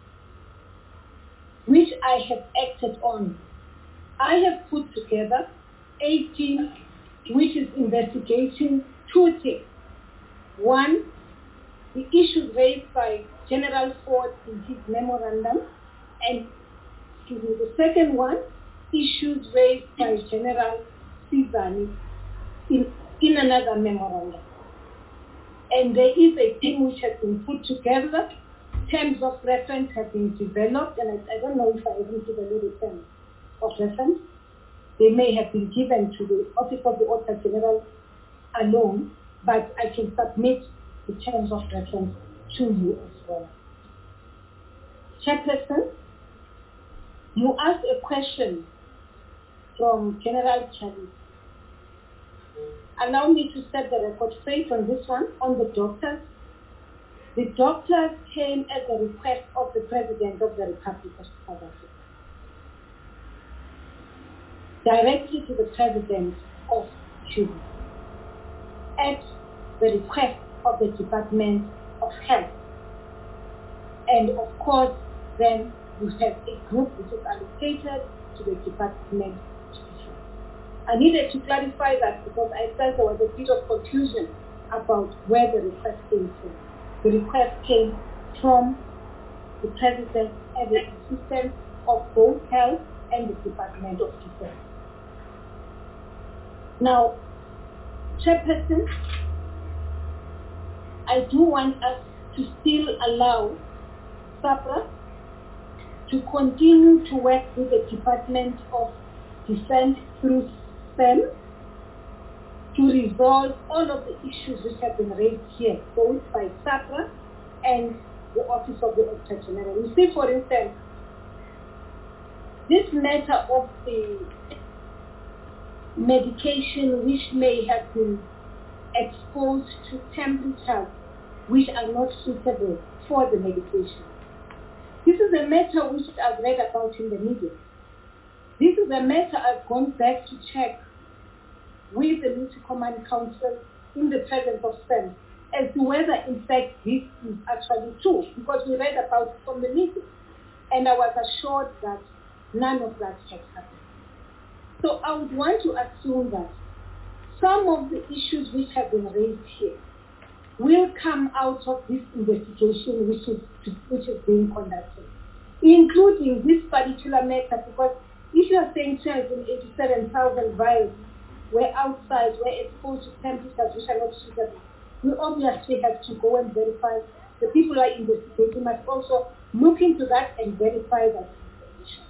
which I have acted on. I have put together a team which is investigating two things. One, the issues raised by General Ford in his memorandum, and the second one, issues raised by General Sizani in another memorandum. And there is a team which has been put together, terms of reference have been developed, and I don't know if I even give a little terms of reference. They may have been given to the Office of the Auditor General alone, but I can submit the terms of reference to you as well. Chairperson, you asked a question from General Chavis. Allow me to set the record straight on this one, on the doctors. The doctors came at the request of the President of the Republic of South Africa, directly to the President of Cuba, at the request of the Department of Health. And of course, then you have a group which is allocated to the Department of Health. I needed to clarify that because I felt there was a bit of confusion about where the request came from. The request came from the President and the assistance of both Health and the Department of Defense. Now, Chairperson, I do want us to still allow SAPRA to continue to work with the Department of Defense through STEM to resolve all of the issues which have been raised here, both by SAPRA and the Office of the Auditor General. You see, for instance, this matter of the medication which may have been exposed to temperatures which are not suitable for the medication. This is a matter which I've read about in the media. This is a matter I've gone back to check with the Military Command Council in the presence of STEM as to whether in fact this is actually true, because we read about it from the media and I was assured that none of that had happened. So I would want to assume that some of the issues which have been raised here will come out of this investigation which is being conducted, including this particular matter, because if you are saying 287,000 vials were outside, were exposed to temperatures which are not suitable, we obviously have to go and verify. The people who are investigating must also look into that and verify that information.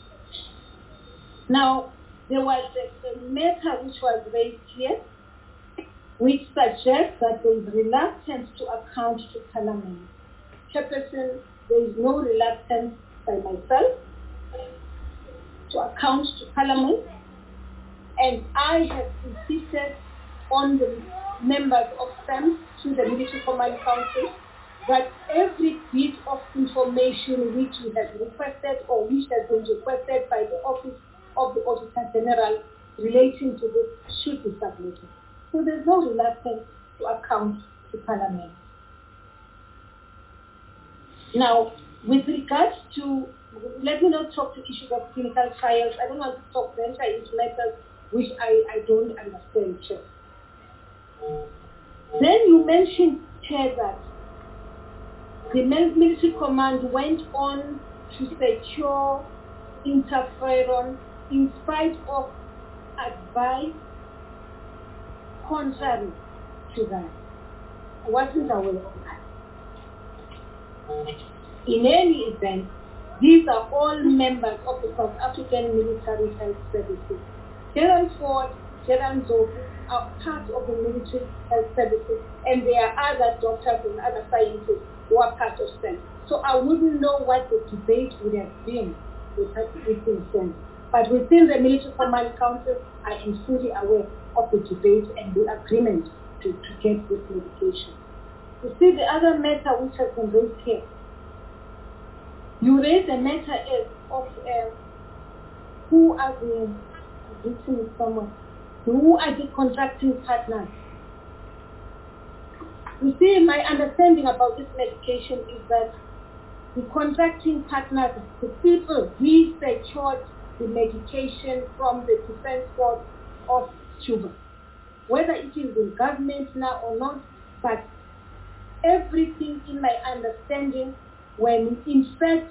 Now, there was a matter which was raised here, which suggests that there is reluctance to account to Parliament. Chairperson, there is no reluctance by myself to account to Parliament, and I have insisted on the members of STEM to the Military Command Council that every bit of information which we have requested or which has been requested by the Office of the Auditor General relating to this should be submitted. So there's no reluctance to account to Parliament. Now, with regards to, let me not talk to issues of clinical trials. I don't want to talk to entire matters which I don't understand, Chair. Then you mentioned, Chair, that the military command went on to secure interferon in spite of advice contrary to that. I wasn't aware of that. In any event, these are all members of the South African Military Health Services. General Ford, General Zoku are part of the military health services, and there are other doctors and other scientists who are part of STEM. So I wouldn't know what the debate would have been within STEM. But within the Military Command Council, I am fully aware of the debate and the agreement to get this medication. You see, the other matter which has been raised here, you raised a matter of who are the contracting partners. You see, my understanding about this medication is that the contracting partners, the people we secured the medication from the Defense Force of Cuba, whether it is the government now or not, but everything in my understanding, when in fact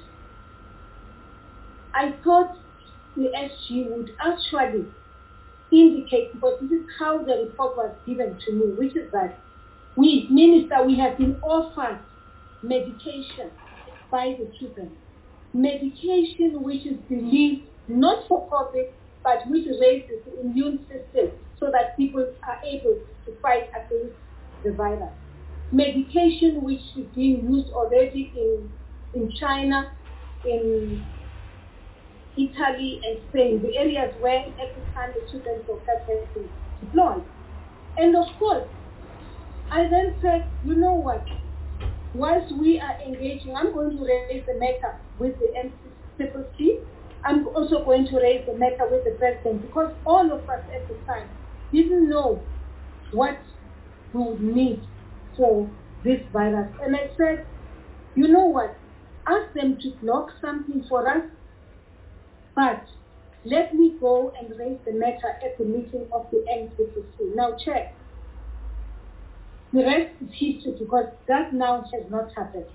I thought the SG would actually indicate, because this is how the report was given to me, which is that we, Minister, we have been offered medication by the Cubans, medication which is believed not for COVID, but which raises the immune system so that people are able to fight against the virus. Medication which is being used already in China, in Italy and Spain, the areas where every time the children of that has been deployed. And of course, I then said, you know what, whilst we are engaging, I'm going to raise the matter with the NCCC. I'm also going to raise the matter with the president, because all of us at the time didn't know what we would need for this virus. And I said, you know what, ask them to block something for us, but let me go and raise the matter at the meeting of the NCCC. Now, Chair, the rest is history, because that now has not happened.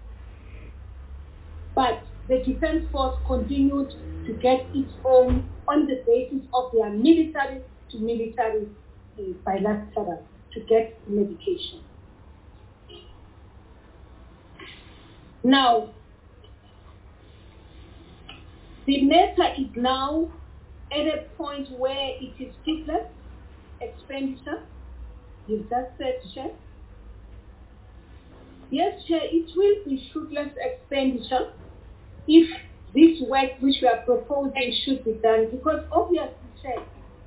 But the Defence Force continued to get its own on the basis of their military to military bilateral to get medication. Now, the matter is now at a point where it is fruitless expenditure. You've just said, Chair. Yes, Chair, it will be fruitless expenditure if this work which we are proposing should be done, because obviously, Chair,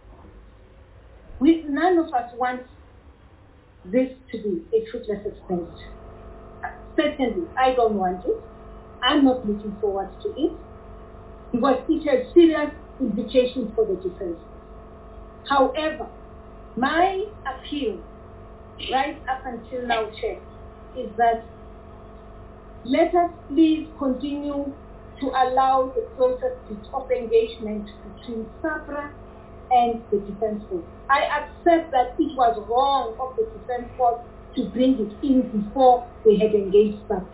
none of us wants this to be a fruitless expenditure. Certainly, I don't want it. I'm not looking forward to it, because it has serious implications for the defense. However, my appeal right up until now, Chair, is that let us please continue to allow the process of engagement between SAPRA and the Defence Force. I accept that it was wrong of the Defence Force to bring it in before they had engaged SAPRA.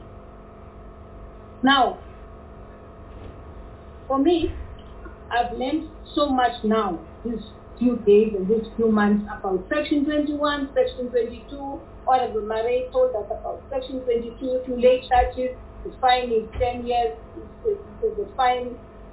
Now, for me, I've learned so much now, these few days and these few months, about Section 21, Section 22. Honorable Marais told us about Section 22, to lay charges, the fine is 10 years, the fine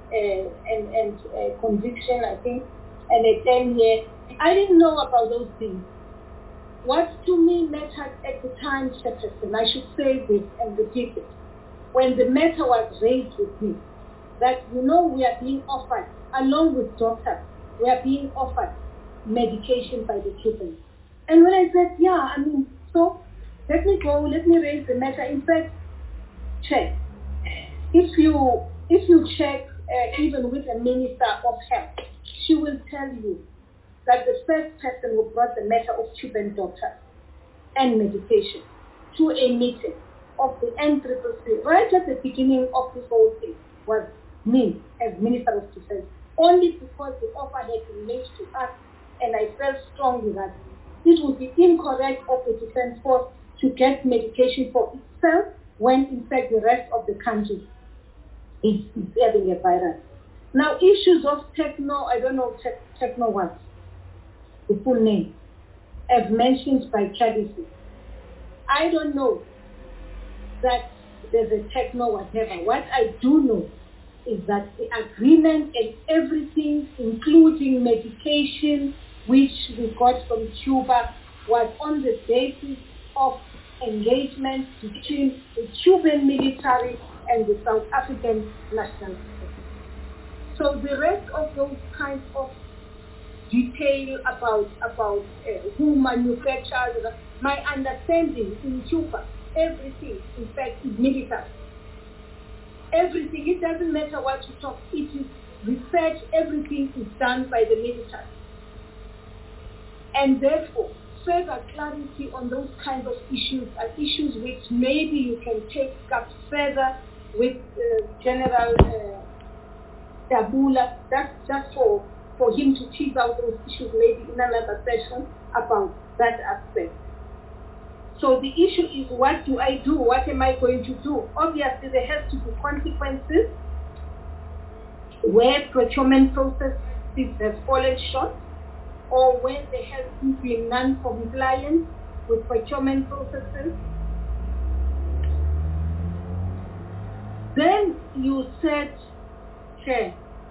and conviction, I think, and a 10-year. I didn't know about those things. What to me mattered at the time, Chairperson, I should say this and repeat it, when the matter was raised with me, that, you know, we are being offered, along with doctors, we are being offered medication by the children. And when I said, yeah, I mean, so let me go, let me raise the matter. In fact, check. If you check even with a Minister of Health, she will tell you that the first person who brought the matter of children doctors and medication to a meeting of the NCCC right at the beginning of this whole thing was me as Minister of Defense, only because the offer had been made to us, and I felt strongly that it would be incorrect of the Defence Force to get medication for itself when in fact the rest of the country is having a virus. Now, issues of techno, I don't know techno what, the full name, as mentioned by Chadisi. I don't know that there's a techno whatever. What I do know is that the agreement and everything, including medication, which we got from Cuba, was on the basis of engagement between the Cuban military and the South African National Defense. So the rest of those kinds of detail about who manufactures, my understanding in Cuba, everything, in fact, is military. Everything, it doesn't matter what you talk, it is research, everything is done by the military. And therefore, further clarity on those kinds of issues are issues which maybe you can take up further with General Dabula. That's just for him to tease out those issues maybe in another session about that aspect. So the issue is, what do I do? What am I going to do? Obviously, there has to be consequences where procurement processes have fallen short, or when there has been non-compliance with procurement processes. Then you said, Chair,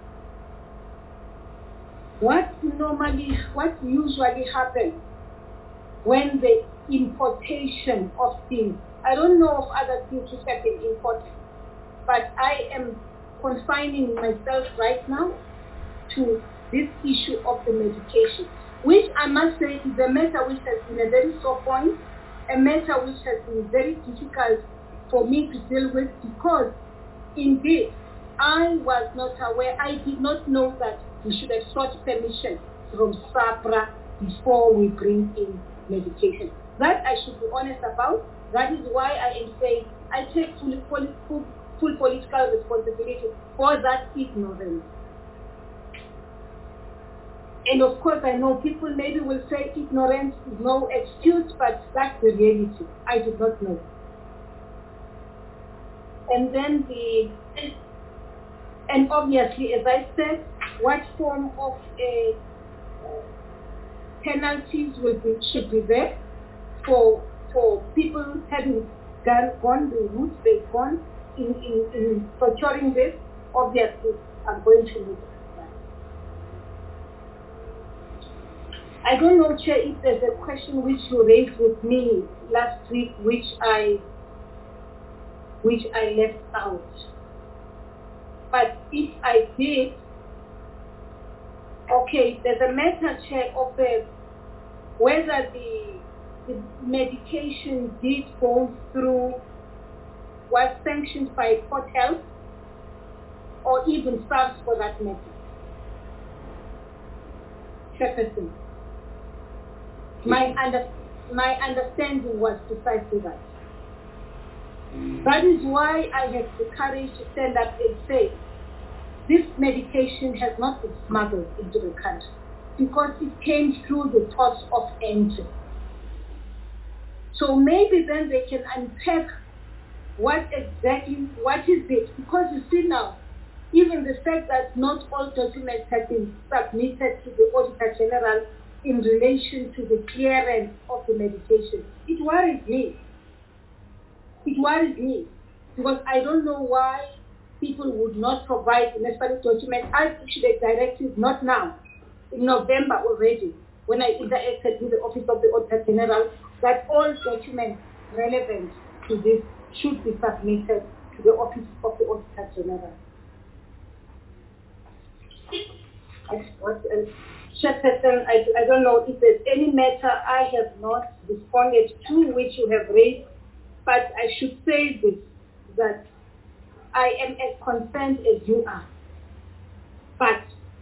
what usually happens when the importation of things, I don't know of other things which have been imported, but I am confining myself right now to this issue of the medication, which I must say is a matter which has been a very sore point a matter which has been very difficult for me to deal with because indeed I was not aware, I did not know that we should have sought permission from SAPRA before we bring in medication. That I should be honest about. That is why I am saying I take full political responsibility for that ignorance. And of course, I know people maybe will say ignorance is no excuse, but that's the reality. I did not know. And then and obviously, as I said, what form of penalties should be there for people having gone the route they've gone in procuring this? Obviously, I'm going to look at that. I don't know, Chair, if there's a question which you raised with me last week, which I left out. But if I did, okay, there's a matter, Chair, of whether the medication did go through, was sanctioned by Port Health or even SARS for that matter. Chairperson, my understanding was precisely that. That is why I had the courage to stand up and say, this medication has not been smuggled into the country because it came through the ports of entry. So maybe then they can unpack what is it, because you see now, even the fact that not all documents have been submitted to the Auditor General in relation to the clearance of the medication, it worries me. It worries me because I don't know why people would not provide the necessary documents. I issued a directive, not now, in November already, when I interacted with the Office of the Auditor General, that all documents relevant to this should be submitted to the Office of the Auditor General. Chairperson, I don't know if there's any matter I have not responded to which you have raised, but I should say this, that I am as concerned as you are. But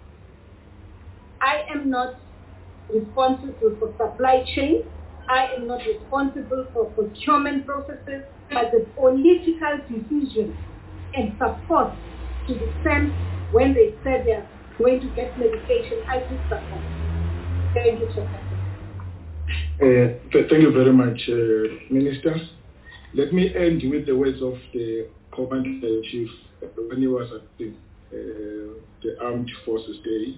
I am not responsible for supply chain. I am not responsible for procurement processes, but the political decision and support to the SAMs when they said they are going to get medication, I do support. Thank you, Chairperson. Thank you very much, Minister. Let me end with the words of the Commander-in-Chief when he was at the Armed Forces Day.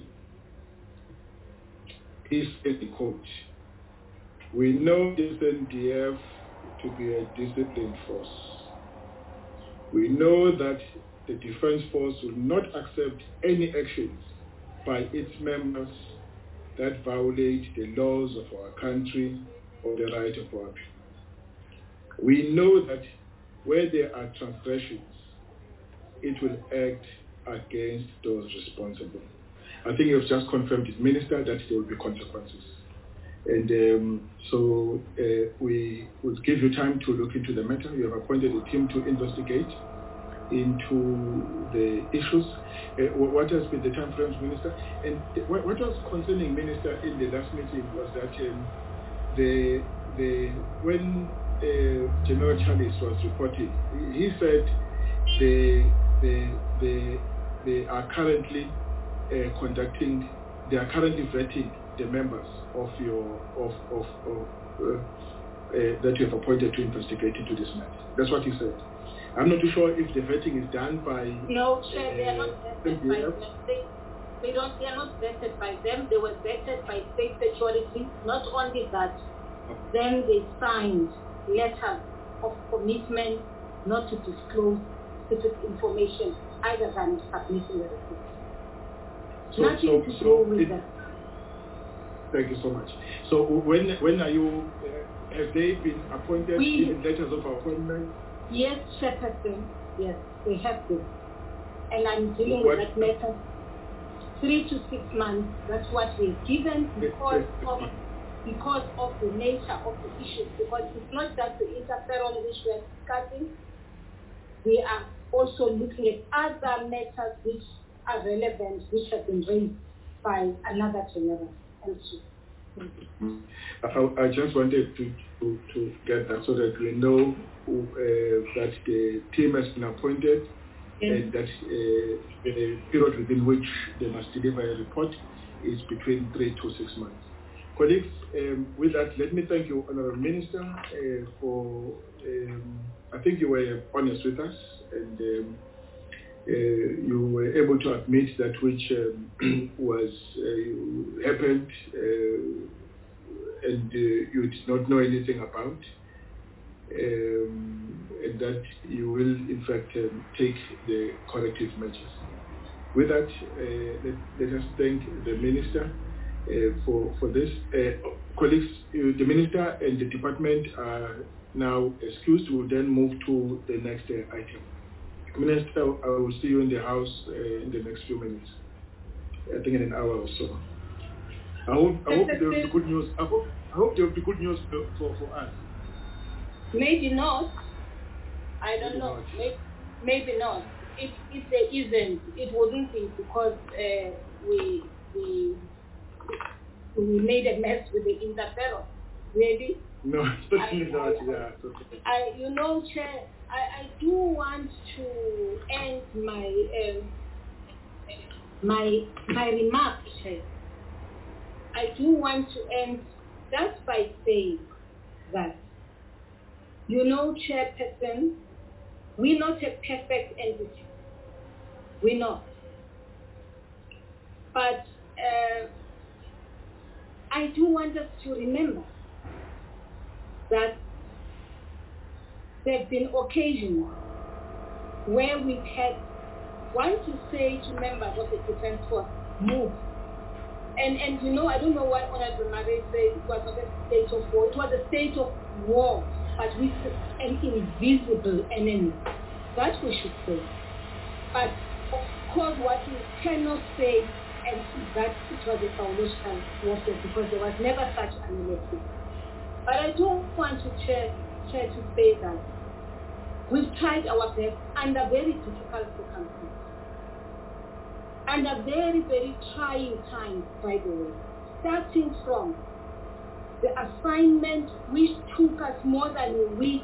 He said, the quote, "We know the SANDF to be a disciplined force. We know that the Defence Force will not accept any actions by its members that violate the laws of our country or the right of our people. We know that where there are transgressions, it will act against those responsible." I think you've just confirmed it, Minister, that there will be consequences. And so we will give you time to look into the matter. You have appointed a team to investigate into the issues. What has been the time frames, Minister? And what was concerning, Minister, in the last meeting was that when General Charles was reporting, he said they are currently vetting the members of that you have appointed to investigate into this matter. That's what he said. I'm not too sure if the vetting is done by... No, Chair, they are not vetted by them. They are not vetted by them. They were vetted by state security. Not only that, then they signed letters of commitment not to disclose specific information either than submitting the report. Nothing to do with that. Thank you so much. So when are you, have they been appointed in letters of appointment? Yes, Chairperson. Yes, they have been. And I'm dealing with that matter 3 to 6 months. That's what we're given because of because of the nature of the issues, because it's not just the interferon which we are discussing. We are also looking at other matters which are relevant, which have been raised by another general. Thank you. I just wanted to get that so that we know that the team has been appointed, and that the period within which they must deliver a report is between 3 to 6 months. Colleagues, with that, let me thank you, Honourable Minister, for, I think you were honest with us, and you were able to admit that which was happened and you did not know anything about, and that you will in fact take the corrective measures. With that, let us thank the Minister for this. Colleagues, the Minister and the Department are now excused. We will then move to the next item. Minister, I will see you in the House in the next few minutes. I think in an hour or so. I hope there will be good news. I hope there will be good news for us. Maybe not. I don't know. Maybe not. If there isn't, it wouldn't be because we made a mess with the interferon. Maybe. No, certainly not. Yeah. Chair, I do want to end my remarks, Chair. I do want to end just by saying that, Chairperson, we're not a perfect entity. We're not. But I do want us to remember that there have been occasions where we've had want to say to members of the Defense Force, move. And I don't know what Honorable Marie said, it was not a state of war, it was a state of war, but with an invisible enemy. That we should say. But of course what we cannot say is that it was a biological warfare, because there was never such an elective. But I do want to try to say that we've tried our best under very difficult circumstances, under very, very trying times, by the way, starting from the assignment which took us more than 3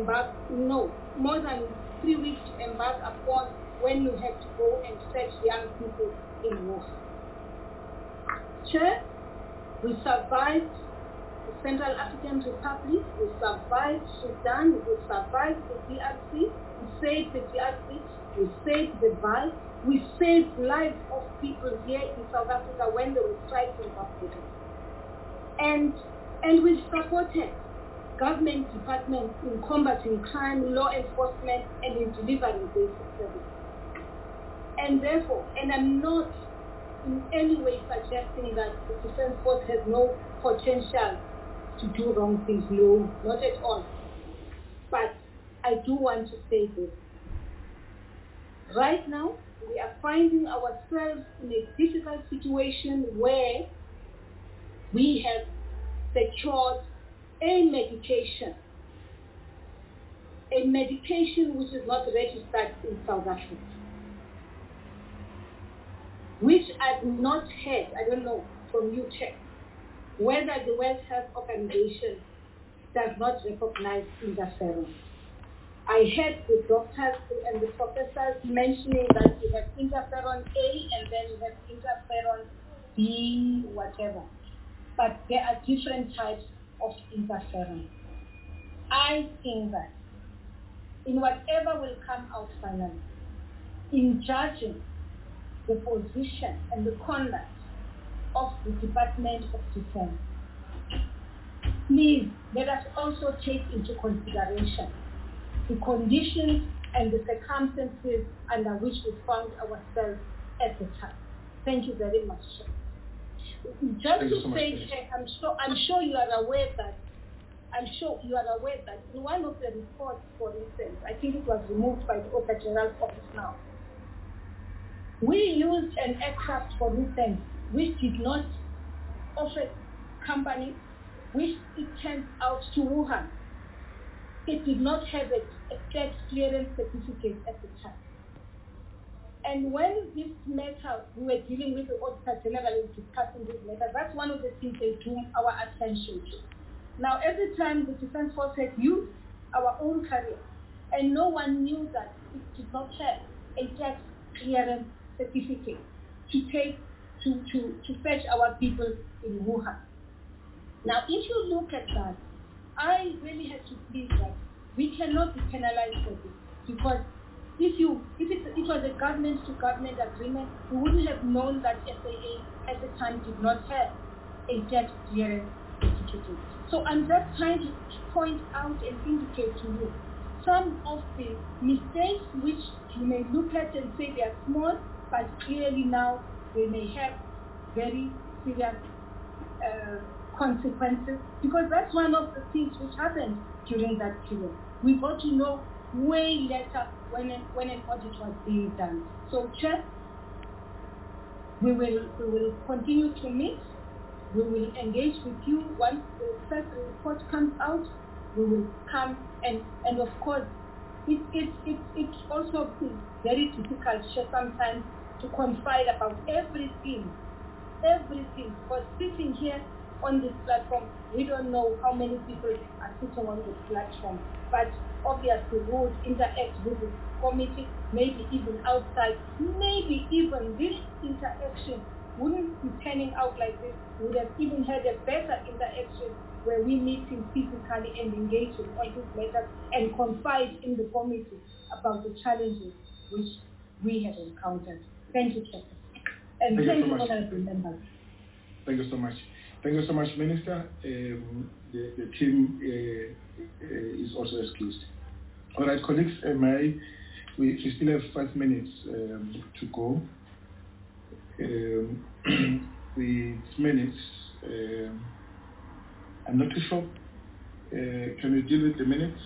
weeks to embark upon, when we had to go and fetch young people in war. Chair, we survived the Central African Republic, we survived Sudan, we survived the DRC, we saved the DRC, we saved the Val, we saved lives of people here in South Africa when they were striking Barbados. And we supported government departments in combating crime, law enforcement, and in delivering basic services. And therefore, and I'm not in any way suggesting that the Defense Force has no potential to do wrong things. No, not at all. But I do want to say this. Right now, we are finding ourselves in a difficult situation where we have secured a medication which is not registered in South Africa, which I've not heard, I don't know, from you, Chair, whether the World Health Organization does not recognize interferon. I heard the doctors and the professors mentioning that you have interferon A and then you have interferon B, whatever. But there are different types of interferon. I think that in whatever will come out finally, in judging the position and the conduct of the Department of Defense, please let us also take into consideration the conditions and the circumstances under which we found ourselves at the time. Thank you very much, sir. Just to say, I'm sure you are aware that in one of the reports, for instance, I think it was removed by the Auditor General's office now, we used an aircraft, for instance, which did not offer company which it turns out to Wuhan, it did not have a tax clearance certificate at the time. And when this matter, we were dealing with the Auditor General and discussing this matter, that's one of the things they drew our attention to. Now, at the time, the Defense Force had used our own carrier, and no one knew that it did not have a tax clearance certificate to take to fetch our people in Wuhan. Now, if you look at that, I really have to plead that we cannot be penalized for this, because if it was a government-to-government agreement, we wouldn't have known that SAA at the time did not have a tax clearance certificate. So I'm just trying to point out and indicate to you some of the mistakes which you may look at and say they are small, but clearly now they may have very serious consequences, because that's one of the things which happened during that period. We got to know way later when an audit was being done. So, Chair, we will continue to meet. We will engage with you once the first report comes out. We will come and of course, it also is very difficult sometimes to confide about everything. Because sitting here on this platform, we don't know how many people are sitting on this platform. But obviously, we would interact with the committee, maybe even outside. Maybe even this interaction wouldn't be turning out like this. We would have even had a better interaction where we meet physically and engage on these matters and confide in the committee about the challenges which we have encountered. Thank you, Chair. And thank you, honorable members. Thank you so much. Thank you so much, Minister. The team is also excused. All right, colleagues, we still have 5 minutes to go. With minutes, I'm not too sure. Can we deal with the minutes?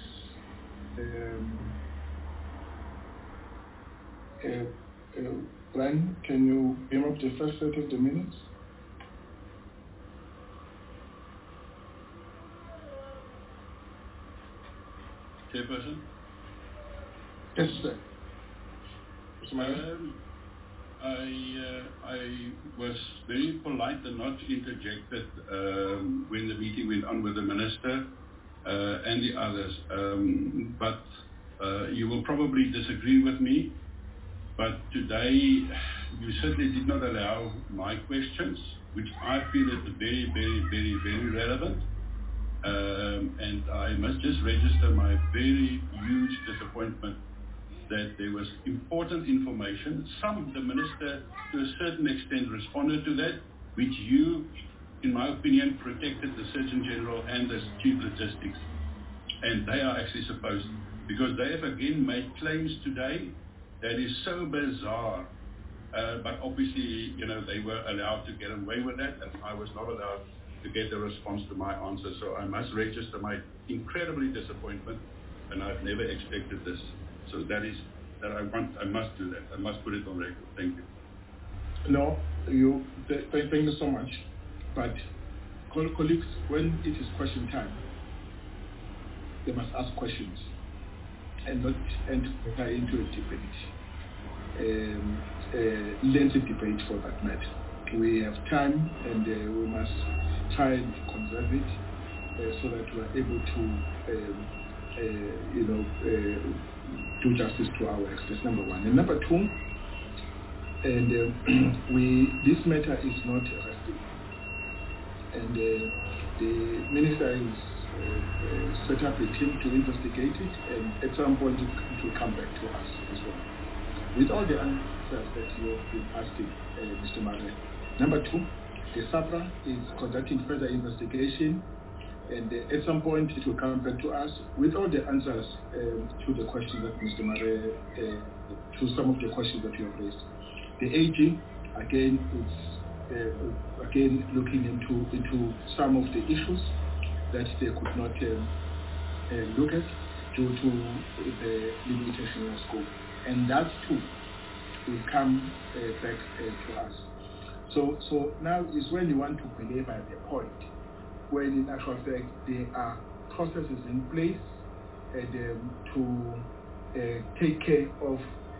Brian, can you bring up the first set of the minutes? Chairperson? Yes, sir. I was very polite and not interjected when the meeting went on with the Minister and the others. But you will probably disagree with me. But today, you certainly did not allow my questions, which I feel is very, very, very, very relevant. And I must just register my very huge disappointment that there was important information. The Minister, to a certain extent, responded to that, which you, in my opinion, protected the Surgeon General and the Chief Logistics. And they are actually supposed, because they have again made claims today that is so bizarre. But obviously, they were allowed to get away with that, and I was not allowed to get a response to my answer. So I must register my incredibly disappointment, and I've never expected this. So that I must do that. I must put it on record. Thank you. No, thank you so much. But colleagues, when it is question time, they must ask questions and not enter into a debate, lengthy debate for that matter. We have time, and we must try and conserve it so that we are able to, do justice to our ex. That's number one. And number two, and this matter is not resting. And the Minister is set up a team to investigate it, and at some point it will come back to us as well. With all the answers that you have been asking, Mr. Mare. Number two, the SAPRA is conducting further investigation, and at some point it will come back to us with all the answers to the questions that Mr. Mare, to some of the questions that you have raised. The AG, again, is looking into some of the issues that they could not look at due to the limitation of scope. And that too will come back to us. So now is when you want to belabor the point when in actual fact there are processes in place to take care of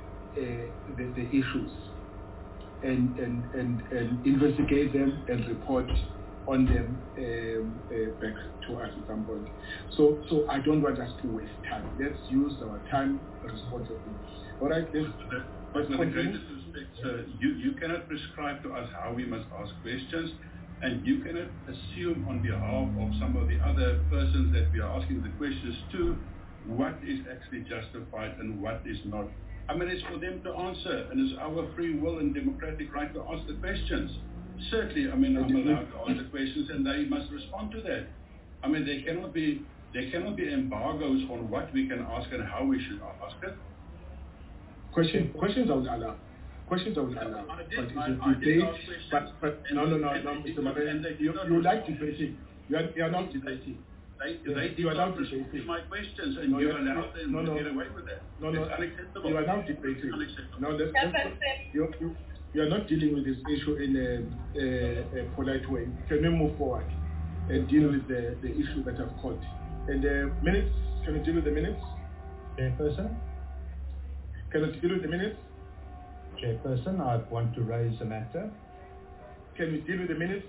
the issues and investigate them and report on them back to us at some point. So I don't want us to waste time. Let's use our time responsibly. All right, but with the greatest respect, sir, you cannot prescribe to us how we must ask questions, and you cannot assume on behalf of some of the other persons that we are asking the questions to what is actually justified and what is not. I mean, it's for them to answer, and it's our free will and democratic right to ask the questions. Certainly, I mean, I'm allowed to ask the questions, and they must respond to that. I mean, there cannot be embargoes on what we can ask and how we should ask it. Questions I would allow. Questions I would allow. I but did no, Mr. Marine, you like debating. You are not debating. They did not respond to my questions, and you allowed them to get away with that. It's unacceptable. You are now debating. You are not dealing with this issue in a polite way. Can we move forward and deal with the issue that I've caught? And minutes, can we deal with the minutes? Chairperson? Can we deal with the minutes? Chairperson, I want to raise a matter. Can we deal with the minutes?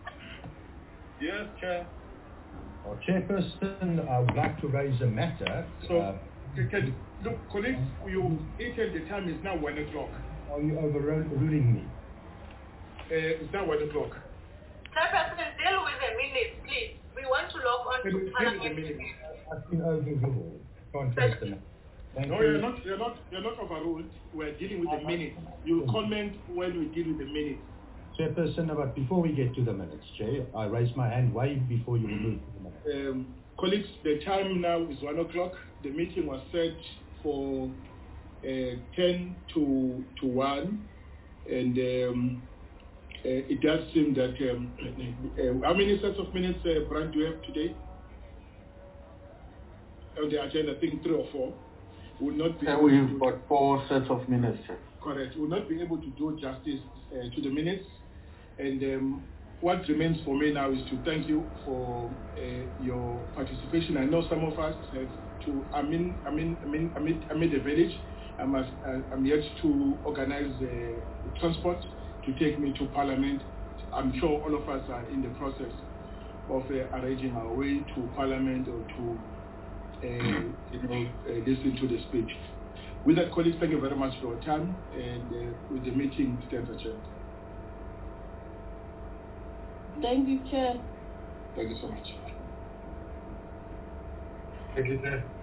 Yes, Chair. Chairperson, I would like to raise a matter. So, look, colleagues, you eaten the time is now 1 o'clock. Are you overruling me? It's now 1 o'clock. Chairperson, deal with the minutes, please. We want to log on to Parliament. I've been overruled. Can't raise the matter. No, you're not overruled. We're dealing with the minutes. You'll comment when we deal with the minutes. Chairperson, but before we get to the minutes, Chair, I raised my hand way before you moved to the minutes. Colleagues, the time now is 1 o'clock. The meeting was set for 10 to 1, and it does seem that how many sets of minutes, Brian, do you have today on the agenda? I think 3 or 4. Will not be. We've got 4 sets of minutes, sir. Correct. We'll not be able to do justice to the minutes, and what remains for me now is to thank you for your participation. I know some of us have to. I'm in the village. I'm yet to organize transport to take me to Parliament. I'm sure all of us are in the process of arranging our way to Parliament or to listen to the speech. With that, colleagues, thank you very much for your time, and with the meeting stands adjourned. Thank you, Chair. Thank you so much. Thank you, Chair.